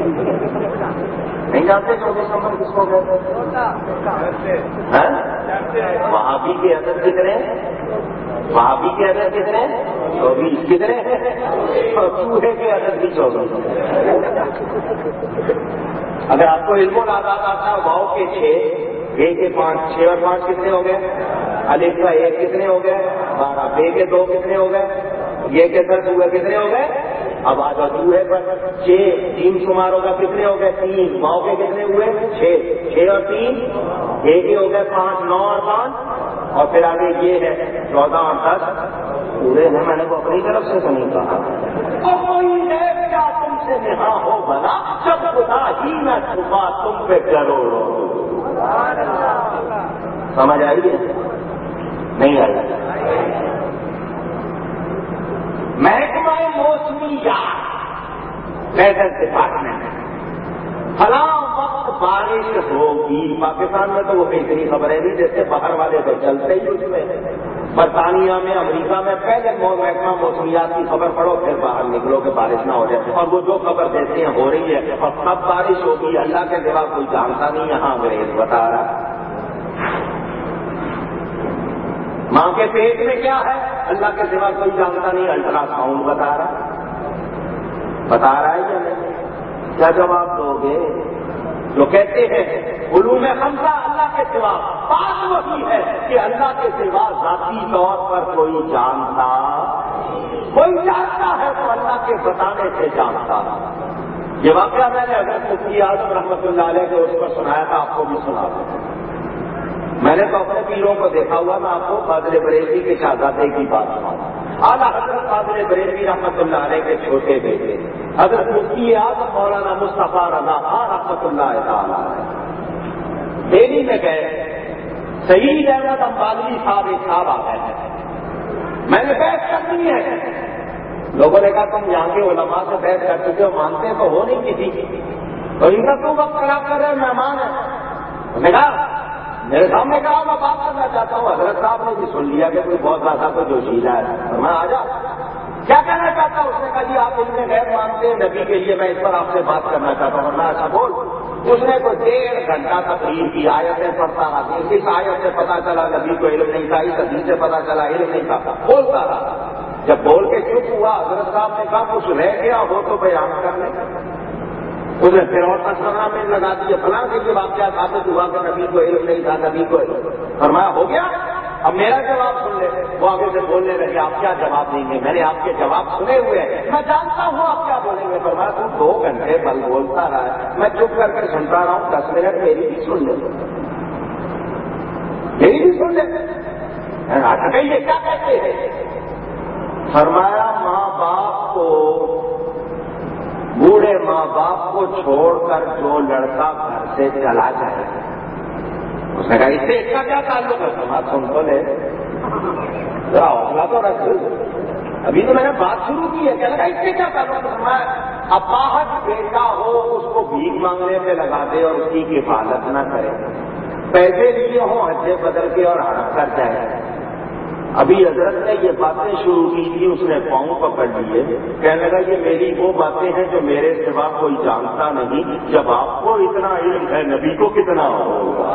نہیں جانتے چوبیس نمبر کس کو کہتے ہیں؟ وہابی کے عدد کتنے؟ وہابی کے عدد کتنے؟ چوبیس کتنے؟ اور چوہے کے عدد بھی چوبیس۔ اگر آپ کو علم و لادات آتا ہے واؤ کے چھ، اے کے پانچ، چھ اور پانچ کتنے ہو گئے؟ الف کا ایک کتنے ہو گئے؟ بارہ، بے کے دو کتنے ہو گئے؟ یہ کے سر چوہے کتنے ہو گئے؟ اب آ جاؤ چوہے پر، چھ تین شمار ہوگا کتنے ہو گئے؟ تین، واؤ کے کتنے ہوئے؟ چھ، چھ اور تین اے کے ہو گئے پانچ، نو اور پانچ، اور پھر آگے یہ ہے چودہ اور دس پورے ہیں۔ میں نے تو اپنی طرف سے تو نہیں کہا، اور کوئی ہے کیا تم سے نہا ہو بنا جب خدا ہی نہ چھپا تم پہ کروڑوں۔ سمجھ آئی ہے؟ نہیں آئی؟ محکمہ موسمیات ویدر ڈپارٹمنٹ فلاں وقت بارش ہوگی۔ پاکستان میں تو وہ اتنی خبریں نہیں دیتے، باہر والے تو چلتے ہی اس میں۔ برطانیہ میں، امریکہ میں پہلے محکمہ موسمیات کی خبر پڑھو پھر باہر نکلو کہ بارش نہ ہو جائے، اور وہ جو خبر دیتے ہیں ہو رہی ہے، اور کب بارش ہوگی اللہ کے سوا کوئی جانتا نہیں۔ یہاں انگریز بتا رہا ماں کے پیٹ میں کیا ہے اللہ کے سوا کوئی جانتا نہیں، الٹرا ساؤنڈ بتا رہا بتا رہا ہے یا نہیں؟ کیا جواب دو گے؟ جو کہتے ہیں علوم خمسہ اللہ کے سوا، بات وہی ہے کہ اللہ کے سوا ذاتی طور پر کوئی جانتا، کوئی جانتا ہے تو اللہ کے بتانے سے جانتا۔ یہ واقعہ میں نے حضرت مفتی اعظم رحمۃ اللہ علیہ کو اس پر سنایا تھا، آپ کو بھی سنا دوں۔ میں نے تو اپنے پیروں کو دیکھا ہوا، میں آپ کو فاضل بریلوی کے شہزادے کی بات سنا۔ اعلیٰ حضرت فاضل بریلوی رحمۃ اللہ علیہ کے چھوٹے بیٹے حضرت مفتی اعظم مولانا مصطفیٰ رضا خان رحمۃ اللہ تعالیٰ دہلی میں گئے، سعید احمد امبالوی صاحب ایک صاحب آ گئے، میں نے بحث کرنی ہے۔ لوگوں نے کہا تم یہاں کے علماء سے بحث کر چکے ہو، مانتے تو ہو نہیں کسی کی، تو ان کا تو وقت خراب کر رہے مہمان ہیں۔ میں نے کہا میرے سامنے کہا میں بات کرنا چاہتا ہوں۔ حضرت صاحب نے بھی سن لیا کہ کوئی بہت زیادہ کوئی جوشیلا ہے، اور میں آ جا کیا کہنا چاہتا ہوں؟ اس نے کہا جی آپ علم غیب مانتے ہیں نبی کے لیے، میں اس پر آپ سے بات کرنا چاہتا ہوں۔ میں ایسا بول، اس نے کوئی ڈیڑھ گھنٹہ تقریر کی، آیتیں پڑھتا رہا، اس آیت سے پتا چلا نبی کو علم نہیں تھا، اس حدیث سے پتا چلا علم نہیں تھا، بولتا رہا۔ جب بول کے چپ ہوا حضرت صاحب نے کہا کچھ رہ گیا ہو تو بیان کر لیں۔ اس نے پھر اور مسئلہ میں لگا دیا، فلاں سے یہ واقعہ ثابت ہوا کہ نبی کو علم نہیں تھا، نبی کو علم۔ فرمایا ہو گیا، اب میرا جواب سن لے۔ وہ آگے سے بولنے لگے آپ کیا جواب دیں گے؟ میں نے آپ کے جواب سنے ہوئے ہیں، میں جانتا ہوں آپ کیا بولیں گے۔ فرمایا تو دو گھنٹے بل بولتا رہا ہے، میں چپ کر کے سنتا رہا ہوں، دس منٹ میری بھی سن لے، میری بھی سن لے۔ یہ کیا کہتے ہیں؟ فرمایا ماں باپ کو، بوڑھے ماں باپ کو چھوڑ کر جو لڑکا گھر سے چلا جائے، اس نے کہا اس سے اس کا کیا تعلق ہے؟ سماج سن تو لے، ذرا حوصلہ تو رکھ، ابھی تو میں نے بات شروع کی ہے، کیا لگا اس سے کیا تعلق ہے؟ فرمایا اپاہج بیٹا ہو اس کو بھیک مانگنے پہ لگا دے اور اس کی کفالت نہ کرے، پیسے لیے ہوں حجے بدل کے اور ہڑپ کر جائے۔ ابھی حضرت نے یہ باتیں شروع کی تھی، اس نے پاؤں پکڑ لیے، کہنے لگا یہ میری وہ باتیں ہیں جو میرے سوا کوئی جانتا نہیں، جب آپ کو اتنا علم ہے نبی کو کتنا ہوگا؟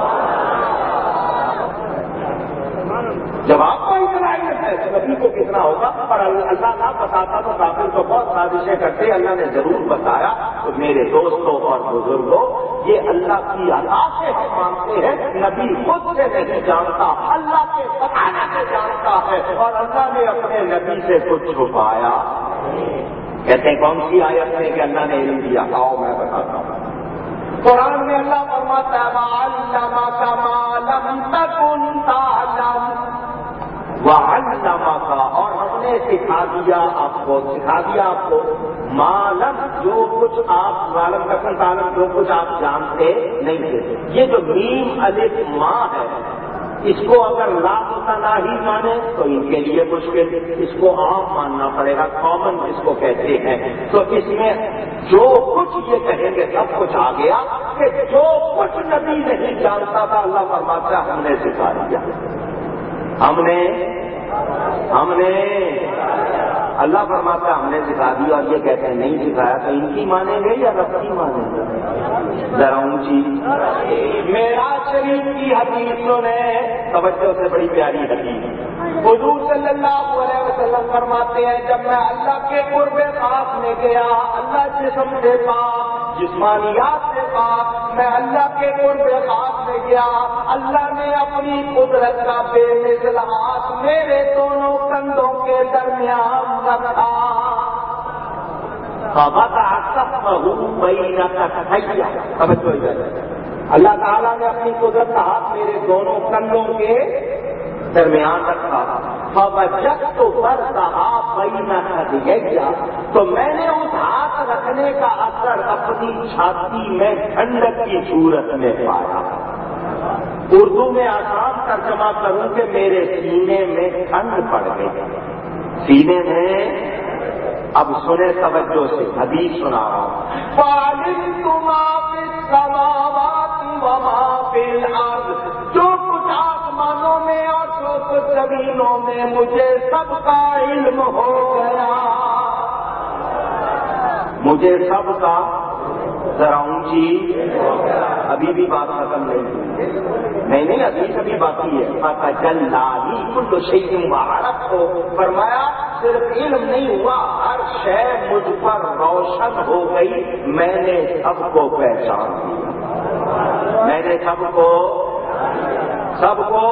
جب آپ کو اتنا علم ہے تو نبی کو کتنا ہوگا؟ اور اللہ نہ بتاتا تو کافر تو بہت سازشیں کرتے، اللہ نے ضرور بتایا۔ تو میرے دوستوں اور بزرگوں، یہ اللہ کی عطا سے ہم مانتے ہیں، نبی خود سے نہیں جانتا، اللہ کے بتانے سے جانتا ہے، اور اللہ نے اپنے نبی سے کچھ چھپایا۔ کہتے ہیں کون سی آیت میں کہ اللہ نے علم دیا؟ آؤ میں بتاتا ہوں۔ قرآن میں اللہ فرماتا ہے وَعَلَّمَكَ مَا لَمْ تَكُنْ تَعْلَمُ وَعَلَّمَكَ، اور ہم نے سکھا دیا آپ کو سکھا دیا آپ کو معلوم، جو کچھ آپ معلوم تکن تعلم، جو کچھ آپ جانتے نہیں تھے. یہ جو میم الف ماں ہے، اس کو اگر لا متناہی مانے تو ان کے لیے مشکل، اس کو عام ماننا پڑے گا، کامن جس کو کہتے ہیں. تو اس میں جو کچھ یہ کہیں گے سب کچھ آ گیا کہ جو کچھ نبی نہیں جانتا تھا اللہ فرماتا ہم نے سکھا دیا. ہم نے ہم نے اللہ فرماتا ہم نے سکھا دیا، اور یہ کہتے ہیں نہیں سکھایا، تو ان کی مانیں گے یا رب کی مانیں گے؟ ذرا اونچی معراج شریف کی حدیث سنیں، توجہ سے، بڑی پیاری حدیث. حضور صلی اللہ علیہ وسلم فرماتے ہیں جب میں اللہ کے قرب خاص میں گیا، اللہ جسم سے پاک، جسمانیات سے پاک، میں اللہ کے قرب خاص میں گیا، اللہ نے اپنی قدرت کا بے مثل ہاتھ میرے دونوں کندھوں کے درمیان رکھا. اللہ تعالیٰ نے اپنی قدرت کا ہاتھ میرے دونوں کندھوں کے درمیان رکھا. فوجدت برزها بین ثدییہ، تو میں نے اس ہاتھ رکھنے کا اثر اپنی چھاتی میں ٹھنڈک کی صورت میں پایا. اردو میں آسان ترجمہ کروں کہ میرے سینے میں ٹھنڈ پڑ گئی، سینے میں. اب سنیں توجہ سے، حدیث سنا رہا ہوں. فَعَلِمْتُ مَا فِي السَّمَاوَاتِ وَمَا فِي الْأَرْضِ، جو کچھ آسمانوں میں اور جو کچھ زمینوں میں مجھے سب کا علم ہو گیا. مجھے سب کا، ذرا اونچی، ابھی بھی بات ختم نہیں ہوئی. نہیں نہیں ابھی ابھی باقی ہے. فَتَجَلَّىٰ كُلُّ شَيْءٍ وَعَرَفْتُ، فرمایا صرف علم نہیں ہوا، ہر شے مجھ پر روشن ہو گئی، میں نے سب کو پہچان لیا. میں نے سب کو سب کو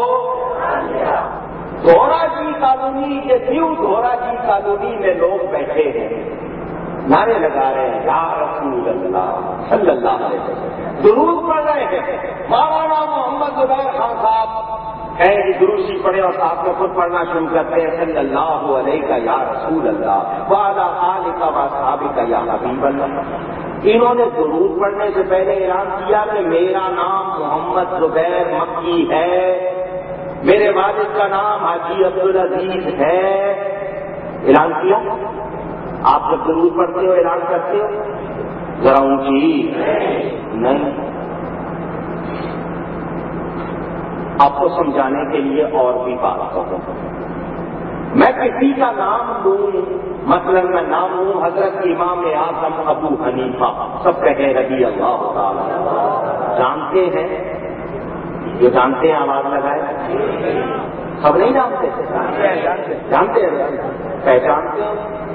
دھورا جی کالونی کے دیو دھورا جی کالونی میں لوگ بیٹھے ہیں، نعرے لگا رہے ہیں یا رسول اللہ صلی اللہ علیہ وسلم، درود پڑھ رہے ہیں. مولانا محمد زبیر خان صاحب کہیں کہ دروشی پڑھے اور ساتھ میں خود پڑھنا شروع کرتے ہیں صلی اللہ علیہ یا رسول اللہ وعلی آلک و اصحابک یا حبیب اللہ. انہوں نے درود پڑھنے سے پہلے اعلان کیا کہ میرا نام محمد زبیر مکی ہے، میرے والد کا نام حاجی عبدالعزیز ہے. اعلان کیا. آپ جب درود پڑھتے ہو اعلان کرتے ہو؟ ذرا اونچی نہیں. آپ کو سمجھانے کے لیے اور بھی بات کروں. میں کسی کا نام لوں، مثلا میں نام لوں حضرت امام اعظم ابو حنیفہ، سب کہیں رضی اللہ تعالی. جانتے ہیں؟ جو جانتے ہیں آواز لگائے. سب نہیں جانتے؟ جانتے ہیں، پہچانتے ہیں.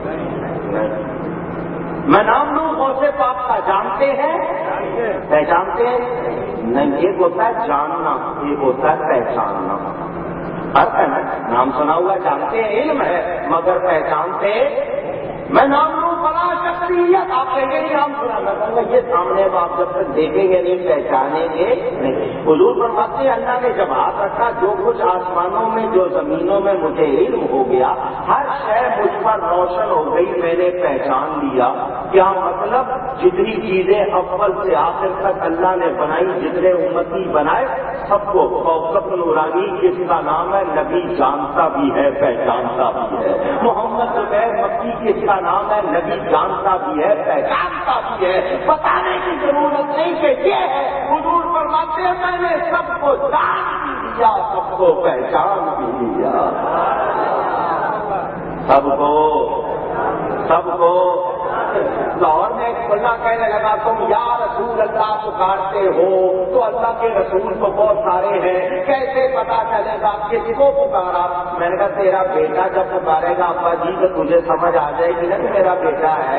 میں نام لوں غوث پاک کا، جانتے ہیں؟ پہچانتے ہیں؟ نہیں. ایک ہوتا ہے جاننا، ایک ہوتا ہے پہچاننا. فرق ہے نا. نام سنا ہوا جانتے ہیں، علم ہے، مگر پہچانتے. میں نام لوں بڑا شخصیت، آپ کہیں گے نام سنا، میں کہوں گا یہ سامنے کو آپ جب تک دیکھیں گے نہیں پہچانیں گے نہیں. حضور فرماتے ہیں اللہ نے جب ہاتھ رکھا، جو کچھ آسمانوں میں جو زمینوں میں مجھے علم ہو گیا، ہر شے مجھ پر روشن ہو گئی، میں نے پہچان لیا. کیا مطلب؟ جتنی چیزیں اول سے آخر تک اللہ نے بنائی، جتنے امتی بنائے، سب کو کوكب نورانی جس کا نام ہے نبی جانتا بھی ہے، پہچانتا بھی ہے. محمد زبیر مکی جس کا نام ہے نبی جانتا بھی ہے، پہچانتا بھی ہے. بتانے کی ضرورت نہیں کہ یہ ہے. حضور فرماتے ہیں میں نے سب کو جان بھی لیا، سب کو پہچان بھی لیا. سب کو سب کو لاہور میں ایک ملا کہنے لگا تم یا رسول اللہ پکارتے ہو تو اللہ کے رسول تو بہت سارے ہیں، کیسے پتا چلے گا کس کو پکارا؟ میں نے کہا تیرا بیٹا جب پکارے گا ابا جی تو تجھے سمجھ آ جائے گی نا کہ میرا بیٹا ہے.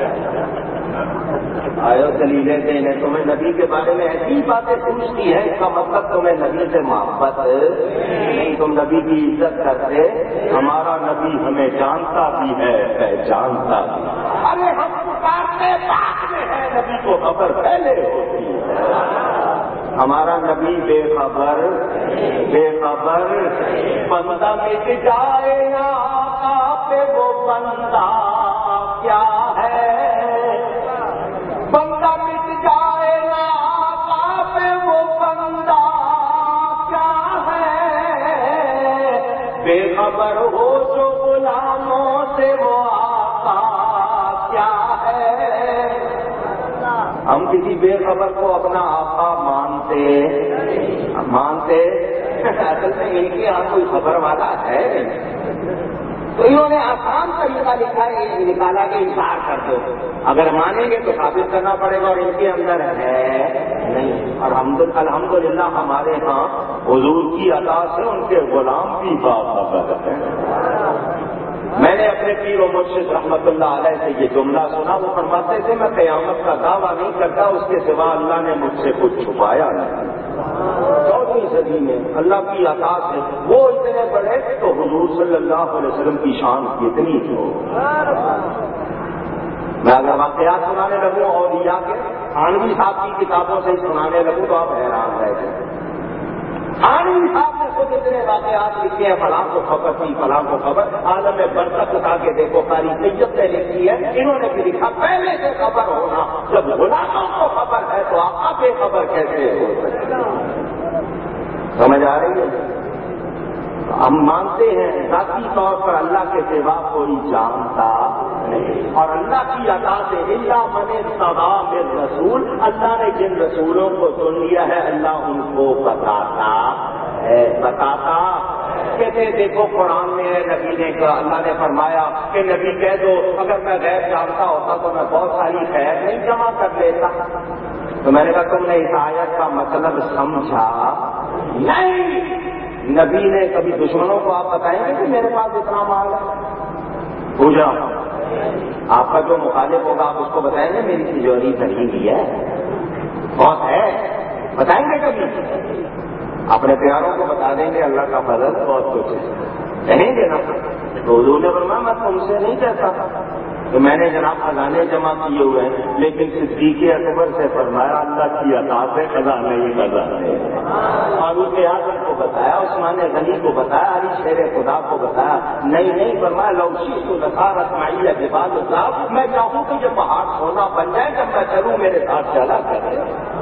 آئے دلیلیں دینے تمہیں نبی کے بارے میں ایسی باتیں پوچھتی ہے، اس کا مطلب تمہیں نبی سے محبت نہیں، تم نبی کی عزت کرتے. ہمارا نبی ہمیں جانتا بھی ہے، پہچانتا بھی. ارے ہم پکارتے پاک میں ہے، نبی کو خبر پہلے ہوتی ہے. ہمارا نبی بے خبر بے خبر بندہ مٹ جائے نا آقا پہ وہ بندہ کیا ہے، بندہ مٹ جائے نا آقا پہ وہ بندہ کیا ہے، بے خبر ہو جو غلاموں سے وہ آقا کیا ہے۔ ہم کسی بے خبر کو اپنا آقا مانتے مانتے اصل میں ان کے یہاں کوئی خبر والا ہے تو انہوں نے آسان طریقہ لکھا ہے، نکالا کہ انکار کر دو، اگر مانیں گے تو ثابت کرنا پڑے گا اور ان کے اندر ہے نہیں۔ اور الحمد للہ ہمارے ہاں حضور کی عطا سے ان کے غلام بھی باخبر ہیں۔ میں نے اپنے پیر و مرشد رحمت اللہ علیہ سے یہ جملہ سنا، وہ فرماتے تھے میں قیامت کا دعویٰ نہیں کرتا، اس کے سوا اللہ نے مجھ سے کچھ چھپایا نہیں۔ چودہویں صدی میں اللہ کی عطا سے وہ اتنے بڑے تو حضور صلی اللہ علیہ وسلم کی شان کتنی ہو۔ میں اگر واقعات سنانے لگوں اولیاء کے تھانوی صاحب کی کتابوں سے سنانے لگوں تو آپ حیران رہ جائیں۔ تھانوی صاحب نے خود اتنے واقعات لکھے ہیں، فلاں کو خبر تھی فلاں کو خبر، عالم برزخ اٹھا کے دیکھو قاری طیب نے لکھی ہے، انہوں نے بھی لکھا پہلے سے خبر ہونا، جب غلاموں کو خبر ہے تو آپ بے خبر کیسے ہو سکتے؟ سمجھ آ رہی ہے؟ ہم مانتے ہیں ذاتی طور پر اللہ کے سوا کوئی جانتا نہیں، اور اللہ کی عطا سے اللہ من ارتضی من رسول، اللہ نے جن رسولوں کو چن لیا ہے اللہ ان کو بتاتا ہے بتاتا کہتے دیکھو قرآن میں ہے، نبی نے کہا، اللہ نے فرمایا کہ نبی کہہ دو اگر میں غیب جانتا ہوتا تو میں بہت ساری خیر نہیں جمع کر لیتا۔ تو میں نے کہا تم نے اس آیت کا مطلب سمجھا نہیں؟ نبی نے کبھی دشمنوں کو آپ بتائیں گے کہ میرے پاس اتنا مال ہے؟ پوچھا آپ کا جو مخالف ہوگا آپ اس کو بتائیں گے میری تجوری بھری ہوئی ہے بہت ہے، بتائیں گے کبھی؟ اپنے پیاروں کو بتا دیں گے اللہ کا فضل بہت کچھ ہے، کہیں گے نا؟ تو حضور نے فرمایا میں تم سے نہیں کہتا کہ میں نے جناب خزانے جمع کیے ہوئے ہیں، لیکن صدیق اکبر سے فرمایا اللہ کی عطا سے خزانے ہی خزانے، فاروق اعظم کو بتایا، عثمان غنی کو بتایا، علی شیر خدا کو بتایا، نہیں نہیں فرمایا لوشی تو نثارت معیہ جبال صاحب، میں چاہوں کہ یہ پہاڑ سونا بن جائے جب میں چلوں میرے ساتھ چلا کرے۔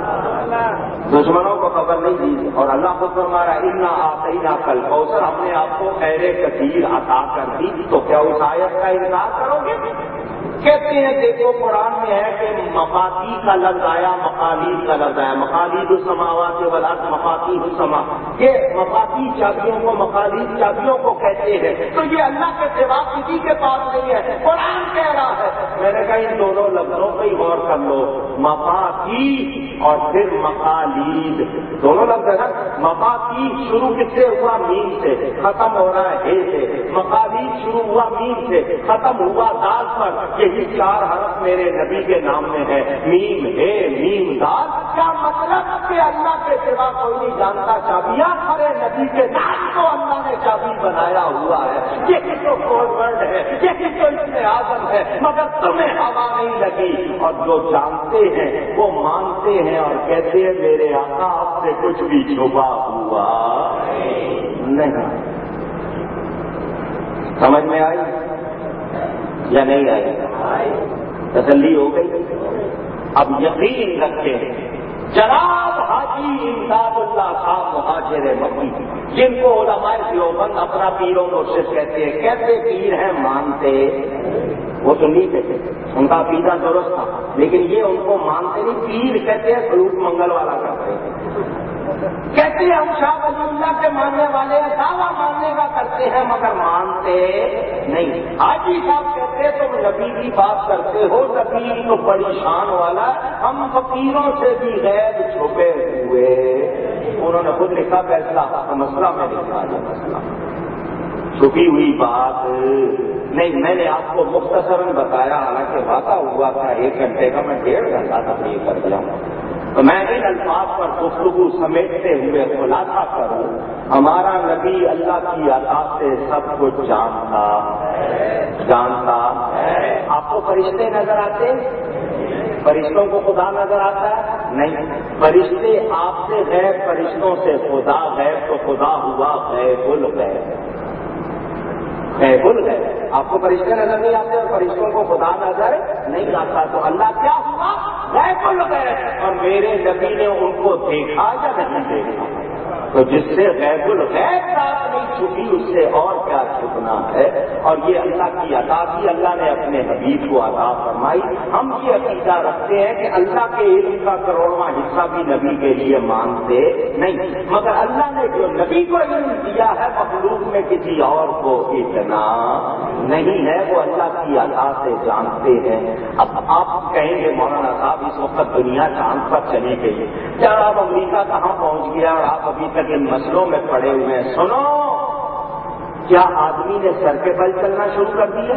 دشمنوں کو خبر نہیں دی، اور اللہ کو فرمایا انا آتینا کل کوثر، ہم نے آپ کو خیر کثیر عطا کر دی، تو کیا اس آیت کا انکار کرو گے؟ کہتے ہیں دیکھو قرآن میں ہے کہ مفاتیح کا لفظ آیا، مقالید کا لفظ آیا، مقالید السماوات والارض مفاتیح السما، یہ مفاتیح چابیوں کو مقالید چابیوں کو کہتے ہیں، تو یہ اللہ کے سوا کسی کے پاس نہیں ہے، قرآن کہہ رہا ہے۔ میں نے کہا ان دونوں لفظوں پہ ہی غور کر لو، مفاتیح اور پھر مقالید، دونوں لفظ ہے نا۔ مفاتیح شروع کس سے ہوا؟ میم سے، ختم ہو رہا ہے ہے سے، مقالید شروع ہوا میم سے، ختم ہوا دال پر، یہی چار حرف میرے نبی کے نام میں ہے، میم ہے میم دال۔ کیا مطلب کہ اللہ کے سوا کوئی نہیں جانتا چابیاں؟ ارے نبی کے نام کو اللہ نے چابی بنایا ہوا ہے، یہی تو فارورڈ ہے، یہی تو اس میں اعظم ہے، مگر تمہیں ہوا نہیں لگی، اور جو جانتے ہیں وہ مانتے ہیں اور کہتے ہیں میرے آقا آپ سے کچھ بھی چھپا ہوا نہیں۔ سمجھ میں آئی یا نہیں آئی؟ تسلی ہو گئی؟ اب یقین رکھیں جناب حاجی امداد اللہ صاحب مہاجر مکی، جن کو علماء دیوبند اپنا پیر و مرشد کہتے ہیں، کہتے پیر ہیں مانتے، وہ تو نہیں کہتے، ان کا عقیدہ درست تھا، لیکن یہ ان کو مانتے نہیں، پیر کہتے ہیں سلوک منگل والا کرتے ہیں، کہتے ہیں ہم شاہ ولی اللہ کے ماننے والے ہیں، دعویٰ ماننے کا کرتے ہیں مگر مانتے نہیں۔ حاجی صاحب کہتے ہیں تم نبی کی بات کرتے ہو، نبی تو بڑی شان والا، ہم فقیروں سے بھی غیب چھپے ہوئے۔ انہوں نے خود لکھا فیصلہ مسئلہ میں لکھا، یہ مسئلہ چھپی ہوئی بات نہیں، میں نے آپ کو مختصراً بتایا، حالانکہ وعدہ ہوا تھا ایک گھنٹے کا، میں ڈیڑھ گھنٹہ تقریر کر دیا، تو میں ان الفاظ پر گفتگو سمیٹتے ہوئے خلاصہ کروں، ہمارا نبی اللہ کی عطا سے سب کچھ جانتا جانتا آپ کو فرشتے نظر آتے؟ فرشتوں کو خدا نظر آتا ہے؟ نہیں. فرشتے آپ سے غیب، فرشتوں سے خدا غیب، تو خدا ہوا غیب الغیب. غیب الغیب. آپ کو فرشتے نظر نہیں آتے اور فرشتوں کو خدا نظر نہیں آتا، تو اللہ کیا ہوا؟ غیب الغیب. اور میرے نبی نے ان کو دیکھا یا نہیں دیکھا؟ تو جس سے غیب الغیب بات نہیں چھپی اس سے اور کیا چھپنا ہے. اور یہ اللہ کی عطا تھی، اللہ نے اپنے حبیب کو عطا فرمائی. ہم یہ عقیدہ رکھتے ہیں کہ اللہ کے علم کا کروڑواں حصہ بھی نبی کے لیے مانگتے نہیں، مگر اللہ نے جو نبی کو علم دیا ہے مخلوق میں کسی اور کو اتنا نہیں ہے، وہ اللہ کی عطا سے جانتے ہیں. اب آپ کہیں گے مولانا صاحب اس وقت دنیا چاند پر چلی گئی، کیا آپ امریکہ کہاں پہنچ گیا اور آپ ابھی تک ان مسئلوں میں پڑے ہوئے ہیں؟ سنو، کیا آدمی نے سر کے بل چلنا شروع کر دیا؟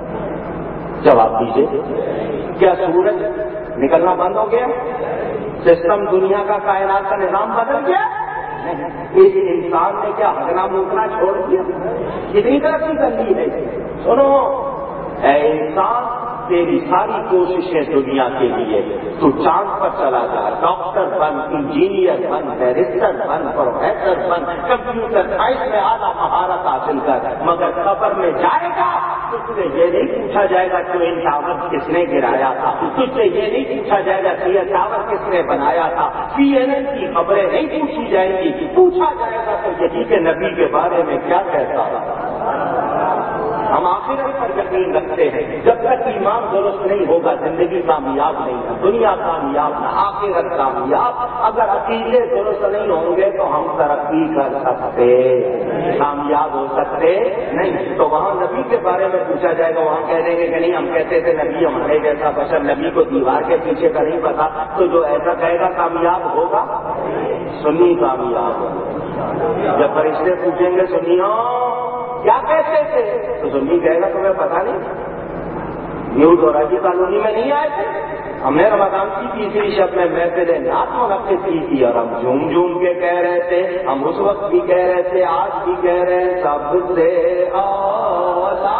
جواب دیجیے. کیا سورج نکلنا بند ہو گیا؟ سسٹم دنیا کا کائنات کا نظام بدل گیا؟ نہیں. اس انسان نے کیا ہگنا موکنا چھوڑ دیا؟ کتنی ترقی کر لی ہے. سنو اے انسان، تیری ساری کوششیں دنیا کے لیے، تو چاند پر چلا جا، ڈاکٹر بن، انجینئر بن، بیرسٹر بن، پروفیسر بن، کمپیوٹر سائنس میں اعلیٰ مہارت حاصل کر، مگر قبر میں جائے گا تجھ سے یہ نہیں پوچھا جائے گا کہ ان ٹاور کس نے گرایا تھا، تجھ سے یہ نہیں پوچھا جائے گا کہ یہ ٹاور کس نے بنایا تھا، سی این این کی خبریں نہیں پوچھی جائیں گی. پوچھا جائے گا تو یہی کہ نبی کے بارے میں کیا کہتا ہے. ہم آخرت پر یقین رکھتے ہیں. جب تک ایمان درست نہیں ہوگا زندگی کامیاب نہیں ہے، دنیا کامیاب نہ آخرت کامیاب. اگر عقیدے درست نہیں ہوں گے تو ہم ترقی کر سکتے، کامیاب ہو سکتے نہیں. تو وہاں نبی کے بارے میں پوچھا جائے گا، وہاں کہہ دیں گے کہ نہیں ہم کہتے تھے نبی ہمارے جیسا بشر، نبی کو دیوار کے پیچھے کا نہیں پتا. تو جو ایسا کہے گا کامیاب ہوگا، سنی کامیاب ہوگا. جب فرشتے پوچھیں گے سنیوں کیا کہتے تھے تو سنی کہے گا تمہیں پتا نہیں، نیو دوراجی کالونی میں نہیں آئے تھے، ہم نے رمضان کی تیسری شب میں محفل نعت منعقد کی تھی اور ہم جھوم جھوم کے کہہ رہے تھے، ہم اس وقت بھی کہہ رہے تھے، آج بھی کہہ رہے ہیں، سب سے اولا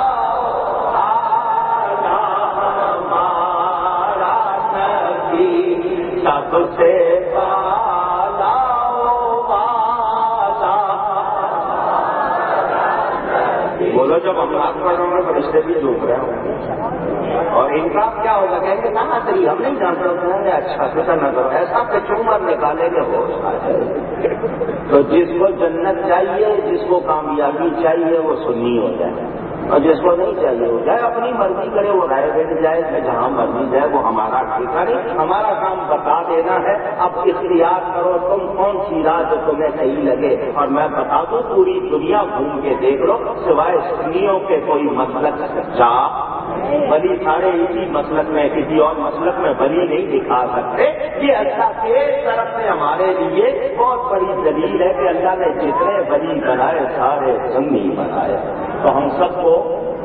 ہمارا نبی، سب سے بولو جب ہم نعت پڑھ رہے ہوں فرشتے بھی جھوم رہے ہوں. اور انصاف کیا ہوگا؟ کہیں گے نہ تری ہم نہیں جانتے ہوتے ہیں. اچھا کیسا نظر ایسا کہ چومر نکالے گے ہوش آ جائے. تو جس کو جنت چاہیے، جس کو کامیابی چاہیے وہ سنی ہو جائے، اور جس کو نہیں چاہیے ہو جائے اپنی مرضی کرے، وہ رائے دے جائے کہ جہاں مرضی جائے، وہ ہمارا ٹھیکہ نہیں. ہمارا کام بتا دینا ہے. اب اختیار کرو تم کون سی راہ جو تمہیں صحیح لگے. اور میں بتا دوں پوری دنیا گھوم کے دیکھ لو، سوائے سنیوں کے کوئی مسلک سچا ولی سارے اسی مسلک میں کسی اور مسلک میں ولی نہیں دکھا سکتے. یہ اللہ کے طرف سے ہمارے لیے بہت بڑی دلیل ہے کہ اللہ نے جتنے ولی بنائے سارے سنی بنائے. تو ہم سب کو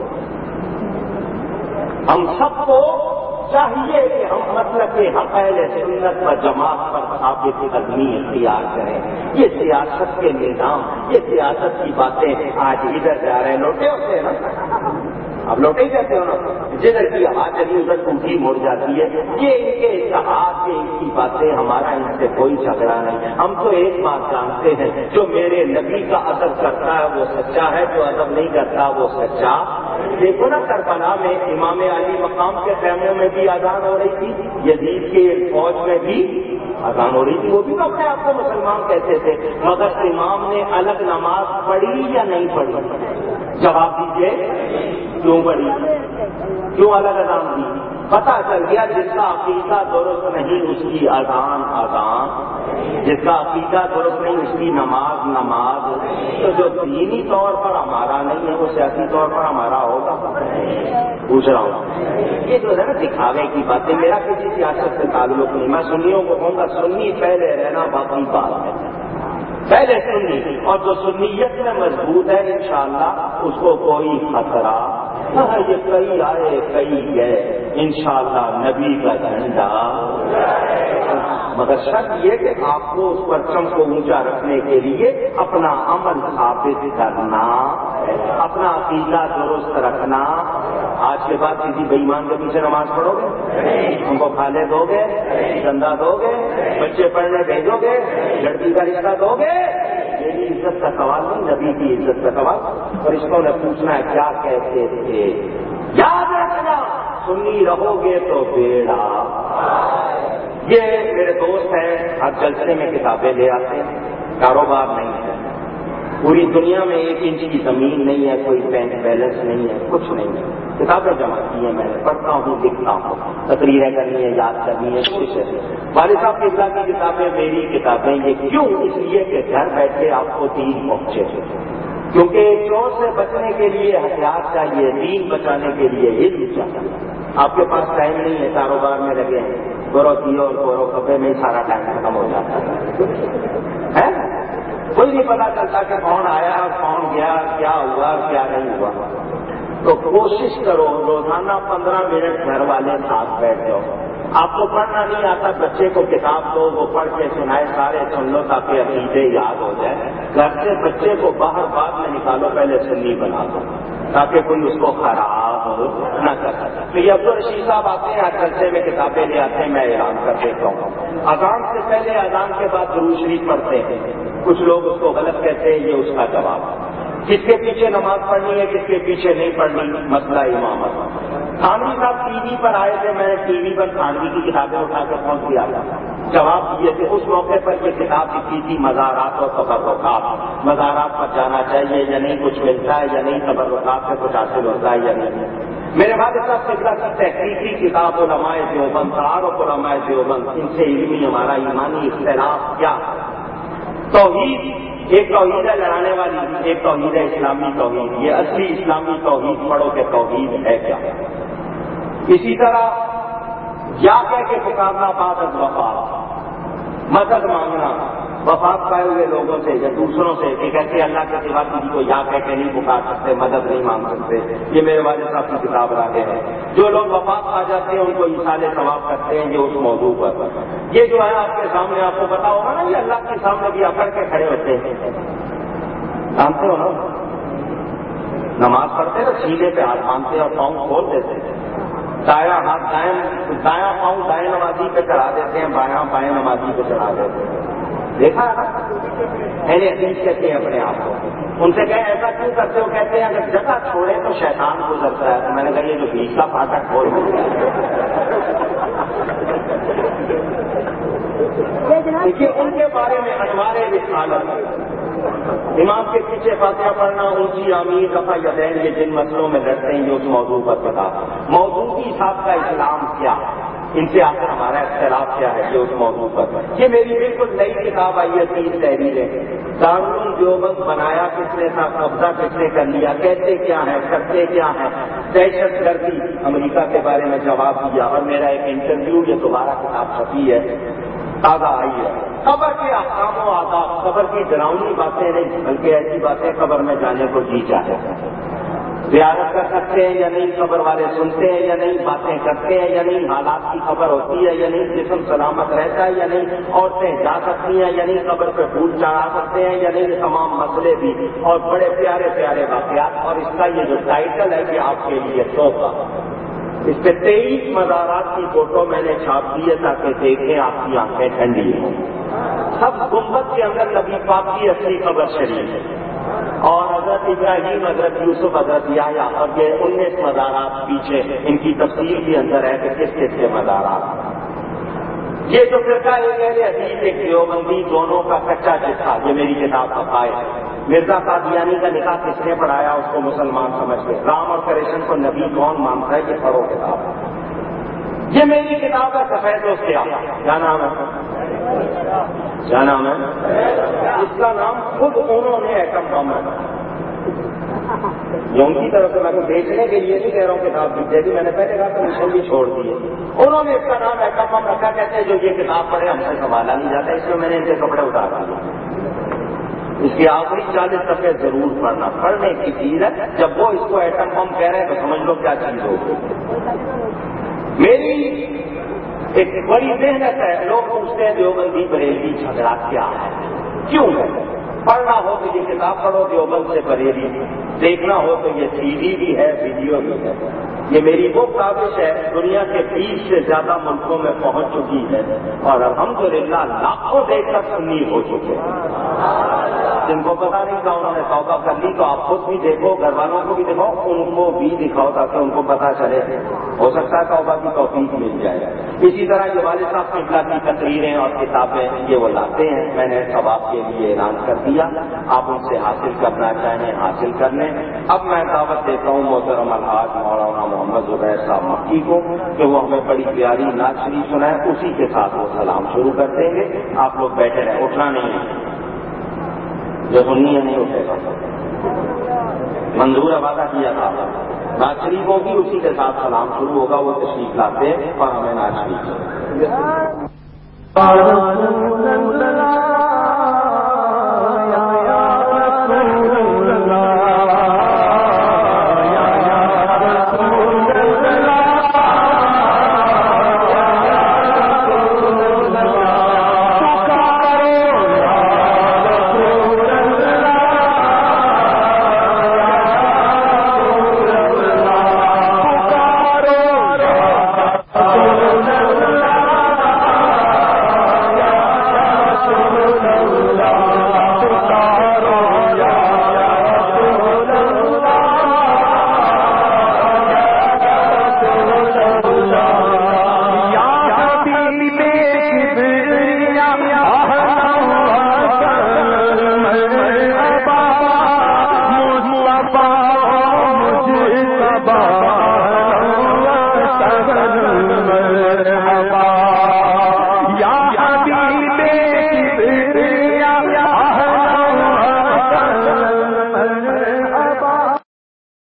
ہم سب کو چاہیے کہ ہم مطلب کہ حق اہل سنت و جماعت پر ثابت قدمی اختیار کریں. یہ سیاست کے نظام، یہ سیاست کی باتیں آج ادھر جا رہے ہیں، لوٹے ہوتے ہیں نا، اب لوٹے ہی کہتے ہو نا، جدھر کی آواز چلی ادھر ٹوٹی مڑ جاتی ہے. یہ ان کے اتحاد کے ان کی باتیں، ہمارا ان سے کوئی جھگڑا نہیں. ہم تو ایک بات جانتے ہیں، جو میرے نبی کا ادب کرتا ہے وہ سچا ہے، جو ادب نہیں کرتا وہ سچا. دیکھو نا کربلا میں امام علی مقام کے خیموں میں بھی اذان ہو رہی تھی، یزید کے فوج میں بھی اذان ہو رہی تھی، وہ بھی تو اپنے آپ کو مسلمان کہتے تھے، مگر امام نے الگ نماز پڑھی یا نہیں پڑھی؟ جواب دیجیے، کیوں پڑھی؟ کیوں الگ اذان دی؟ پتہ چل گیا جس کا عقیدہ درست نہیں اس کی اذان اذان، جس کا عقیدہ درست نہیں اس کی نماز نماز. تو جو دینی طور پر ہمارا نہیں ہے وہ سیاسی طور پر ہمارا ہوگا. پوچھ رہا ہوں، یہ جو ہے نا دکھاوے کی باتیں، میرا کسی سیاست سے تعلق نہیں. میں سنیوں کو کہوں گا سنی پہلے رہنا باقی بات ہے، پہلے سنی. اور جو سنیت میں مضبوط ہے انشاءاللہ اس کو کوئی خطرہ. یہ کئی آئے کئی گئے، انشاءاللہ نبی کا جھنڈا. مگر شرط یہ کہ آپ کو اس پرچم کو اونچا رکھنے کے لیے اپنا عمل ثابت کرنا، اپنا عقیدہ درست رکھنا. آج کے بعد کسی بے ایمان کے پیچھے نماز پڑھو گے؟ ان کو کھانے دو گے؟ چندہ دو گے؟ بچے پڑھنے بھیجو گے؟ لڑکی کا رشتہ دو گے؟ میری عزت کا سوال نہیں، نبی کی عزت کا سوال۔ فرشتوں نے پوچھنا ہے کیا کہتے تھے؟ یاد رکھنا سنی رہو گے تو بیڑا۔ یہ میرے دوست ہیں، ہر جلسے میں کتابیں لے آتے ہیں، کاروبار نہیں ہے، پوری دنیا میں ایک انچ کی زمین نہیں ہے، کوئی بینک بیلنس نہیں ہے، کچھ نہیں ہے، کتابیں جمع کی ہیں، میں نے پڑھتا ہوں، لکھتا ہوں، تقریریں کرنی ہے، یاد کرنی ہے، کچھ ہے۔ والد صاحب کی اللہ کی کتابیں میری کتابیں، یہ کیوں؟ اس لیے کہ گھر بیٹھے آپ کو دین پہنچے، کیونکہ چور سے بچنے کے لیے ہتھیار چاہیے، دین بچانے کے لیے علم چاہیے۔ آپ کے پاس ٹائم نہیں ہے، کاروبار میں لگے ہیں، گورو دیو اور گورو کپے میں ہی سارا ٹائم ختم ہو جاتا ہے، کوئی نہیں پتا چلتا کہ کون آیا کون گیا، کیا ہوا کیا نہیں ہوا۔ تو کوشش کرو روزانہ پندرہ منٹ گھر والے ساتھ بیٹھ جاؤ۔ آپ کو پڑھنا نہیں آتا، بچے کو کتاب دو، وہ پڑھ کے سنائے، سارے سن لو تاکہ عقیدے یاد ہو جائے۔ گھر سے بچے کو باہر بعد میں نکالو، پہلے سنی بنا دو تاکہ کوئی اس کو خراب نہ کر سکے۔ تو یہ عبد الرشید صاحب آتے ہیں، ہر جلسے میں کتابیں لے آتے ہیں، میں اعلان کر دیتا ہوں۔ اذان سے پہلے اذان کے بعد درود شریف پڑھتے ہیں، کچھ لوگ اس کو غلط کہتے ہیں، یہ اس کا جواب۔ کس کے پیچھے نماز پڑھنی ہے، کس کے پیچھے نہیں پڑھنی، مسئلہ امامت۔ تھانوی صاحب ٹی وی پر آئے تھے، میں نے ٹی وی پر تھانوی کی کتابیں اٹھا کے پہنچ دیا تھا، جواب دیے تھے۔ اس موقع پر یہ کتاب لکھی تھی مزارات اور تبرکات، مزارات پر جانا چاہیے یا نہیں، کچھ ملتا ہے یا نہیں، تبرکات سے کچھ حاصل ہوتا ہے یا نہیں۔ میرے والد صاحب قبلہ کی تحقیقی کتاب علماء دیوبند، تعارف علماء دیوبند، ان سے علمی ہمارا ایمانی اختلاف کیا؟ توحید ایک توحید ہے لڑانے والی، ایک توحید ہے اسلامی توحید۔ یہ اصلی اسلامی توحید پڑھو کہ توحید ہے کیا۔ اسی طرح یا کہہ کے پکارنا بعد از وفات، مدد مانگنا وفات پائے ہوئے لوگوں سے یا دوسروں سے کہ کہتے اللہ کے سوا کسی کو یا کہہ کے نہیں پکار سکتے، مدد نہیں مانگ سکتے، یہ میرے والد صاحب کی کتاب راگے ہیں۔ جو لوگ وفات پا جاتے ہیں ان کو ایصال ثواب کرتے ہیں، یہ اس موضوع پر۔ یہ جو ہے آپ کے سامنے، آپ کو پتا ہوگا نا، یہ اللہ کے سامنے بھی اکڑ کے کھڑے ہوتے ہیں، جانتے ہو نا، نماز پڑھتے نا سیدھے پہ ہاتھ باندھتے اور پاؤں کھول دیتے ہیں، دایاں ہاتھ دائیں دایاں پاؤں دائیں نمازی پہ چڑھا دیتے ہیں، بایاں بائیں نمازی پہ چڑھا دیتے ہیں، دیکھا ہے نا؟ اہل حدیث کہتے ہیں اپنے آپ کو، ان سے کہیں ایسا کیوں کرتے ہو؟ کہتے ہیں اگر جگہ چھوڑے تو شیطان گزرتا ہے۔ تو میں نے کہا یہ جو بیچ کا پھاٹک کھول دیکھیے، ان کے بارے میں انوار رسالت، امام کے پیچھے فاتحہ پڑھنا، اونچی آمین، رفع یدین، یہ جن مسئلوں میں لڑتے ہیں یہ اس موضوع پر بتا، موضوعی صاحب کا اسلام کیا، ان سے آخر ہمارا اختلاف کیا ہے، یہ اس موضوع پر۔ یہ میری بالکل نئی کتاب آئی ہے، تین تحریریں، دارالعلوم دیوبند بنایا کس نے تھا، قبضہ کس نے کر لیا، کہتے کیا ہیں، کرتے کیا ہیں، دہشت گردی امریکہ کے بارے میں جواب دیا، اور میرا ایک انٹرویو، یہ دوبارہ کتاب چھپی ہے، تازہ آئی ہے۔ قبر کے احکام و آداب، قبر کی ڈراؤنی باتیں نہیں بلکہ ایسی باتیں قبر میں جانے کو جی چاہے، زیارت کر سکتے ہیں یا نہیں، قبر والے سنتے ہیں یا نہیں، باتیں کرتے ہیں یا نہیں، حالات کی خبر ہوتی ہے یا نہیں، جسم سلامت رہتا ہے یا نہیں، عورتیں جا سکتی ہیں یا نہیں، قبر پہ پھول چڑھا سکتے ہیں یا نہیں، یہ تمام مسئلے بھی اور بڑے پیارے پیارے واقعات۔ اور اس کا یہ جو ٹائٹل ہے کہ آپ کے لیے تحفہ، اس پہ تیئیس مزارات کی فوٹو میں نے چھاپ دی ہے تاکہ دیکھیں آپ کی آنکھیں ٹھنڈی ہوں۔ سب گنبد کے اندر نبی پاک کی اصلی قبر شریف ہے، اور حضرت ابراہیم، حضرت یوسف، حضرت یحییٰ، اور یہ انیس مزارات پیچھے ان کی تفصیل بھی اندر ہے کہ کس کس کے مزارات۔ یہ جو فرقہ ایک اہل حدیث ایک دیوبندی، دونوں کا کچا چٹھا، یہ میری کتاب کا فائل ہے۔ مرزا قادیانی کا نکاح کس نے پڑھایا، اس کو مسلمان سمجھ کے، رام اور کرشن کو نبی کون مانتا ہے، یہ پڑھو کتاب۔ یہ میری کتاب ہے سفید و سیاہ، کیا نام ہے؟ کیا نام ہے؟ اس کا نام خود انہوں نے ایٹم بم رکھا، یہ ان کی طرف سے، میں کو بیچنے کے لیے نہیں کہہ رہا ہوں کتاب لکھ دے گی، میں نے پہلے کہا کمیشن بھی چھوڑ دی ہے، انہوں نے اس کا نام ایٹم بم رکھا۔ کہتے ہیں جو یہ کتاب پڑھے ہم سے سنبھالا نہیں جاتا، اس میں میں نے ان کے کپڑے اتار دیے، اس کی آخری چالیس صفحے ضرور پڑھنا، پڑھنے کی چیز ہے، جب وہ اس کو ایٹم بم کہہ رہے ہیں تو سمجھ لو کیا چیز ہوگی۔ میری ایک بڑی محنت ہے، لوگ پوچھتے ہیں دیوبندی بریلوی جھگڑا کیا ہے، کیوں ہے؟ پڑھنا ہو تو یہ کتاب پڑھو، دیوبند سے بریلی دیکھنا ہو تو یہ سی ڈی بھی ہے، ویڈیو بھی ہے. یہ میری وہ کاوش ہے، دنیا کے بیس سے زیادہ ملکوں میں پہنچ چکی ہے اور الحمدللہ لاکھوں دیکھ کر سنی ہو چکے ہیں. جن کو پتا نہیں تھا انہوں نے توبہ کر لی، تو آپ خود بھی دیکھو، گھر والوں کو بھی دکھاؤ، ان کو بھی دکھاؤ تاکہ ان کو پتا چلے. ہو سکتا ہے توبہ کی توفیق مل جائے. اسی طرح یہ والد صاحب قبلہ کی تقریریں اور کتابیں یہ وہ لاتے ہیں، میں نے ثواب کے لیے اعلان کر دیا، آپ ان سے حاصل کرنا چاہیں حاصل کر لیں. اب میں دعوت دیتا ہوں محترم الحاج مولانا محمد زبیر صاحب مکی کو کہ وہ ہمیں بڑی پیاری نعت شریف سنائیں، اسی کے ساتھ وہ سلام شروع کر دیں گے. آپ لوگ بیٹھے رہیں، اٹھنا نہیں ہے، جو سننی ہے نہیں اٹھے گا. منظور وعدہ کیا تھا نعت شریف ہوگی، اسی کے ساتھ سلام شروع ہوگا. وہ تشریف لاتے اور ہمیں نعت شریف